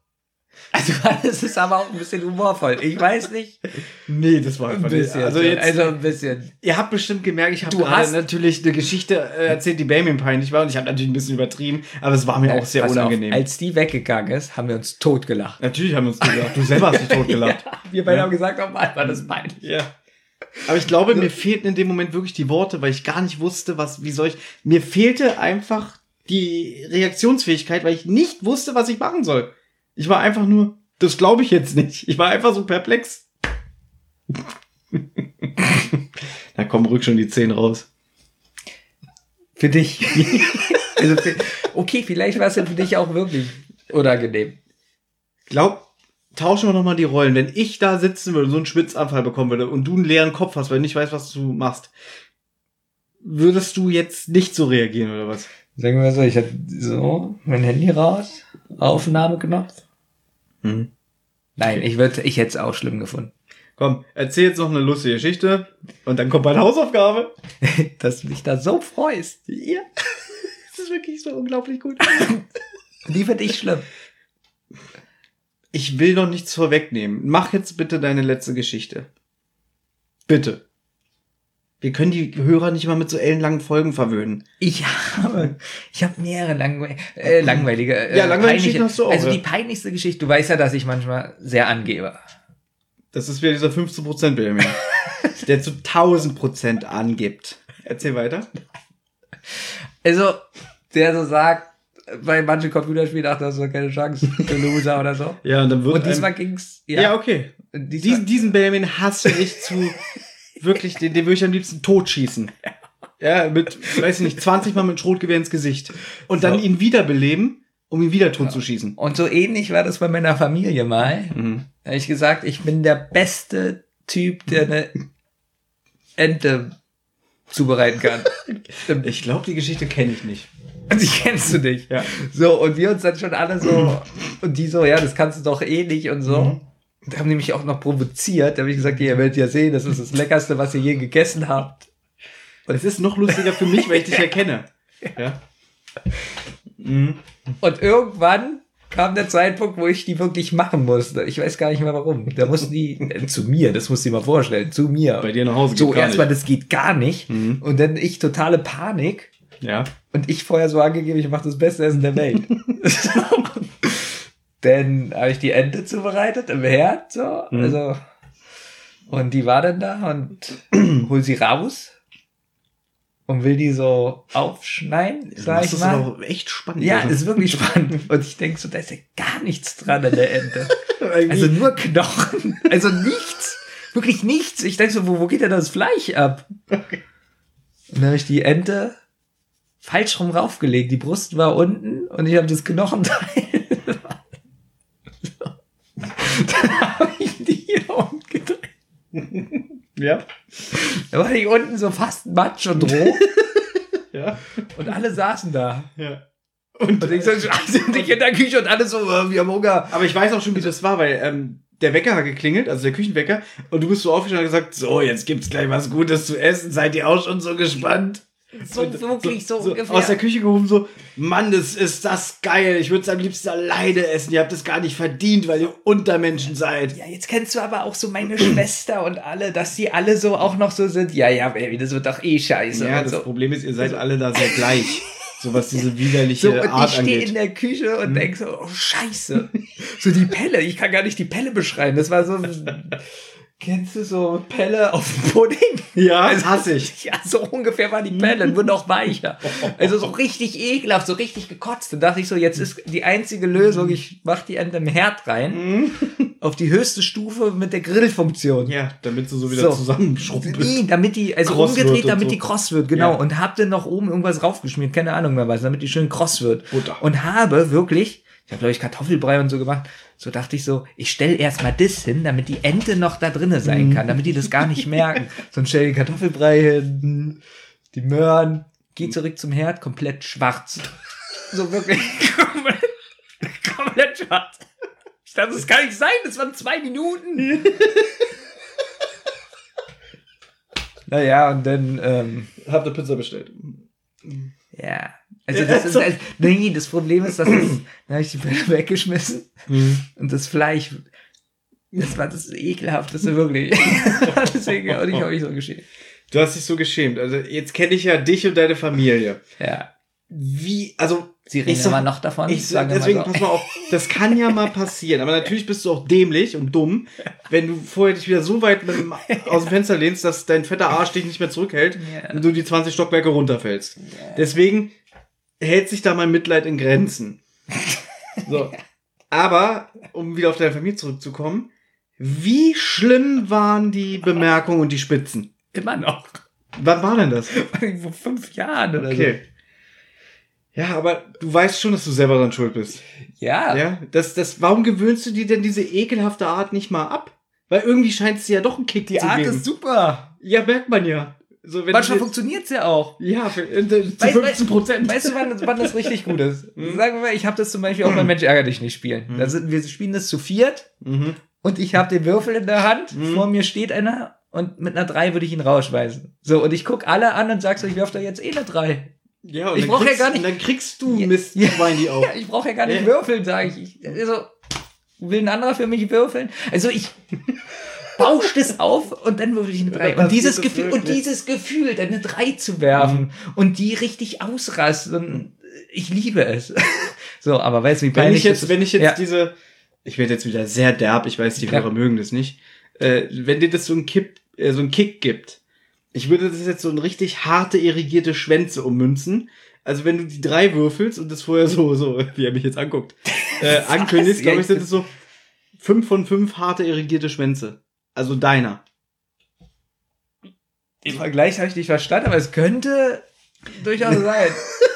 Also das ist aber auch ein bisschen humorvoll. Ich weiß nicht. Nee, das war einfach ein bisschen. Also, jetzt, also ein bisschen. Ihr habt bestimmt gemerkt, ich habe Du hast natürlich eine Geschichte äh, erzählt, die Damien peinlich war und ich habe natürlich ein bisschen übertrieben, aber es war mir auch sehr Pass unangenehm. Auf, als die weggegangen ist, haben wir uns totgelacht. Natürlich haben wir uns totgelacht. Du selber hast dich totgelacht. Ja, wir beide Ja. haben gesagt, oh Mann, war das peinlich. Ja. Aber ich glaube, mir fehlten in dem Moment wirklich die Worte, weil ich gar nicht wusste, was, wie soll ich, mir fehlte einfach die Reaktionsfähigkeit, weil ich nicht wusste, was ich machen soll. Ich war einfach nur, das glaube ich jetzt nicht. Ich war einfach so perplex. Da kommen ruhig schon die Zehen raus. Für dich. Also für, okay, vielleicht war es ja für dich auch wirklich unangenehm. Glaub, tauschen wir nochmal die Rollen. Wenn ich da sitzen würde und so einen Schwitzanfall bekommen würde und du einen leeren Kopf hast, weil du nicht weißt, was du machst, würdest du jetzt nicht so reagieren oder was? Sagen wir so, ich hatte so mein Handy raus, Aufnahmeknopf. Mhm. Nein, ich würde, ich hätte es auch schlimm gefunden. Komm, erzähl jetzt noch eine lustige Geschichte und dann kommt meine Hausaufgabe. Dass du dich da so freust. Ja, das ist wirklich so unglaublich gut. Die finde ich schlimm. Ich will noch nichts vorwegnehmen. Mach jetzt bitte deine letzte Geschichte. Bitte. Wir können die Hörer nicht mal mit so ellenlangen Folgen verwöhnen. Ich habe, ich habe mehrere langwe äh, langweilige, äh, ja, langweilige Geschichten hast du auch. Also ja. die peinlichste Geschichte, du weißt ja, dass ich manchmal sehr angebe. Das ist wieder dieser fünfzehn Prozent Benjamin, der zu tausend Prozent angibt. Erzähl weiter. Also, der so sagt, bei manchen Computerspielen, ach, das ist keine Chance, du Loser oder so. Ja, und dann wird Und diesmal ging's, ja. Ja, okay. Diesen, diesen Benjamin hasse ich zu, wirklich, den, den würde ich am liebsten totschießen. Ja, mit, weiß ich nicht, zwanzig Mal mit Schrotgewehr ins Gesicht. Und dann So. ihn wiederbeleben, um ihn wieder tot zu schießen. Und so ähnlich war das bei meiner Familie mal. Mhm. Da habe ich gesagt, ich bin der beste Typ, der eine Ente zubereiten kann. Ich glaube, die Geschichte kenne ich nicht. Die kennst du nicht. Ja. So, und wir uns dann schon alle so, und die so, ja, das kannst du doch eh nicht und so. Mhm. Da haben die mich auch noch provoziert. Da habe ich gesagt, ihr werdet ja sehen, das ist das Leckerste, was ihr je gegessen habt. Und es ist noch lustiger für mich, weil ich dich erkenne. Ja. Mhm. Und irgendwann kam der Zeitpunkt, wo ich die wirklich machen musste. Ich weiß gar nicht mehr warum. Da mussten die, äh, zu mir, das musst du dir mal vorstellen, zu mir. Bei dir nach Hause geht So, gar erstmal, nicht. das geht gar nicht. Mhm. Und dann ich totale Panik. Ja. Und ich vorher so angegeben, ich mache das beste Essen der Welt. Dann habe ich die Ente zubereitet im Herd, so. Mhm. Also, und die war dann da und hol sie raus und will die so aufschneiden, sag ich Das ist mal. aber auch echt spannend. Ja, also. ist wirklich spannend. Und ich denke so, da ist ja gar nichts dran an der Ente. Also nur Knochen. Also nichts. Wirklich nichts. Ich denke so, wo, wo geht denn das Fleisch ab? Okay. Und dann habe ich die Ente falsch rum raufgelegt. Die Brust war unten und ich habe das Knochenteil. So. Dann habe ich die hier umgedreht. Ja. Da war die unten so fast matsch und roh. Ja. Und alle saßen da. Ja. Und, und ich so, sind nicht in der Küche und alle so, oh, wir haben Hunger. Aber ich weiß auch schon, wie das war, weil ähm, der Wecker hat geklingelt, also der Küchenwecker, und du bist so aufgestanden und gesagt, so, jetzt gibt's gleich was Gutes zu essen, seid ihr auch schon so gespannt? So Und wirklich so, so ungefähr. aus der Küche gehoben, so, Mann, das ist das geil, ich würde es am liebsten alleine essen, ihr habt es gar nicht verdient, weil ihr Untermenschen seid. Ja, jetzt kennst du aber auch so meine Schwester und alle, dass die alle so auch noch so sind, ja, ja, Baby, das wird doch eh scheiße. Ja, und das so. Problem ist, ihr seid alle da sehr gleich. So was diese widerliche So, und Art ich stehe angeht. in der Küche und denk so, oh, scheiße. So die Pelle, ich kann gar nicht die Pelle beschreiben. Das war so, kennst du so Pelle auf dem Pudding? Ja, das hasse ich. Ja, so ungefähr war die Pelle, nur noch weicher. Also so richtig ekelhaft, so richtig gekotzt. Dann dachte ich so, jetzt ist die einzige Lösung, ich mach die Ente im Herd rein, auf die höchste Stufe mit der Grillfunktion. Ja, damit sie so wieder So. zusammenschrumpelt. Nee, damit die, also Kross umgedreht, wird und damit so. die kross wird, genau. Ja. Und hab dann noch oben irgendwas raufgeschmiert, keine Ahnung mehr was, damit die schön kross wird. Butter. Und habe wirklich, ich habe glaube ich Kartoffelbrei und so gemacht, so dachte ich so, ich stelle erstmal das hin, damit die Ente noch da drinne sein kann, damit die das gar nicht merken. Sonst stell den Kartoffelbrei hin, die Möhren, geh zurück zum Herd, komplett schwarz. So wirklich komplett, komplett schwarz. Ich dachte, das kann nicht sein, das waren zwei Minuten. Naja, und dann, ähm, Habt ihr Pizza bestellt? ja, Also das ist, also, nee, das Problem ist, dass es, da habe ich die Bälle weggeschmissen mhm. und das Fleisch, das war das Ekelhafteste wirklich. Deswegen habe ich mich so geschämt. Du hast dich so geschämt. Also jetzt kenne ich ja dich und deine Familie. Ja. Wie, also Sie reden immer noch davon. Ich sag, deswegen mal so. Pass mal auf, das kann ja mal passieren. Aber natürlich bist du auch dämlich und dumm, wenn du vorher dich wieder so weit mit dem, aus dem Fenster lehnst, dass dein fetter Arsch dich nicht mehr zurückhält yeah. und du die zwanzig Stockwerke runterfällst. Yeah. Deswegen hält sich da mein Mitleid in Grenzen. So. Aber, um wieder auf deine Familie zurückzukommen, wie schlimm waren die Bemerkungen und die Spitzen? Immer noch. Wann war denn das? Vor fünf Jahren oder okay. so. Ja, aber du weißt schon, dass du selber dran schuld bist. Ja. Ja. Das, das, warum gewöhnst du dir denn diese ekelhafte Art nicht mal ab? Weil irgendwie scheint es ja doch einen Kick die zu geben. Die Art ist super. Ja, merkt man ja. So, wenn Manchmal funktioniert es ja auch. Ja, für, äh, zu fünfzehn Prozent. Weißt du, wann, wann das richtig gut ist? Mhm. Sagen wir mal, ich habe das zum Beispiel auch bei Mensch ärger dich nicht spielen. Mhm. Da sind, wir spielen das zu viert mhm. und ich habe den Würfel in der Hand. Mhm. Vor mir steht einer und mit einer drei würde ich ihn rausschmeißen. So, und ich guck alle an und sag so, ich werf da jetzt eh eine drei. Ja, und ich brauche ja gar nicht. Dann kriegst du Mist, ja, die auch. Ja, ich brauche ja gar nicht ja. würfeln, sage ich. ich. Also, will ein anderer für mich würfeln? Also ich bauscht es auf und dann würfel ich eine drei. Und dieses Gefühl, und dieses Gefühl, dann eine drei zu werfen mhm. und die richtig ausrasten. Und ich liebe es. So, aber weißt du, wie peinlich wenn ich jetzt, ist, wenn ich jetzt ja. diese, ich werde jetzt wieder sehr derb, ich weiß, die Hörer ja. mögen das nicht. Äh, wenn dir das so ein Kipp, äh, so ein Kick gibt, ich würde das jetzt so ein richtig harte, irrigierte Schwänze ummünzen. Also wenn du die drei würfelst und das vorher so, so, wie er mich jetzt anguckt, äh, ankündigst, glaube ich, sind es so fünf von fünf harte, irrigierte Schwänze. Also deiner. Den Vergleich habe ich nicht verstanden, aber es könnte durchaus sein.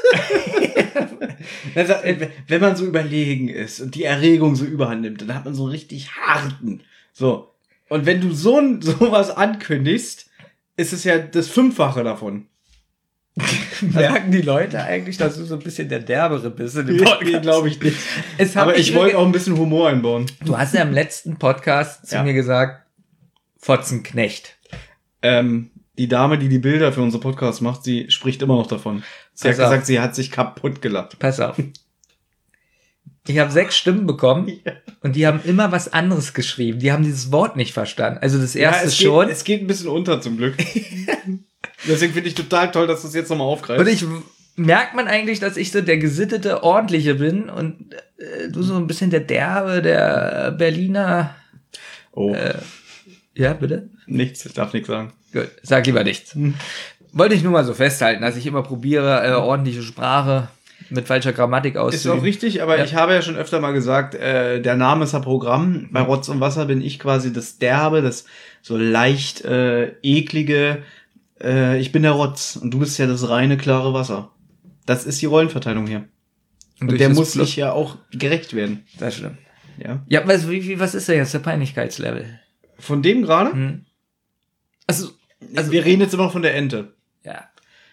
Also, wenn man so überlegen ist und die Erregung so überhand nimmt, dann hat man so einen richtig harten. So. Und wenn du so ein, sowas ankündigst, ist es ja das Fünffache davon. Merken die Leute eigentlich, dass du so ein bisschen der Derbere bist in dem Podcast? Nee, glaube ich nicht. Es aber ich wollte auch ein bisschen Humor einbauen. Du hast ja im letzten Podcast zu ja. mir gesagt, Fotzenknecht. Ähm, die Dame, die die Bilder für unsere Podcasts macht, sie spricht immer noch davon. Sie Pass hat auf. gesagt, sie hat sich kaputt gelacht. Pass auf. Ich habe sechs Stimmen bekommen ja. und die haben immer was anderes geschrieben. Die haben dieses Wort nicht verstanden. Also das erste ja, es schon. Geht, es geht ein bisschen unter zum Glück. Deswegen finde ich total toll, dass du es jetzt nochmal aufgreifst. Und ich merkt man eigentlich, dass ich so der gesittete, ordentliche bin und äh, du so ein bisschen der Derbe, der Berliner. Oh. Äh, ja, bitte? Nichts, ich darf nichts sagen. Gut, sag lieber nichts. Hm. Wollte ich nur mal so festhalten, dass ich immer probiere, äh, ordentliche Sprache mit falscher Grammatik auszuüben. Ist auch richtig, aber ja. ich habe ja schon öfter mal gesagt, äh, der Name ist ein Programm. Bei Rotz und Wasser bin ich quasi das Derbe, das so leicht äh, eklige. Äh, ich bin der Rotz und du bist ja das reine, klare Wasser. Das ist die Rollenverteilung hier. Und, und der muss Plus sich ja auch gerecht werden. Das stimmt. Ja, ja was, wie, was ist da jetzt der Peinlichkeitslevel? Von dem gerade? Hm. Also, also, wir reden jetzt immer noch von der Ente. Ja.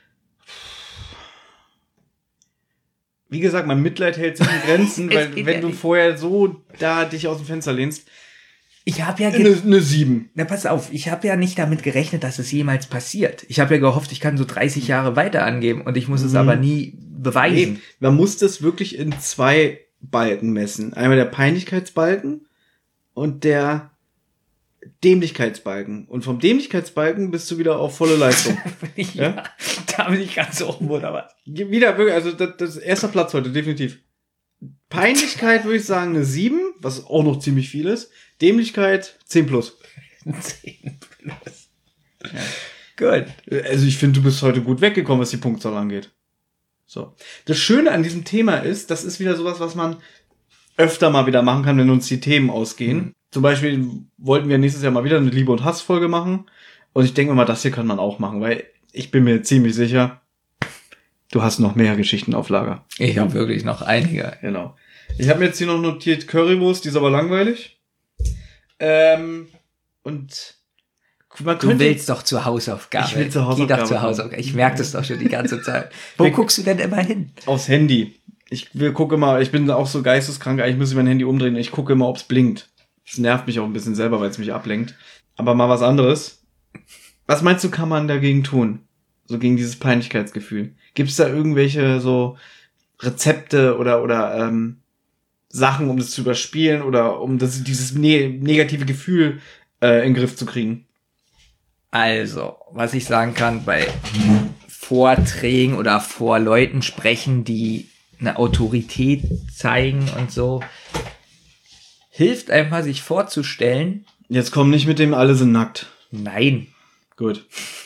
Wie gesagt, mein Mitleid hält sich in Grenzen, weil wenn ja du nicht. vorher so da dich aus dem Fenster lehnst. Ich habe ja eine, eine sieben. Na pass auf, ich habe ja nicht damit gerechnet, dass es jemals passiert. Ich habe ja gehofft, ich kann so dreißig Jahre weiter angeben und ich muss es mhm. aber nie beweisen. Nee, man muss das wirklich in zwei Balken messen. Einmal der Peinlichkeitsbalken und der Dämlichkeitsbalken. Und vom Dämlichkeitsbalken bist du wieder auf volle Leistung. ja, ja? Da bin ich ganz oben, oder was? Wieder, wirklich, also das, das ist erster Platz heute, definitiv. Peinlichkeit würde ich sagen eine sieben, was auch noch ziemlich viel ist. Dämlichkeit zehn plus. zehn plus. Ja. Gut. Also ich finde, du bist heute gut weggekommen, was die Punktzahl angeht. So. Das Schöne an diesem Thema ist, das ist wieder sowas, was man öfter mal wieder machen kann, wenn uns die Themen ausgehen. Mhm. Zum Beispiel wollten wir nächstes Jahr mal wieder eine Liebe- und Hass-Folge machen. Und ich denke mal, das hier kann man auch machen, weil ich bin mir ziemlich sicher, du hast noch mehr Geschichten auf Lager. Ich habe wirklich noch einige. Genau. Ich habe mir jetzt hier noch notiert Currywurst, die ist aber langweilig. Ähm, und man könnte, du willst doch zur Hausaufgabe. Ich will zur Hausaufgabe. Geh doch zur Hausaufgabe. Ich merke das doch schon die ganze Zeit. Wo guckst du denn immer hin? Aufs Handy. Ich will gucke immer, ich bin auch so geisteskrank, eigentlich muss ich mein Handy umdrehen. Ich gucke immer, ob's blinkt. Das nervt mich auch ein bisschen selber, weil es mich ablenkt. Aber mal was anderes. Was meinst du, kann man dagegen tun? So gegen dieses Peinlichkeitsgefühl. Gibt's da irgendwelche so Rezepte oder oder ähm, Sachen, um das zu überspielen oder um das dieses ne- negative Gefühl äh, in den Griff zu kriegen? Also, was ich sagen kann, bei Vorträgen oder vor Leuten sprechen, die eine Autorität zeigen und so, hilft einfach, sich vorzustellen. Jetzt komm nicht mit dem, alle sind nackt. Nein. Gut.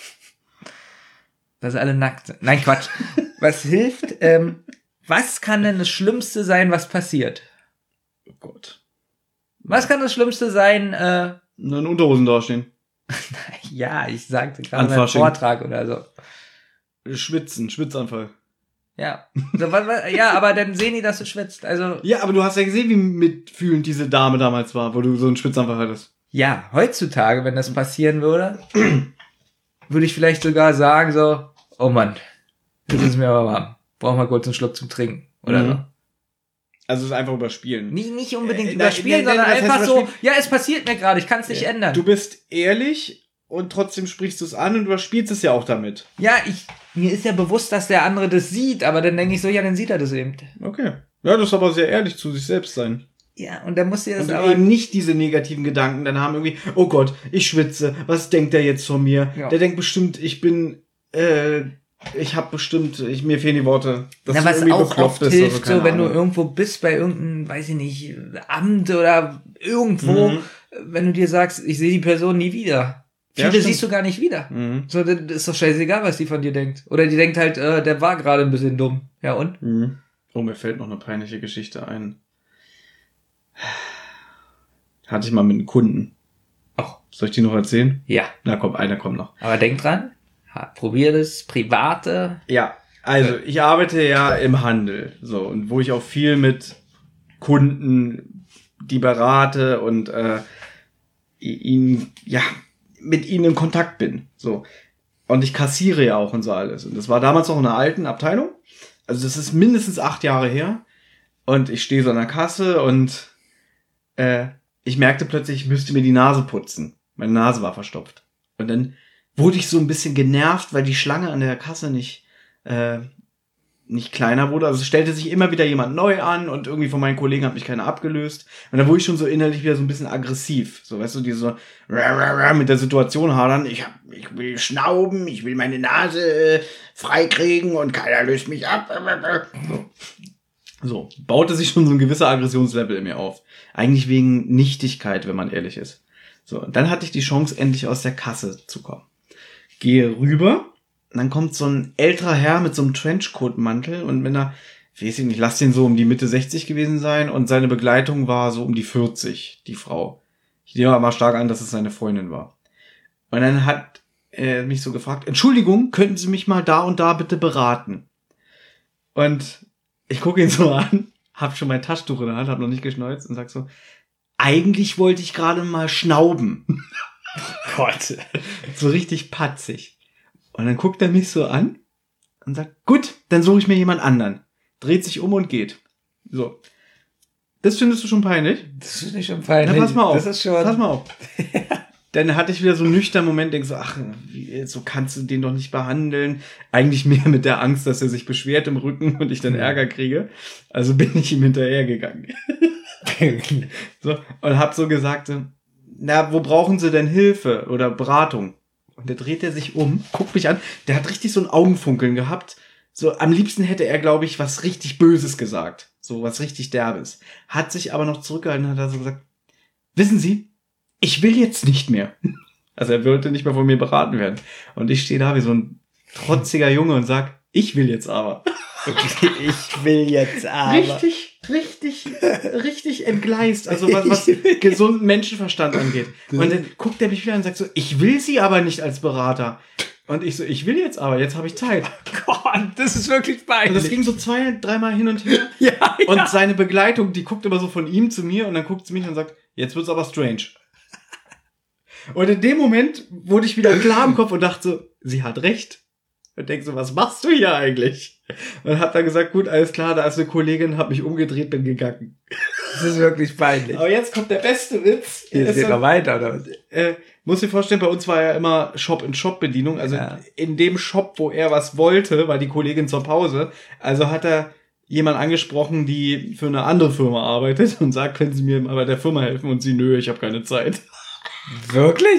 Dass alle nackt sind. Nein, Quatsch. Was hilft? Ähm, was kann denn das Schlimmste sein, was passiert? Oh Gott. Was kann das Schlimmste sein? Äh, Nur in Unterhosen dastehen. Ja, ich sagte gerade einen Vortrag oder so. Schwitzen, Schwitzanfall. Ja. So, was, was, ja, aber dann sehen die, dass du schwitzt. Also. Ja, aber du hast ja gesehen, wie mitfühlend diese Dame damals war, wo du so einen Schwitzanfall hattest. Ja, heutzutage, wenn das passieren würde, würde ich vielleicht sogar sagen so, oh Mann, jetzt ist mir aber warm. Brauchen wir kurz einen Schluck zum Trinken. Oder mhm. so. Also es ist einfach überspielen. Nicht, nicht unbedingt äh, überspielen, nein, nein, sondern nein, einfach so, überspielen? ja, es passiert mir gerade, ich kann es nicht ja. ändern. Du bist ehrlich und trotzdem sprichst du es an und überspielst es ja auch damit. Ja, ich, mir ist ja bewusst, dass der andere das sieht, aber dann denke ich so, ja, dann sieht er das eben. Okay. Ja, das ist aber sehr ehrlich zu sich selbst sein. Ja, und dann muss dir das und aber eben nicht diese negativen Gedanken dann haben irgendwie, oh Gott, ich schwitze, was denkt der jetzt von mir? Ja. Der denkt bestimmt, ich bin, äh, ich hab bestimmt, ich, mir fehlen die Worte. Dass Na, was irgendwie auch oft ist, hilft, also so wenn Ahnung. du irgendwo bist bei irgendeinem, weiß ich nicht, Amt oder irgendwo, mhm. wenn du dir sagst, ich sehe die Person nie wieder. Viele ja, siehst du gar nicht wieder. Mhm. So, das ist doch scheißegal, was die von dir denkt. Oder die denkt halt, äh, der war gerade ein bisschen dumm. Ja, und? Mhm. Oh, mir fällt noch eine peinliche Geschichte ein. Hatte ich mal mit einem Kunden. Ach. Soll ich die noch erzählen? Ja. Na komm, einer kommt noch. Aber denk dran, probier das Private. Ja, also ich arbeite ja im Handel. So, und wo ich auch viel mit Kunden, die berate und äh, ihnen, ja, mit ihnen in Kontakt bin. So. Und ich kassiere ja auch und so alles. Und das war damals noch in einer alten Abteilung. Also das ist mindestens acht Jahre her. Und ich stehe so an der Kasse und äh, ich merkte plötzlich, ich müsste mir die Nase putzen. Meine Nase war verstopft. Und dann wurde ich so ein bisschen genervt, weil die Schlange an der Kasse nicht äh, nicht kleiner wurde. Also es stellte sich immer wieder jemand neu an und irgendwie von meinen Kollegen hat mich keiner abgelöst. Und da wurde ich schon so innerlich wieder so ein bisschen aggressiv. So, weißt du, die so mit der Situation hadern. Ich, hab, ich will schnauben, ich will meine Nase äh, freikriegen und keiner löst mich ab. So. So, baute sich schon so ein gewisser Aggressionslevel in mir auf. Eigentlich wegen Nichtigkeit, wenn man ehrlich ist. So, und dann hatte ich die Chance, endlich aus der Kasse zu kommen. Gehe rüber, und dann kommt so ein älterer Herr mit so einem Trenchcoat-Mantel und mit einer, weiß ich nicht, lass den so um die Mitte sechzig gewesen sein und seine Begleitung war so um die vierzig, die Frau. Ich nehme aber stark an, dass es seine Freundin war. Und dann hat er mich so gefragt, Entschuldigung, könnten Sie mich mal da und da bitte beraten? Und ich gucke ihn so an, hab schon mein Taschentuch in der Hand, hab noch nicht geschneuzt und sag so, eigentlich wollte ich gerade mal schnauben. Gott. So richtig patzig. Und dann guckt er mich so an und sagt, gut, dann suche ich mir jemand anderen. Dreht sich um und geht. So. Das findest du schon peinlich? Das finde ich schon peinlich. Na, pass mal auf. Das ist schon... Pass mal auf. Dann hatte ich wieder so einen nüchternen Moment, denk so, ach, wie, so kannst du den doch nicht behandeln. Eigentlich mehr mit der Angst, dass er sich beschwert im Rücken und ich dann Ärger kriege. Also bin ich ihm hinterhergegangen. So, und hab so gesagt, na, wo brauchen Sie denn Hilfe oder Beratung? Und der dreht er sich um, guckt mich an, der hat richtig so ein Augenfunkeln gehabt. So, am liebsten hätte er, glaube ich, was richtig Böses gesagt. So, was richtig Derbes. Hat sich aber noch zurückgehalten und hat so gesagt, wissen Sie, ich will jetzt nicht mehr. Also er wollte nicht mehr von mir beraten werden. Und ich stehe da wie so ein trotziger Junge und sag, ich will jetzt aber. Ich will jetzt aber. Richtig, richtig, richtig entgleist. Also was, was gesunden Menschenverstand angeht. Und dann guckt er mich wieder und sagt so, ich will Sie aber nicht als Berater. Und ich so, ich will jetzt aber, jetzt habe ich Zeit. Oh Gott, das ist wirklich peinlich. Und das ging so zwei, dreimal hin und her. Ja, ja. Und seine Begleitung, die guckt immer so von ihm zu mir und dann guckt sie mich und sagt, jetzt wird's aber strange. Und in dem Moment wurde ich wieder klar im Kopf und dachte so, sie hat recht. Und denk so, was machst du hier eigentlich? Und hab dann gesagt, gut, alles klar, da ist eine Kollegin, hab mich umgedreht, bin gegangen. Das ist wirklich peinlich. Aber jetzt kommt der beste Witz. Jetzt geht noch weiter, oder was? Äh, muss dir vorstellen, bei uns war ja immer Shop-in-Shop-Bedienung. Also Ja. in dem Shop, wo er was wollte, war die Kollegin zur Pause. Also hat er jemand angesprochen, die für eine andere Firma arbeitet und sagt, können Sie mir mal bei der Firma helfen? Und sie, nö, ich habe keine Zeit. Wirklich?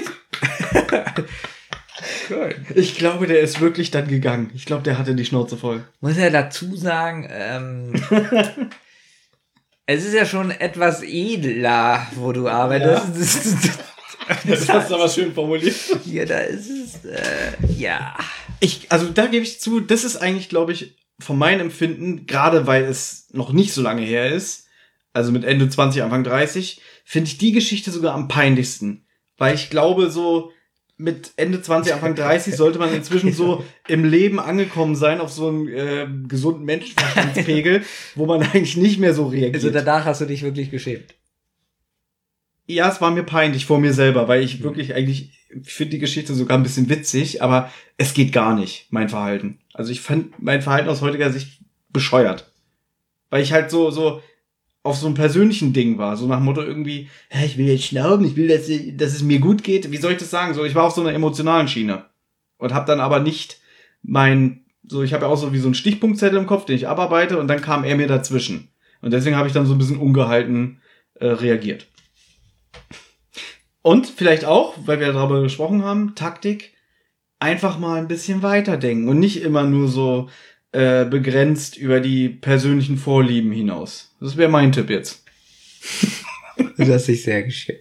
Ich glaube, der ist wirklich dann gegangen. Ich glaube, der hatte die Schnauze voll. Muss ja dazu sagen, ähm, es ist ja schon etwas edler, wo du arbeitest. Ja. Das hast du aber schön formuliert. Ja, da ist es, äh, ja. Ich, also da gebe ich zu, das ist eigentlich, glaube ich, von meinem Empfinden, gerade weil es noch nicht so lange her ist, also mit Ende zwanzig, Anfang dreißig, finde ich die Geschichte sogar am peinlichsten. Weil ich glaube, so mit Ende zwanzig, Anfang dreißig sollte man inzwischen so im Leben angekommen sein, auf so einen äh, gesunden Menschenverstandspegel, wo man eigentlich nicht mehr so reagiert. Also danach hast du dich wirklich geschämt. Ja, es war mir peinlich vor mir selber, weil ich wirklich eigentlich, ich finde die Geschichte sogar ein bisschen witzig, aber es geht gar nicht, mein Verhalten. Also ich fand mein Verhalten aus heutiger Sicht bescheuert. Weil ich halt so, so auf so einem persönlichen Ding war, so nach dem Motto irgendwie, hä, ich will jetzt schnauben, ich will, dass, dass es mir gut geht. Wie soll ich das sagen? So, ich war auf so einer emotionalen Schiene und habe dann aber nicht mein, so, ich habe ja auch so wie so einen Stichpunktzettel im Kopf, den ich abarbeite, und dann kam er mir dazwischen. Und deswegen habe ich dann so ein bisschen ungehalten äh, reagiert. Und vielleicht auch, weil wir darüber gesprochen haben, Taktik, einfach mal ein bisschen weiterdenken und nicht immer nur so äh, begrenzt über die persönlichen Vorlieben hinaus. Das wäre mein Tipp jetzt. Du hast dich sehr geschämt.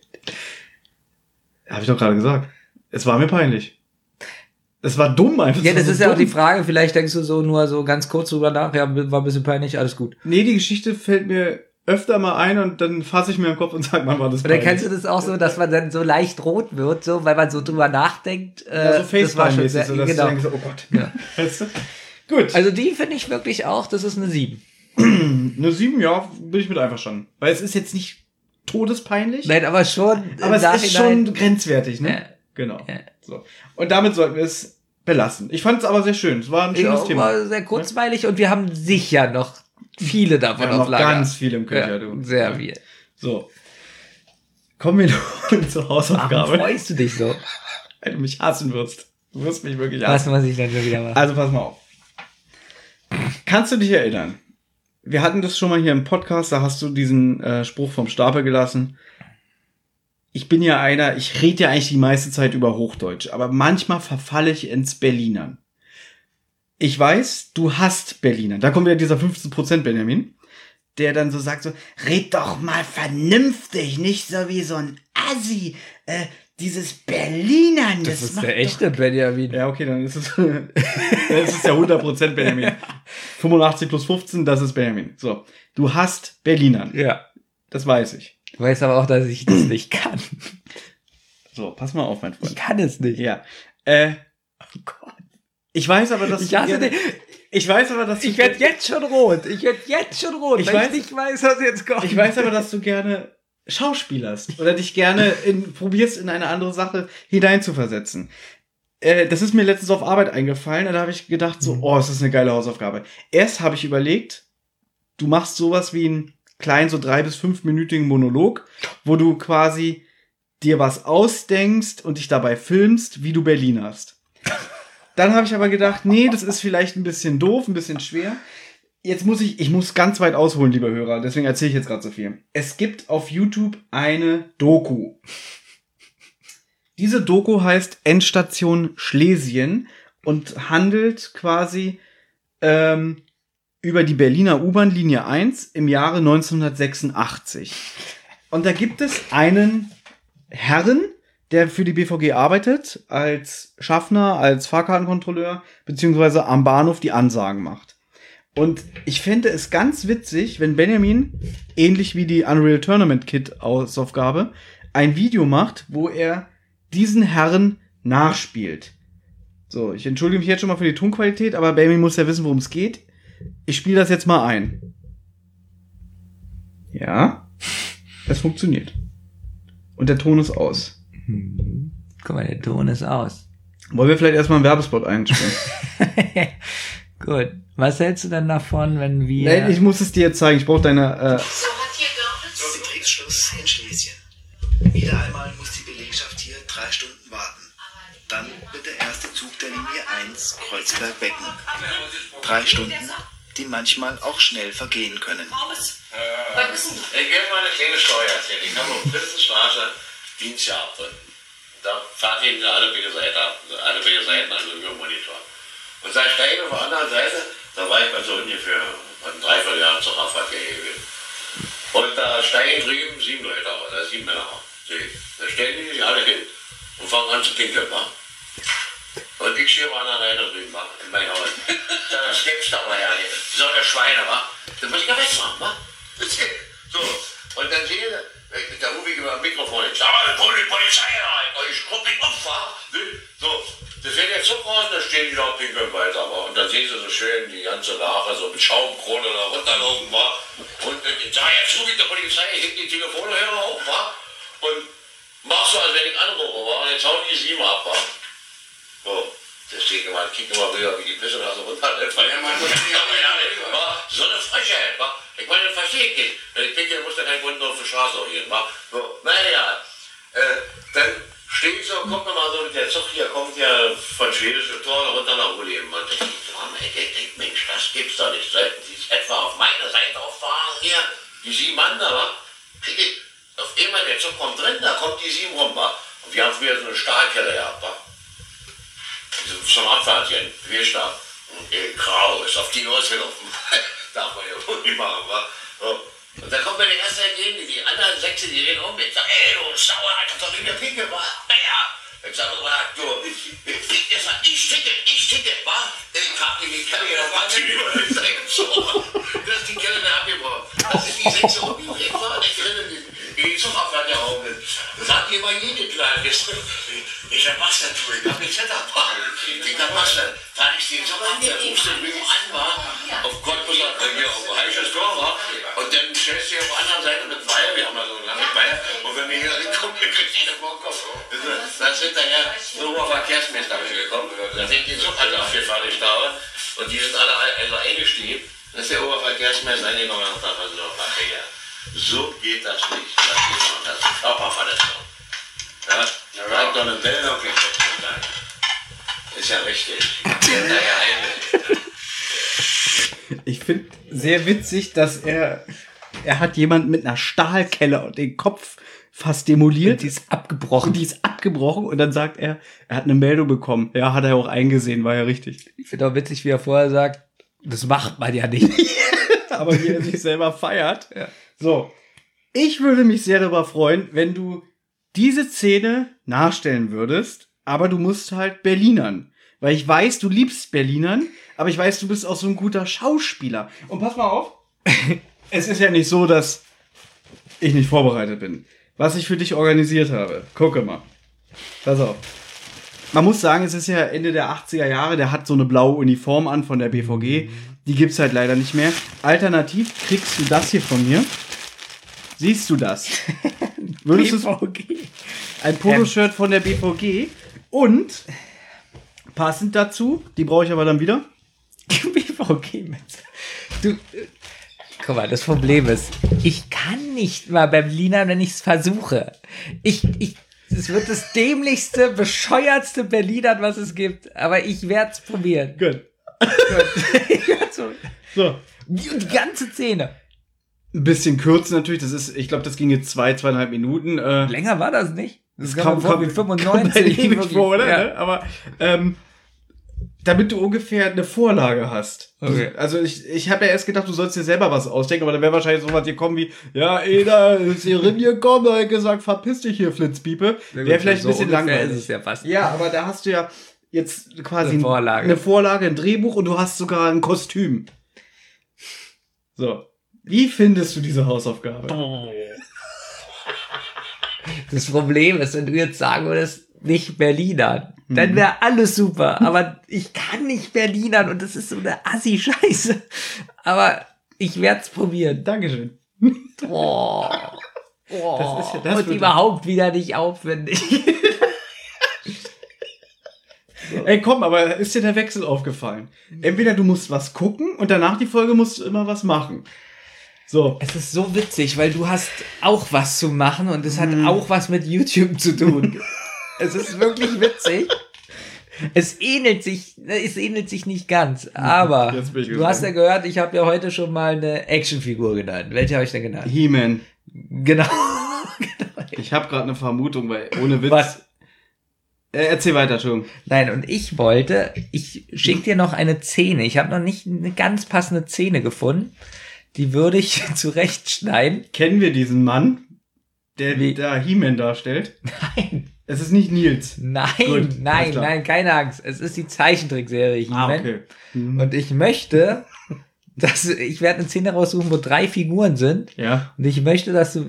Habe ich doch gerade gesagt. Es war mir peinlich. Es war dumm einfach. Ja, das so ist ja dumm. auch die Frage, vielleicht denkst du so nur so ganz kurz drüber nach, ja, war ein bisschen peinlich, alles gut. Nee, die Geschichte fällt mir öfter mal ein und dann fasse ich mir im Kopf und sag, man war das Und dann kennst du das auch so, dass man dann so leicht rot wird, so, weil man so drüber nachdenkt. Äh, Ja, so das war schon Facepalm-mäßig, sehr, so, dass genau. du denkst, oh Gott. Ja. Weißt du? Gut. Also die finde ich wirklich auch, das ist eine sieben. Eine sieben, ja, bin ich mit einverstanden. Weil es ist jetzt nicht todespeinlich. Nein, aber schon. Aber es ist schon grenzwertig, ne? Ja. Genau. Ja. So. Und damit sollten wir es belassen. Ich fand es aber sehr schön. Es war ein schönes Ja, Thema. war sehr kurzweilig und wir haben sicher noch viele davon Ja, auf noch Lager. ganz viele im Köcher, Ja, du. sehr viel. So. Kommen wir nun zur Hausaufgabe. Warum freust du dich so? Weil du mich hassen wirst. Du wirst mich wirklich Was hassen. muss ich dann schon wieder machen? Also pass mal auf. Kannst du dich erinnern? Wir hatten das schon mal hier im Podcast, da hast du diesen äh, Spruch vom Stapel gelassen. Ich bin ja einer, ich rede ja eigentlich die meiste Zeit über Hochdeutsch, aber manchmal verfalle ich ins Berlinern. Ich weiß, du hast Berlinern. Da kommt wieder dieser fünfzehn Prozent Benjamin, der dann so sagt so, red doch mal vernünftig, nicht so wie so ein Assi. Äh, dieses Berlinern, das, Das ist macht der echte Benjamin. Ja, okay, dann ist es, dann ist es ja hundert Prozent Benjamin. fünfundachtzig plus fünfzehn, das ist Benjamin. So, du hast Berlinern. Ja. Das weiß ich. Du weißt aber auch, dass ich das nicht kann. So, pass mal auf, mein Freund. Ich kann es nicht. Ja. Äh, oh Gott. Ich weiß aber, dass Ich du hasse gerne, dich. Ich weiß aber, dass du Ich werde jetzt schon rot. Ich werde jetzt schon rot, Ich weil weiß- ich nicht weiß, was jetzt kommt. Ich weiß aber, dass du gerne schauspielerst oder dich gerne in, probierst, in eine andere Sache hineinzuversetzen. Äh, das ist mir letztens auf Arbeit eingefallen und da habe ich gedacht so, oh, das ist eine geile Hausaufgabe. Erst habe ich überlegt, du machst sowas wie einen kleinen, so drei- bis fünfminütigen Monolog, wo du quasi dir was ausdenkst und dich dabei filmst, wie du Berlinerst. Dann habe ich aber gedacht, nee, das ist vielleicht ein bisschen doof, ein bisschen schwer. Jetzt muss ich, ich muss ganz weit ausholen, liebe Hörer, deswegen erzähle ich jetzt gerade so viel. Es gibt auf YouTube eine Doku. Diese Doku heißt Endstation Schlesien und handelt quasi ähm, über die Berliner U-Bahn-Linie eins im Jahre neunzehnhundertsechsundachtzig. Und da gibt es einen Herren, der für die B V G arbeitet, als Schaffner, als Fahrkartenkontrolleur, beziehungsweise am Bahnhof die Ansagen macht. Und ich fände es ganz witzig, wenn Benjamin, ähnlich wie die Unreal Tournament Kit Hausaufgabe, ein Video macht, wo er diesen Herren nachspielt. So, ich entschuldige mich jetzt schon mal für die Tonqualität, aber Benjamin muss ja wissen, worum es geht. Ich spiele das jetzt mal ein. Ja, es funktioniert. Und der Ton ist aus. Hm. Guck mal, der Ton ist aus. Wollen wir vielleicht erstmal einen Werbespot einspielen? Gut. Was hältst du denn davon, wenn wir... Nein, ich muss es dir jetzt zeigen. Ich brauche deine... Äh So hat hier Görlitz Anschluss in Schlesien. Wieder einmal muss die Belegschaft hier drei Stunden warten. Dann wird der erste Zug der Linie eins Kreuzberg-Becken. Drei Stunden, die manchmal auch schnell vergehen können. Äh, ich gebe mal eine kleine Story erzählen. Ich habe auf Prinzenstraße Dienstjahr drin. Da fahrt eben alle beide Seiten ab, alle beide Seiten, also über den Monitor. Und da steige ich auf der anderen Seite, da war ich bei so ungefähr ein Dreivierteljahr zur Radverkehr gewesen. Und da steigen drüben sieben Leute aus, da sieben Männer aus. Da stellen die sich alle hin und fangen an zu pinkeln. Wa? Und ich stehe auf einer Seite drüben, wa? In mein Haus. Das gibt's doch mal ja nicht. So eine Schweine, wa? Das muss ich ja wegmachen, wa? So, und dann sehe ich, da rufe ich über das Mikrofon, ich sage, da kommt die Polizei rein, ich gucke mich auf, wa? So, das wird jetzt so raus, da stehen die da und pinkeln weiter, wa? Und dann sehen sie so schön die ganze Lache, so mit Schaumkrone da runterlaufen, wa? Und ich sage, jetzt rufe ich der Polizei, ich heb die Telefonhörer auf, wa? Und mach so, als wenn ich anrufe, wa? Und jetzt hauen die sieben ab, wa? So, deswegen mal, kick immer wieder, wie die Pisse da so runterläuft, weil ja, man muss ja, ja, wa? So eine Frechheit, wa? Ich meine, das verstehe ich nicht. Wenn ich pinkel, muss da kein Grund auf die Straße auch gehen, wa? So, naja, äh, dann stehe ich so, kommt nochmal so, der Zug hier kommt ja von schwedische Tor runter nach Ulm. Und ich denke, Mensch, das gibt's doch nicht. Sollten Sie es etwa auf meine Seite auffahren hier? Die sieben Mann da, wa? Auf einmal, der Zug kommt drin, da kommt die sieben rum, wa? Und wir haben früher so eine Stahlkelle gehabt, wa? Zum Abfahrtchen, Querstab. Und äh, grau ist auf die losgelaufen. Darf man ja wohl nicht machen, wa? So. Und dann kommt mir der erste entgegen, die anderen Sechse, die reden um mich. Ich sag, ey, du Sauer, Alter, doch in der Pinkel, wa? Naja. Ich sag, du, ich sag, ich ticke, ich ticke, wa? Ich hab die Kelle hier noch so. Das ist die Kelle der abgebrochen. Das ist die Sechse umgedreht, wa? Die Kelle, die Zugabfahrt der Augen. Sagt ihr mal jede Kleine. Ich sag, was denn, du? Ich hab mich Zetterpaar. Ich sag, was denn? Da ich den Zug an, der rufst du drüben an, wa? Auf Cottbus, hier auf Heiches Tor, wa? Und dann stellst du auf der anderen Seite mit Weiher, wir haben ja so eine lange Weiher. Und wenn wir hier reinkommen, dann kriegst du den Vorkopf. Da sind daher so hohe Verkehrsmeister gekommen. Da sind die Zug alle abgefahren, ich glaube. Und die sind alle also eingestiegen. Dann ist der Oberverkehrsmeister eingekommen und sagt, also noch mal, ja, so geht das nicht. Das geht schon, das ist Körperverletzung. Ja, da doch eine Welle noch nicht. Ist ja richtig. Ich finde sehr witzig, dass er er hat jemand mit einer Stahlkelle und den Kopf fast demoliert. Und die ist abgebrochen. Und die ist abgebrochen und dann sagt er, er hat eine Meldung bekommen. Ja, hat er auch eingesehen, war ja richtig. Ich finde auch witzig, wie er vorher sagt, das macht man ja nicht. Aber wie er sich selber feiert. Ja. So, ich würde mich sehr darüber freuen, wenn du diese Szene nachstellen würdest, aber du musst halt Berlinern. Weil ich weiß, du liebst Berlinern, aber ich weiß, du bist auch so ein guter Schauspieler. Und pass mal auf, es ist ja nicht so, dass ich nicht vorbereitet bin. Was ich für dich organisiert habe, gucke mal. Pass auf. Man muss sagen, es ist ja Ende der achtziger Jahre, der hat so eine blaue Uniform an von der B V G. Die gibt's halt leider nicht mehr. Alternativ kriegst du das hier von mir. Siehst du das? Würdest B V G. Ein Poloshirt von der B V G. Und passend dazu, die brauche ich aber dann wieder. B V G. Du, guck mal, das Problem ist, ich kann nicht mal beim Berliner, wenn ich es versuche. Ich, ich, es wird das dämlichste, bescheuertste Berliner, was es gibt. Aber ich werde es probieren. Gut. Ich werd's probieren. So. Die, die ganze Szene. Ein bisschen kürzer natürlich, das ist, ich glaube, das ging jetzt zwei, zweieinhalb Minuten. Äh, Länger war das nicht. Das, das kam, kam, fünfundneunzig kam ewig vor, oder? Ja. Aber ähm, damit du ungefähr eine Vorlage hast. Okay. Also ich, ich habe ja erst gedacht, du sollst dir selber was ausdenken, aber da wäre wahrscheinlich so was gekommen wie, ja, Eda ist hier gekommen, hat gesagt, verpiss dich hier, Flitzpiepe. Wäre vielleicht so ein bisschen langweilig. Ist es ja, fast. Ja, aber da hast du ja jetzt quasi eine Vorlage. eine Vorlage, ein Drehbuch und du hast sogar ein Kostüm. So. Wie findest du diese Hausaufgabe? Das Problem ist, wenn du jetzt sagen würdest, nicht Berlinern, mhm. dann wäre alles super. Aber ich kann nicht Berlinern und das ist so eine Assi-Scheiße. Aber ich werde es probieren. Dankeschön. Oh. Oh. Das ist ja das und überhaupt wieder nicht aufwendig. So. Ey, komm, aber ist dir der Wechsel aufgefallen? Entweder du musst was gucken und danach die Folge musst du immer was machen. So. Es ist so witzig, weil du hast auch was zu machen und es hat mm. auch was mit YouTube zu tun. Es ist wirklich witzig. Es ähnelt sich, es ähnelt sich nicht ganz, aber du hast ja gehört, ich habe ja heute schon mal eine Actionfigur genannt. Welche habe ich denn genannt? He-Man. Genau. Ich habe gerade eine Vermutung, weil ohne Witz. Was? Äh, erzähl weiter, Entschuldigung. Nein, und ich wollte, ich schicke dir noch eine Szene. Ich habe noch nicht eine ganz passende Szene gefunden. Die würde ich zurechtschneiden. Kennen wir diesen Mann, der Wie? da He-Man darstellt? Nein. Es ist nicht Nils. Nein, Gut, nein, nein, keine Angst. Es ist die Zeichentrickserie He-Man. Ah, okay. Mhm. Und ich möchte, dass ich werde eine Szene raussuchen, wo drei Figuren sind. Ja. Und ich möchte, dass du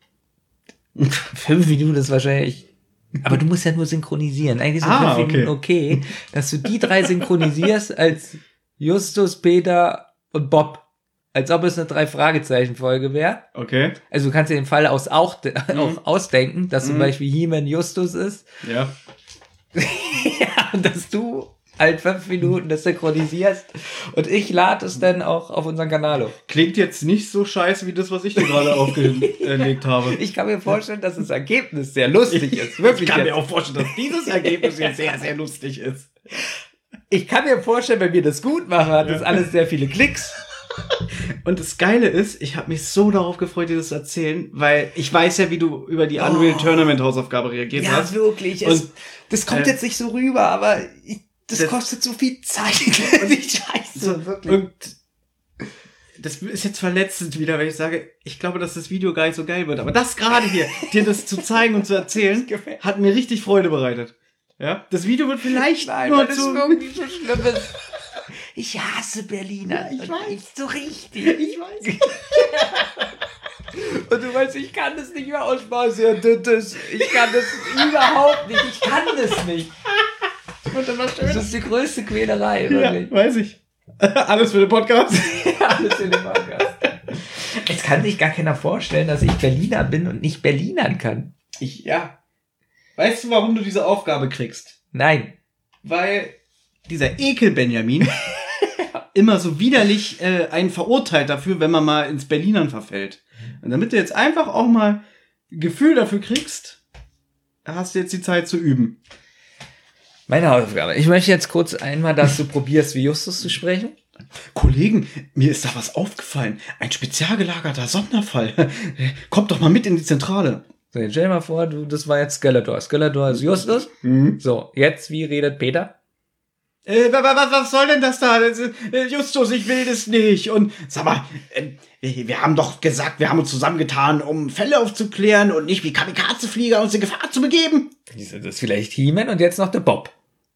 fünf Minuten ist wahrscheinlich, aber du musst ja nur synchronisieren. Eigentlich sind ah, fünf okay. Minuten okay, dass du die drei synchronisierst als Justus, Peter und Bob. Als ob es eine Drei-Fragezeichen-Folge wäre. Okay. Also du kannst dir den Fall aus, auch, mhm. auch ausdenken, dass mhm. zum Beispiel He-Man Justus ist. Ja. Ja, und dass du halt fünf Minuten das synchronisierst und ich lade es dann auch auf unseren Kanal hoch. Klingt jetzt nicht so scheiße wie das, was ich dir gerade aufgelegt habe. Ich kann mir vorstellen, dass das Ergebnis sehr lustig ist. Wirklich ich kann jetzt. mir auch vorstellen, dass dieses Ergebnis jetzt sehr, sehr lustig ist. Ich kann mir vorstellen, wenn wir das gut machen, hat das alles sehr viele Klicks. Und das Geile ist, ich habe mich so darauf gefreut, dir das zu erzählen, weil ich weiß ja, wie du über die Unreal oh. Tournament Hausaufgabe reagiert ja, hast. Ja, wirklich. Es, das kommt äh, jetzt nicht so rüber, aber ich, das, das kostet so viel Zeit. Ich scheiße, so, wirklich. Und das ist jetzt verletzend wieder, wenn ich sage, ich glaube, dass das Video gar nicht so geil wird. Aber das gerade hier, dir das zu zeigen und zu erzählen, hat mir richtig Freude bereitet. Ja, das Video wird vielleicht Nein, nur weil das zu... wirklich so schlimm ist. Ich hasse Berliner. Ja, ich weiß. Ich, so richtig. Ich weiß. Und du weißt, ich kann das nicht mehr aussprechen. Ja, das, ich kann das überhaupt nicht. Ich kann das nicht. Und dann was das ist die größte Quälerei, wirklich. Ja, weiß ich. Alles für den Podcast. Ja, alles für den Podcast. Es kann sich gar keiner vorstellen, dass ich Berliner bin und nicht Berlinern kann. Ich, ja. Weißt du, warum du diese Aufgabe kriegst? Nein. Weil dieser Ekel Benjamin immer so widerlich äh, einen verurteilt dafür, wenn man mal ins Berlinern verfällt. Und damit du jetzt einfach auch mal ein Gefühl dafür kriegst, hast du jetzt die Zeit zu üben. Meine Hausaufgabe. Ich möchte jetzt kurz einmal, dass du probierst, wie Justus zu sprechen. Kollegen, mir ist da was aufgefallen. Ein spezial gelagerter Sonderfall. Kommt doch mal mit in die Zentrale. So, jetzt stell dir mal vor, du, das war jetzt Skeletor. Skeletor ist Justus. Mhm. So, jetzt, wie redet Peter? Äh, was, was, was soll denn das da? Justus, ich will das nicht. Und sag mal, äh, wir haben doch gesagt, wir haben uns zusammengetan, um Fälle aufzuklären und nicht wie Kamikaze-Flieger uns in Gefahr zu begeben. Das ist vielleicht He-Man und jetzt noch der Bob.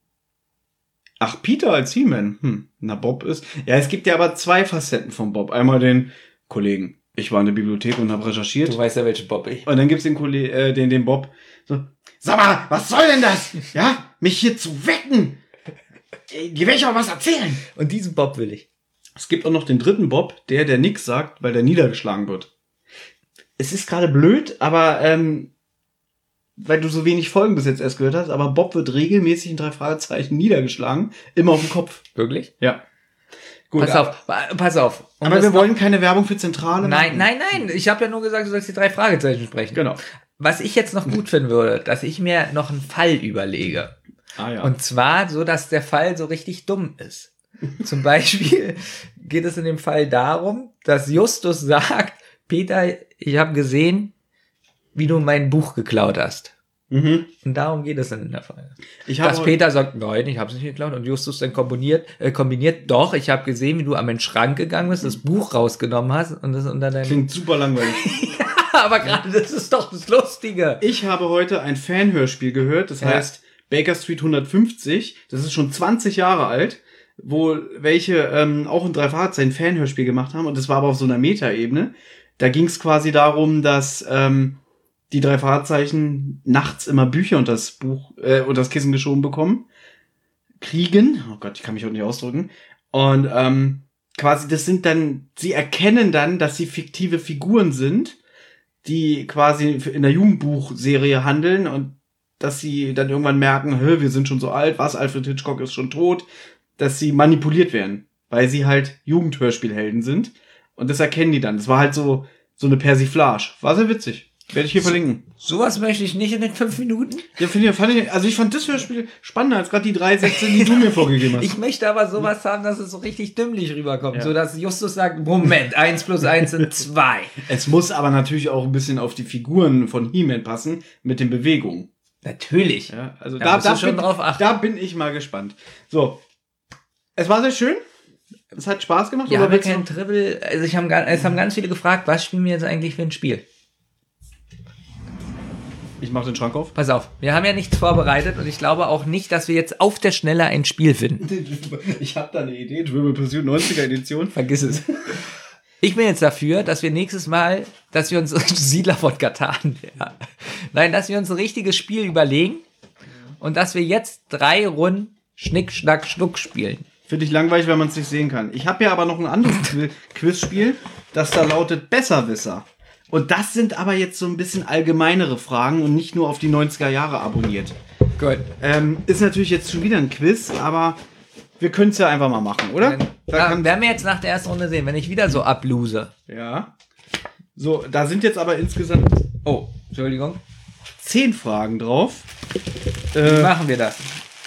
Ach, Peter als He-Man. Hm, na, Bob ist... Ja, es gibt ja aber zwei Facetten von Bob. Einmal den Kollegen. Ich war in der Bibliothek und habe recherchiert. Du weißt ja, welchen Bob ich. Und dann gibt's den Kollegen, äh, den, den Bob. So, sag mal, was soll denn das? Ja, mich hier zu wecken. Die will ich auch was erzählen. Und diesen Bob will ich. Es gibt auch noch den dritten Bob, der, der nix sagt, weil der niedergeschlagen wird. Es ist gerade blöd, aber ähm, weil du so wenig Folgen bis jetzt erst gehört hast, aber Bob wird regelmäßig in drei Fragezeichen niedergeschlagen. Immer auf dem Kopf. Wirklich? Ja. Gut, pass auf, pass auf. Um aber wir wollen keine Werbung für Zentrale machen. Nein, nein, nein. Ich habe ja nur gesagt, du sollst die drei Fragezeichen sprechen. Genau. Was ich jetzt noch gut finden würde, dass ich mir noch einen Fall überlege. Ah, ja. Und zwar so, dass der Fall so richtig dumm ist. Zum Beispiel geht es in dem Fall darum, dass Justus sagt, Peter, ich habe gesehen, wie du mein Buch geklaut hast. Mhm. Und darum geht es dann in der Folge. Ich dass Peter sagt, nein, ich habe es nicht geklaut. Und Justus dann kombiniert, äh, kombiniert, doch, ich habe gesehen, wie du an den Schrank gegangen bist, das Buch rausgenommen hast und das unter deinem... Klingt super langweilig. Ja, aber gerade das ist doch das Lustige. Ich habe heute ein Fanhörspiel gehört, das ja. heißt Baker Street hundertfünfzig. Das ist schon zwanzig Jahre alt, wo welche ähm, auch in drei Fragezeichen Fanhörspiel gemacht haben. Und das war aber auf so einer Metaebene. Da ging es quasi darum, dass ähm, die drei Fragezeichen nachts immer Bücher unter das Buch, äh, unter das Kissen geschoben bekommen. Kriegen. Oh Gott, ich kann mich auch nicht ausdrücken. Und ähm, quasi das sind dann, sie erkennen dann, dass sie fiktive Figuren sind, die quasi in der Jugendbuchserie handeln und dass sie dann irgendwann merken, hä, wir sind schon so alt, was, Alfred Hitchcock ist schon tot, dass sie manipuliert werden, weil sie halt Jugendhörspielhelden sind. Und das erkennen die dann. Das war halt so, so eine Persiflage. War sehr witzig. Werde ich hier verlinken. Sowas möchte ich nicht in den fünf Minuten. Ja, finde ich, fand ich, also ich fand das Hörspiel spannender als gerade die drei Sätze, die du mir vorgegeben hast. Ich möchte aber sowas haben, dass es so richtig dümmlich rüberkommt. Ja. So dass Justus sagt, Moment, eins plus eins sind zwei. Es muss aber natürlich auch ein bisschen auf die Figuren von He-Man passen, mit den Bewegungen. Natürlich. Ja, also da, da, musst da, du schon bin, drauf achten. da bin ich mal gespannt. So. Es war sehr schön. Es hat Spaß gemacht. Ja, oder haben wir willst du- kein Triple. Also ich haben, gar- es haben ganz viele gefragt, was spielen wir jetzt eigentlich für ein Spiel? Ich mach den Schrank auf. Pass auf, wir haben ja nichts vorbereitet und ich glaube auch nicht, dass wir jetzt auf der Schnelle ein Spiel finden. Ich habe da eine Idee. Trivial Pursuit neunziger Edition. Vergiss es. Ich bin jetzt dafür, dass wir nächstes Mal, dass wir uns Siedler von Katan, ja. Nein, dass wir uns ein richtiges Spiel überlegen und dass wir jetzt drei Runden Schnick, Schnack, Schnuck spielen. Finde ich langweilig, wenn man es nicht sehen kann. Ich habe ja aber noch ein anderes Qui- Quizspiel, das da lautet Besserwisser. Und das sind aber jetzt so ein bisschen allgemeinere Fragen und nicht nur auf die neunziger Jahre abonniert. Gut. Ähm, ist natürlich jetzt schon wieder ein Quiz, aber wir können es ja einfach mal machen, oder? Da Ja, kann, werden wir jetzt nach der ersten Runde sehen, wenn ich wieder so ablose. ja. So, da sind jetzt aber insgesamt Oh, Entschuldigung. zehn Fragen drauf. Wie Äh, machen wir das?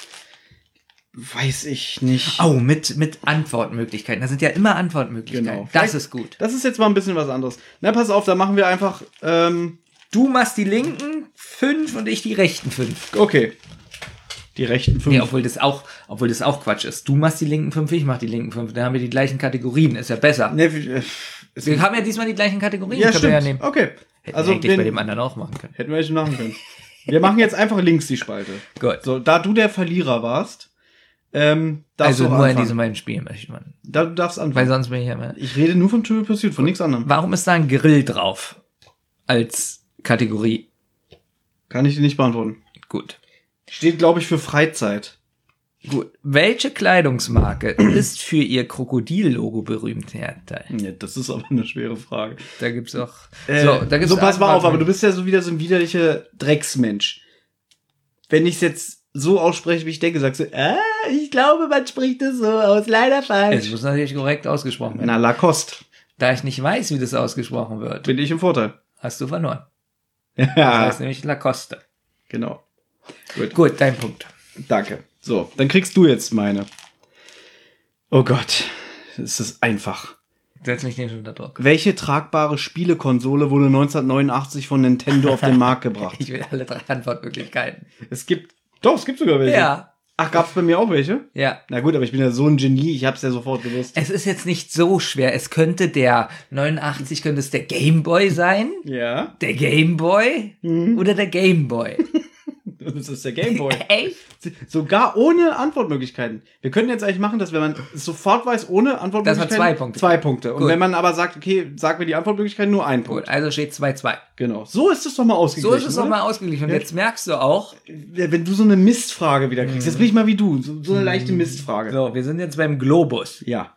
weiß ich nicht. Oh, mit, mit Antwortmöglichkeiten. Da sind ja immer Antwortmöglichkeiten. Genau. Das Vielleicht- ist gut. Das ist jetzt mal ein bisschen was anderes. Na, pass auf, da machen wir einfach. Ähm, Du machst die linken fünf und ich die rechten fünf. okay. Die rechten fünf. Nee, obwohl das auch, obwohl das auch Quatsch ist. Du machst die linken fünf, ich mach die linken fünf. Dann haben wir die gleichen Kategorien. Ist ja besser. Nee, wie- äh, ist- Wir haben ja diesmal die gleichen Kategorien. ja, können stimmt. wir ja nehmen. Okay. Hätten Also wir eigentlich den, bei dem anderen auch machen können. hätten wir echt machen können. Wir machen jetzt einfach links die Spalte. Gut. So, da du der Verlierer warst, ähm, darfst Also du auch nur in anfangen. diesem einen Spiel möchte man. Da, du darfst anfangen. Weil sonst bin ich ja immer. Ich rede nur von Trivial Pursuit, von nichts anderem. Warum ist da ein Grill drauf? Als Kategorie. Kann ich dir nicht beantworten. Gut. Steht, glaube ich, für Freizeit. Gut. Welche Kleidungsmarke ist für ihr Krokodil-Logo berühmt? Ja, da, Ja, das ist aber eine schwere Frage. da gibt's auch. Äh, so, da gibt's so, pass mal auf, aber du Antworten. bist ja so wieder so ein widerlicher Drecksmensch. Wenn ich es jetzt so ausspreche, wie ich denke, sagst du, ah, ich glaube, man spricht es so aus, leider Es falsch. muss natürlich korrekt ausgesprochen werden. Na, Lacoste. Da ich nicht weiß, wie das ausgesprochen wird, Bin ich im Vorteil. hast du verloren. Ja, Das heißt nämlich Lacoste. genau. Gut. Gut, dein Punkt. Danke. So, dann kriegst du jetzt meine. Oh Gott, es ist einfach. Setz mich nicht unter Druck. Welche tragbare Spielekonsole wurde neunzehnhundertneunundachtzig von Nintendo auf den Markt gebracht? Ich will alle drei Antwortmöglichkeiten. Es gibt, doch, es gibt sogar welche. Ja. Ach, gab's bei mir auch welche? Ja. Na gut, aber ich bin ja so ein Genie, ich hab's ja sofort gewusst. Es ist jetzt nicht so schwer. Es könnte der neunundachtzig, könnte es der Game Boy sein? Ja. Der Game Boy? Mhm. Oder der Game Boy? Das ist der Gameboy. Echt? Sogar ohne Antwortmöglichkeiten. Wir können jetzt eigentlich machen, dass wenn man es sofort weiß, ohne Antwortmöglichkeiten. Dass man zwei Punkte Zwei Punkte. Und Gut. wenn man aber sagt, okay, sag mir die Antwortmöglichkeiten, nur ein Punkt. Gut, also steht zwei zwei. Genau. So ist es doch mal ausgeglichen. So ist es doch oder? mal ausgeglichen. Und Ja. jetzt merkst du auch, Ja, wenn du so eine Mistfrage wieder kriegst. Jetzt bin ich mal wie du. So, so eine leichte Mistfrage. so, wir sind jetzt beim Globus. Ja.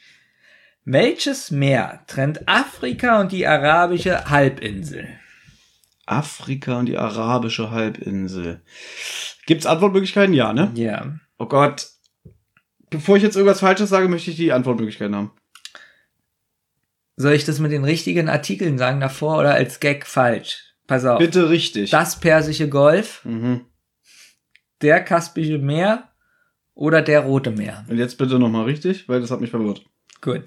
Welches Meer trennt Afrika und die arabische Halbinsel? Afrika und die arabische Halbinsel. Gibt's Antwortmöglichkeiten? Ja, ne? Ja. Oh Gott. Bevor ich jetzt irgendwas Falsches sage, möchte ich die Antwortmöglichkeiten haben. Soll ich das mit den richtigen Artikeln sagen davor oder als Gag falsch? Pass auf. Bitte richtig. Das Persische Golf, Mhm. der Kaspische Meer oder der Rote Meer? Und jetzt bitte nochmal richtig, weil das hat mich verwirrt. Gut.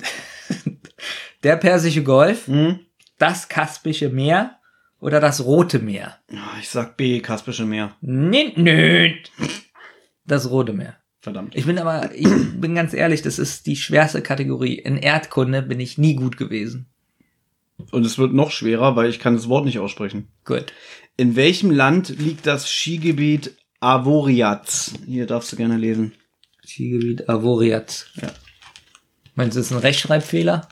Der Persische Golf, Mhm. das Kaspische Meer oder das Rote Meer? Ah, Ich sag B, Kaspische Meer. Nee, nö. Das Rote Meer. Verdammt. Ich bin aber, ich bin ganz ehrlich, das ist die schwerste Kategorie. In Erdkunde bin ich nie gut gewesen. Und es wird noch schwerer, weil ich kann das Wort nicht aussprechen. Gut. In welchem Land liegt das Skigebiet Avoriaz? Hier darfst du gerne lesen. Skigebiet Avoriaz. Ja. Meinst du, das ist ein Rechtschreibfehler?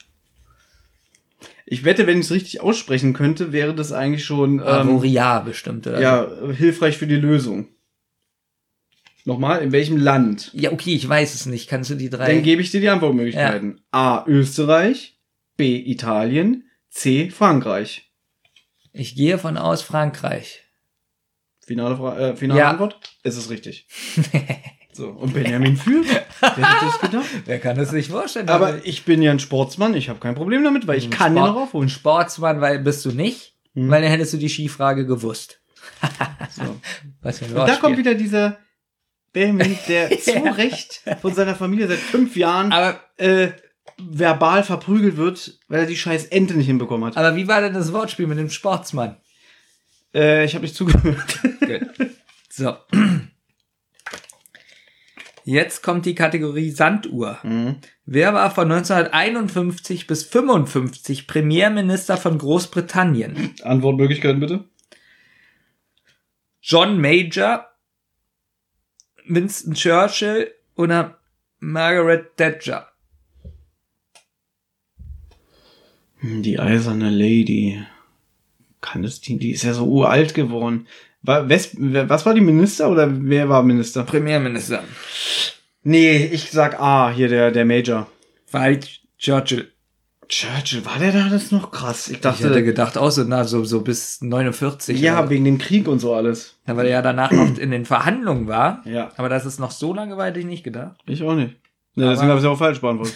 Ich wette, wenn ich es richtig aussprechen könnte, wäre das eigentlich schon ähm, Avoria bestimmt, oder? ja, hilfreich für die Lösung. Nochmal, in welchem Land? Ja, okay, ich weiß es nicht. Kannst du die drei... Dann gebe ich dir die Antwortmöglichkeiten. A. Österreich, B. Italien, C. Frankreich. Ich gehe von aus Frankreich. Finale, Fra äh, finale Ja. Antwort? Es ist richtig. So, und Benjamin führt. Wer hätte das gedacht? Wer kann das sich vorstellen? Aber ich bin ja ein Sportsmann, ich habe kein Problem damit, weil ich kann Sport, ja noch aufholen. Sportsmann, weil bist du nicht, hm. weil dann hättest du die Skifrage gewusst. So. Was für ein Und da kommt wieder dieser Benjamin, der ja. zu Recht von seiner Familie seit fünf Jahren aber, äh, verbal verprügelt wird, weil er die scheiß Ente nicht hinbekommen hat. Aber wie war denn das Wortspiel mit dem Sportsmann? Äh, ich habe nicht zugehört. Gut. So. Jetzt kommt die Kategorie Sanduhr. Mhm. Wer war von neunzehnhunderteinundfünfzig bis fünfundfünfzig Premierminister von Großbritannien? Antwortmöglichkeiten bitte. John Major, Winston Churchill oder Margaret Thatcher? Die eiserne Lady. Kann das die? Die ist ja so uralt geworden. War, was, was war die Minister oder wer war Minister? Premierminister. Nee, ich sag A, hier der, der Major. Falsch, Churchill. Churchill, war der da das noch krass? Ich dachte, ich hätte gedacht, auch so, na, so, so bis neunundvierzig. Ja, oder? Wegen dem Krieg und so alles. Ja, weil er ja danach noch in den Verhandlungen war. Ja. Aber das ist noch so lange weit, ich nicht gedacht. Ich auch nicht. Ja, deswegen habe ich es auch falsch beantwortet.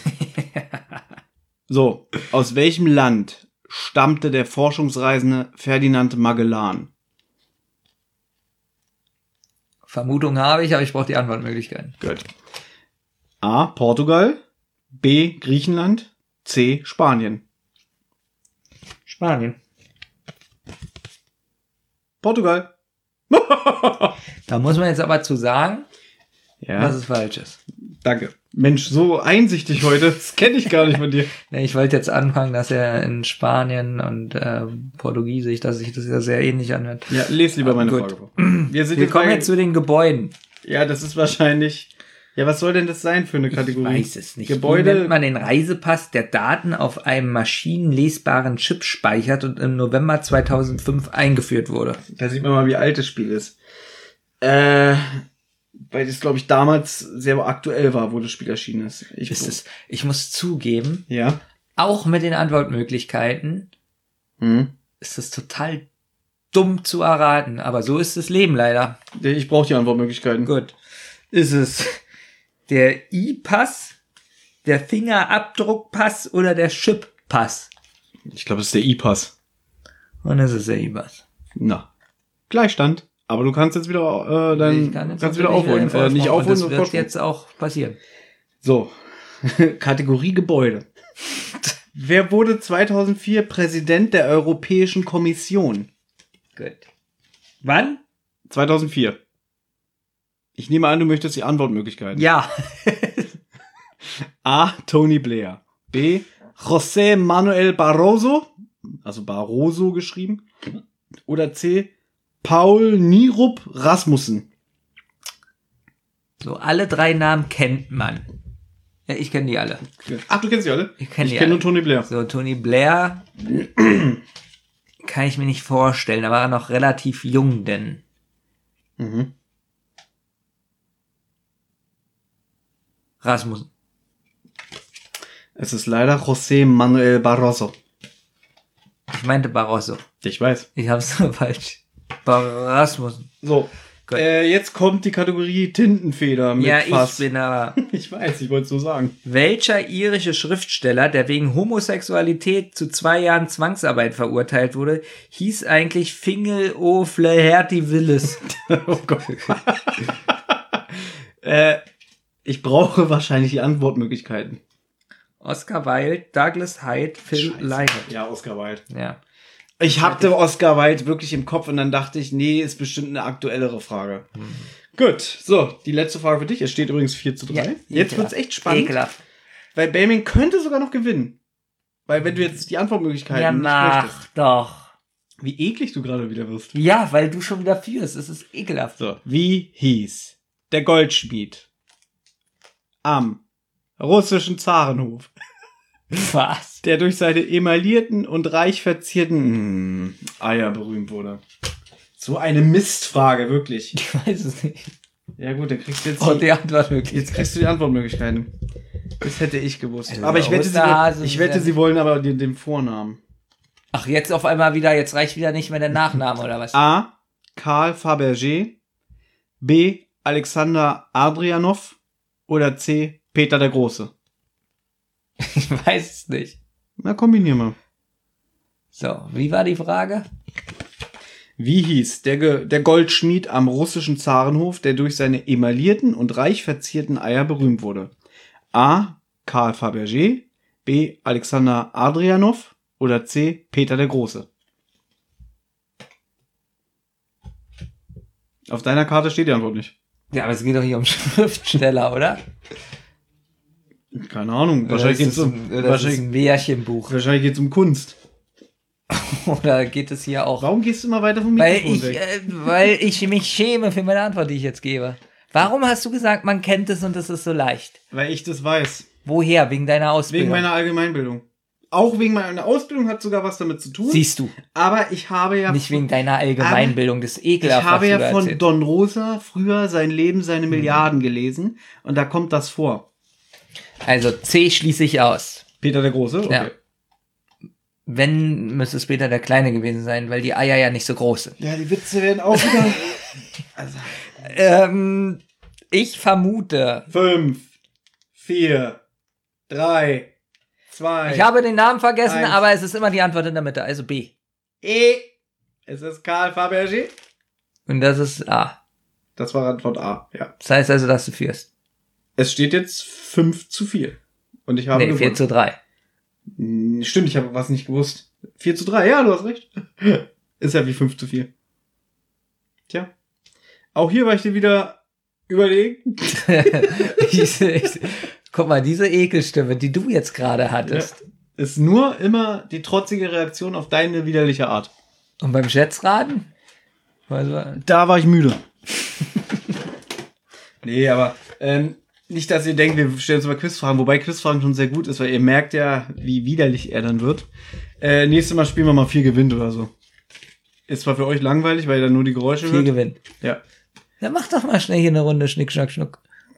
So, aus welchem Land stammte der Forschungsreisende Ferdinand Magellan? Vermutung habe ich, aber ich brauche die Antwortmöglichkeiten. Gut. A. Portugal. B. Griechenland. C. Spanien. Spanien. Portugal. Da muss man jetzt aber zu sagen, ja. dass es falsch ist. Danke. Mensch, so einsichtig heute, das kenne ich gar nicht von dir. Nee, ich wollte jetzt anfangen, dass er in Spanien und äh, Portugiesisch, dass sich das ja sehr ähnlich anhört. Ja, lese lieber meine Gut. Frage vor. Wir, sind Wir jetzt kommen bei, jetzt zu den Gebäuden. Ja, das ist wahrscheinlich... Ja, was soll denn das sein für eine Kategorie? Ich weiß es nicht. Gebäude. Wie nennt man den Reisepass, der Daten auf einem maschinenlesbaren Chip speichert und im November zweitausendfünf eingeführt wurde? Da sieht man mal, wie alt das Spiel ist. Äh... Weil das, glaube ich, damals sehr aktuell war, wo das Spiel erschienen ist. Ich, ist es, ich muss zugeben, ja. auch mit den Antwortmöglichkeiten hm. ist es total dumm zu erraten. Aber so ist das Leben leider. Ich brauche die Antwortmöglichkeiten. Gut. Ist es der I-Pass, der Fingerabdruckpass oder der Chip-Pass? Ich glaube, es ist der I-Pass. Und es ist der I-Pass. Na, Gleichstand. Aber du kannst jetzt wieder, äh, dann kann jetzt kannst wieder aufholen. Wieder äh, nicht aufholen, das und wird Vorsprung. jetzt auch passieren. So, Kategorie Gebäude. Wer wurde zweitausendvier Präsident der Europäischen Kommission? Gut. Wann? zweitausendvier. Ich nehme an, du möchtest die Antwortmöglichkeiten. Ja. A. Tony Blair. B. José Manuel Barroso. Also Barroso geschrieben. Oder C. Paul Nierup Rasmussen. So, alle drei Namen kennt man. Ja, ich kenne die alle. Ach, du kennst die alle? Ich kenne Ich kenne nur Tony Blair. So, Tony Blair kann ich mir nicht vorstellen. Da war er noch relativ jung, denn. Mhm. Rasmussen. Es ist leider José Manuel Barroso. Ich meinte Barroso. Ich weiß. Ich hab's so falsch. Rasmussen. So, äh, jetzt kommt die Kategorie Tintenfeder mit Ja, Fass. ich bin aber... Ich weiß, ich wollte es so sagen. Welcher irische Schriftsteller, der wegen Homosexualität zu zwei Jahren Zwangsarbeit verurteilt wurde, hieß eigentlich Fingal O'Flaherty Willis? Oh Gott. äh, ich brauche wahrscheinlich die Antwortmöglichkeiten. Oscar Wilde, Douglas Hyde, Phil Lynott. Ja, Oscar Wilde. Ja. Ich hatte Oscar Wilde wirklich im Kopf und dann dachte ich, nee, ist bestimmt eine aktuellere Frage. Mhm. Gut, so, die letzte Frage für dich. Es steht übrigens vier zu drei. Ja, jetzt wird's echt spannend. Ekelhaft. Weil Benjamin könnte sogar noch gewinnen. Weil wenn du jetzt die Antwortmöglichkeiten Ja, nicht mach möchtest. doch. Wie eklig du gerade wieder wirst. Ja, weil du schon wieder führst. Es ist ekelhaft. So, wie hieß der Goldschmied am russischen Zarenhof? Was? Der durch seine emaillierten und reich verzierten mh, Eier berühmt wurde. So eine Mistfrage, wirklich. Ich weiß es nicht. Ja gut, dann kriegst du jetzt Und die Antwortmöglichkeiten. Jetzt kriegst du die Antwortmöglichkeiten. Das hätte ich gewusst. Also aber ich wette, Osterhase sie, ich wette, sie wollen aber den, den Vornamen. Ach, jetzt auf einmal wieder, jetzt reicht wieder nicht mehr der Nachname, oder was? A. Karl Fabergé. B. Alexander Adrianow oder C. Peter der Große? Ich weiß es nicht. Na, kombinieren wir. So, wie war die Frage? Wie hieß der, Ge- der Goldschmied am russischen Zarenhof, der durch seine emaillierten und reich verzierten Eier berühmt wurde? A. Karl Fabergé, B. Alexander Adrianow oder C. Peter der Große? Auf deiner Karte steht die Antwort nicht. Ja, aber es geht doch hier um Schriftsteller, oder? Keine Ahnung. Oder Wahrscheinlich ist geht es es um, ein- oder ist es wahrscheinlich, ein Märchenbuch. wahrscheinlich geht's um Kunst. Oder geht es hier auch... Warum gehst du immer weiter vom Weil Mikrofon ich, weg? äh, weil ich mich schäme für meine Antwort, die ich jetzt gebe. Warum hast du gesagt, man kennt es und es ist so leicht? Weil ich das weiß. Woher? Wegen deiner Ausbildung? Wegen meiner Allgemeinbildung. Auch wegen meiner Ausbildung hat sogar was damit zu tun. Siehst du. Aber ich habe ja... Nicht wegen deiner Allgemeinbildung, das Ekelhaft, Ich habe was ja du da von erzählst. Don Rosa früher sein Leben, seine Milliarden gelesen. Und da kommt das vor. Also C schließe ich aus. Peter der Große? Okay. Ja. Wenn, müsste es Peter der Kleine gewesen sein, weil die Eier ja nicht so groß sind. Ja, die Witze werden auch wieder... also. Ähm, ich vermute... Fünf, vier, drei, zwei... Ich habe den Namen vergessen, eins. aber es ist immer die Antwort in der Mitte, also B. E. Es ist Karl Fabergé. Und das ist A. Das war Antwort A, ja. Das heißt also, dass du führst. Es steht jetzt fünf zu vier. Und ich habe Nee, gewonnen. vier zu drei. Hm, Stimmt, ich habe was nicht gewusst. vier zu drei, ja, du hast recht. Ist ja wie fünf zu vier. Tja. Auch hier war ich dir wieder überlegen. ich, ich, guck mal, diese Ekelstimme, die du jetzt gerade hattest. Ja. Ist nur immer die trotzige Reaktion auf deine widerliche Art. Und beim Schätzraten? Also, Da war ich müde. Nee, aber ähm, nicht, dass ihr denkt, wir stellen uns mal Quizfragen, wobei Quizfragen schon sehr gut ist, weil ihr merkt ja, wie widerlich er dann wird. Äh, nächstes Mal spielen wir mal vier gewinnt oder so. Ist zwar für euch langweilig, weil ihr dann nur die Geräusche Vier hört. gewinnt. Ja. Dann mach doch mal schnell hier eine Runde Schnick, Schnack, Schnuck.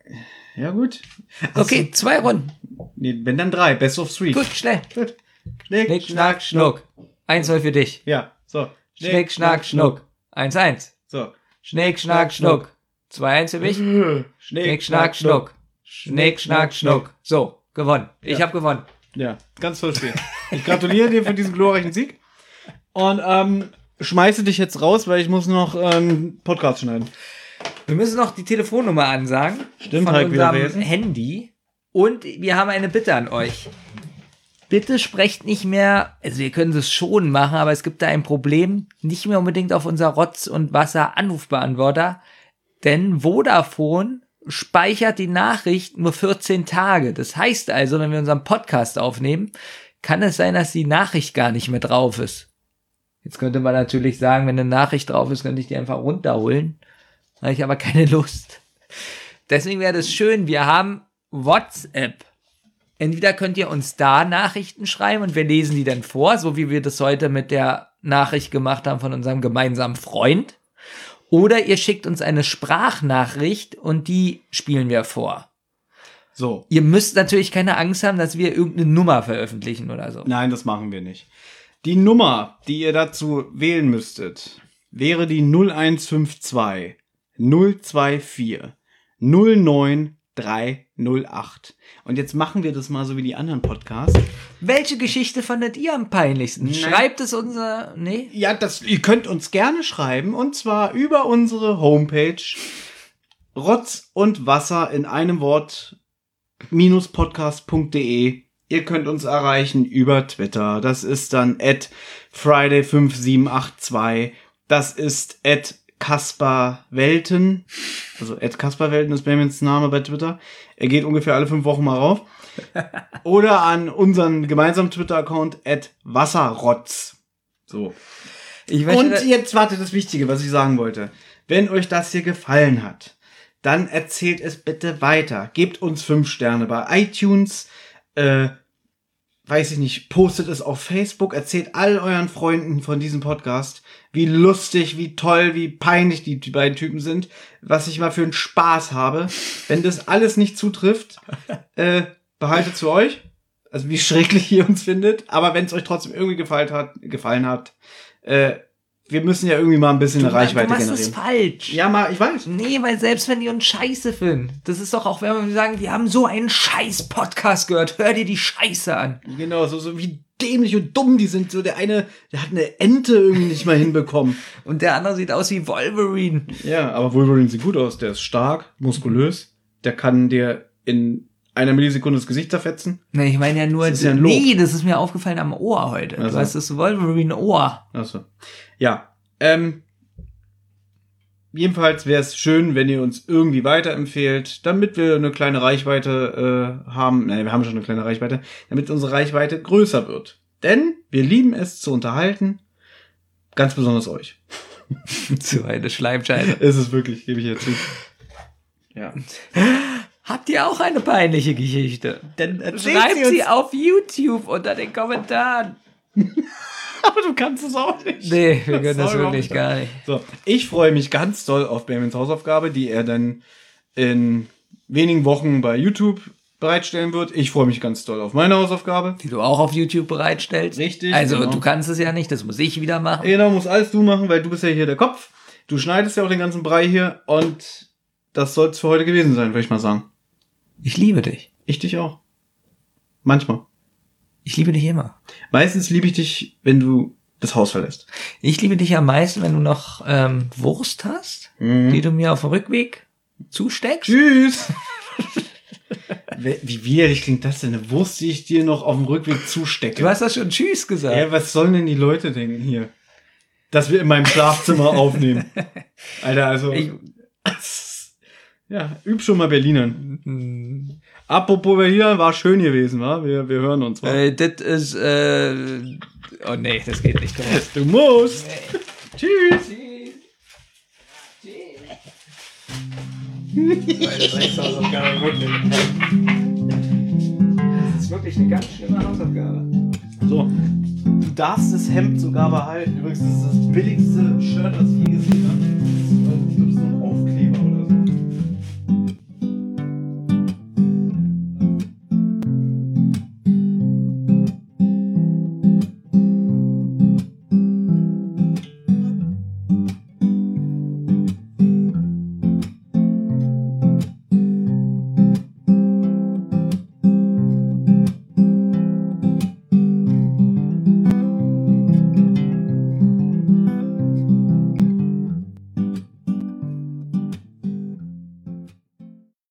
Ja, gut. Okay, zwei Runden. Nee, wenn dann drei. Best of three. Gut, schnell. Gut. Schnick, Schnick, Schnack, Schnuck. Eins null für dich. Ja, so. Schnick, Schnack, Schnuck. Eins eins. So. Schnick, Schnack, Schnuck. zwei eins für mich. Schnick, Schnack, Schnuck. Schnick, Schnack, Schnuck. So, gewonnen. Ich Ja. habe gewonnen. Ja, ganz toll Spiel. Ich gratuliere dir für diesen glorreichen Sieg. Und ähm, schmeiße dich jetzt raus, weil ich muss noch ähm, Podcast schneiden. Wir müssen noch die Telefonnummer ansagen. Stimmt, von Hulk wieder unserem vergessen. Handy. Und wir haben eine Bitte an euch. Bitte sprecht nicht mehr, also ihr könnt es schon machen, aber es gibt da ein Problem, nicht mehr unbedingt auf unser Rotz- und Wasser-Anrufbeantworter, denn Vodafone speichert die Nachricht nur vierzehn Tage. Das heißt also, wenn wir unseren Podcast aufnehmen, kann es sein, dass die Nachricht gar nicht mehr drauf ist. Jetzt könnte man natürlich sagen, wenn eine Nachricht drauf ist, könnte ich die einfach runterholen. Da habe ich aber keine Lust. Deswegen wäre das schön, wir haben WhatsApp. Entweder könnt ihr uns da Nachrichten schreiben und wir lesen die dann vor, so wie wir das heute mit der Nachricht gemacht haben von unserem gemeinsamen Freund. Oder ihr schickt uns eine Sprachnachricht und die spielen wir vor. So. Ihr müsst natürlich keine Angst haben, dass wir irgendeine Nummer veröffentlichen oder so. Nein, das machen wir nicht. Die Nummer, die ihr dazu wählen müsstet, wäre die null eins fünf zwei null zwei vier null neun drei null acht. Und jetzt machen wir das mal so wie die anderen Podcasts. Welche Geschichte fandet ihr am peinlichsten? Nein. Schreibt es unser... Nee? Ja, das, ihr könnt uns gerne schreiben, und zwar über unsere Homepage Rotz und Wasser in einem Wort minus podcast punkt de. Ihr könnt uns erreichen über Twitter. Das ist dann at friday fünf sieben acht zwei. Das ist at Kaspar Welten. Also at Kaspar Welten ist Benjamins Name bei Twitter. Er geht ungefähr alle fünf Wochen mal rauf. Oder an unseren gemeinsamen Twitter-Account at Wasserrotz. So. Ich möchte- Und jetzt warte das Wichtige, was ich sagen wollte. Wenn euch das hier gefallen hat, dann erzählt es bitte weiter. Gebt uns fünf Sterne bei iTunes, äh, weiß ich nicht, postet es auf Facebook, erzählt all euren Freunden von diesem Podcast, wie lustig, wie toll, wie peinlich die, die beiden Typen sind, was ich mal für einen Spaß habe. Wenn das alles nicht zutrifft, äh, behaltet zu euch. Also wie schrecklich ihr uns findet. Aber wenn es euch trotzdem irgendwie gefallen hat, gefallen hat, äh, wir müssen ja irgendwie mal ein bisschen Du, eine Reichweite du machst generieren. es falsch. Ja, mal, ich weiß. Nee, weil selbst wenn die uns scheiße finden, das ist doch auch, wenn wir sagen, wir haben so einen scheiß Podcast gehört, hör dir die Scheiße an. Genau, so, so wie dämlich und dumm die sind. So der eine, der hat eine Ente irgendwie nicht mal hinbekommen. Und der andere sieht aus wie Wolverine. Ja, aber Wolverine sieht gut aus. Der ist stark, muskulös. Der kann dir in einer Millisekunde das Gesicht zerfetzen. Nee, ich meine ja nur, das ist ja ein Lob. Nee, das ist mir aufgefallen am Ohr heute. Also. Du hast das Wolverine-Ohr. Achso. Ja, ähm, jedenfalls wäre es schön, wenn ihr uns irgendwie weiterempfehlt, damit wir eine kleine Reichweite äh, haben. Nein, wir haben schon eine kleine Reichweite, damit unsere Reichweite größer wird. Denn wir lieben es zu unterhalten, ganz besonders euch. So eine Schleimscheibe. Ist es wirklich, gebe ich jetzt zu. Ja. Habt ihr auch eine peinliche Geschichte? Dann schreibt sie, sie auf YouTube unter den Kommentaren. Aber du kannst es auch nicht. Nee, wir können das, das wirklich gar nicht. So, ich freue mich ganz doll auf Benjamins Hausaufgabe, die er dann in wenigen Wochen bei YouTube bereitstellen wird. Ich freue mich ganz doll auf meine Hausaufgabe. Die du auch auf YouTube bereitstellst. Richtig. Also genau. Du kannst es ja nicht, das muss ich wieder machen. Genau, muss alles du machen, weil du bist ja hier der Kopf. Du schneidest ja auch den ganzen Brei hier und das soll es für heute gewesen sein, würde ich mal sagen. Ich liebe dich. Ich dich auch. Manchmal. Ich liebe dich immer. Meistens liebe ich dich, wenn du das Haus verlässt. Ich liebe dich am meisten, wenn du noch ähm, Wurst hast, mhm. die du mir auf dem Rückweg zusteckst. Tschüss! Wie widerlich klingt das denn? Eine Wurst, die ich dir noch auf dem Rückweg zustecke. Du hast das schon Tschüss gesagt. Ja, was sollen denn die Leute denken hier? Dass wir in meinem Schlafzimmer aufnehmen. Alter, also... Ich, ja, üb schon mal Berlinern. Mhm. Apropos Berlinern, war schön gewesen, wa? Wir, wir hören uns, wa? Äh, das ist, äh... Oh nee, das geht nicht. Du musst! Nee. Tschüss! Das ist wirklich eine ganz schlimme Hausaufgabe. So. Du darfst das Hemd sogar behalten. Übrigens, das ist das billigste Shirt, das ich je gesehen habe.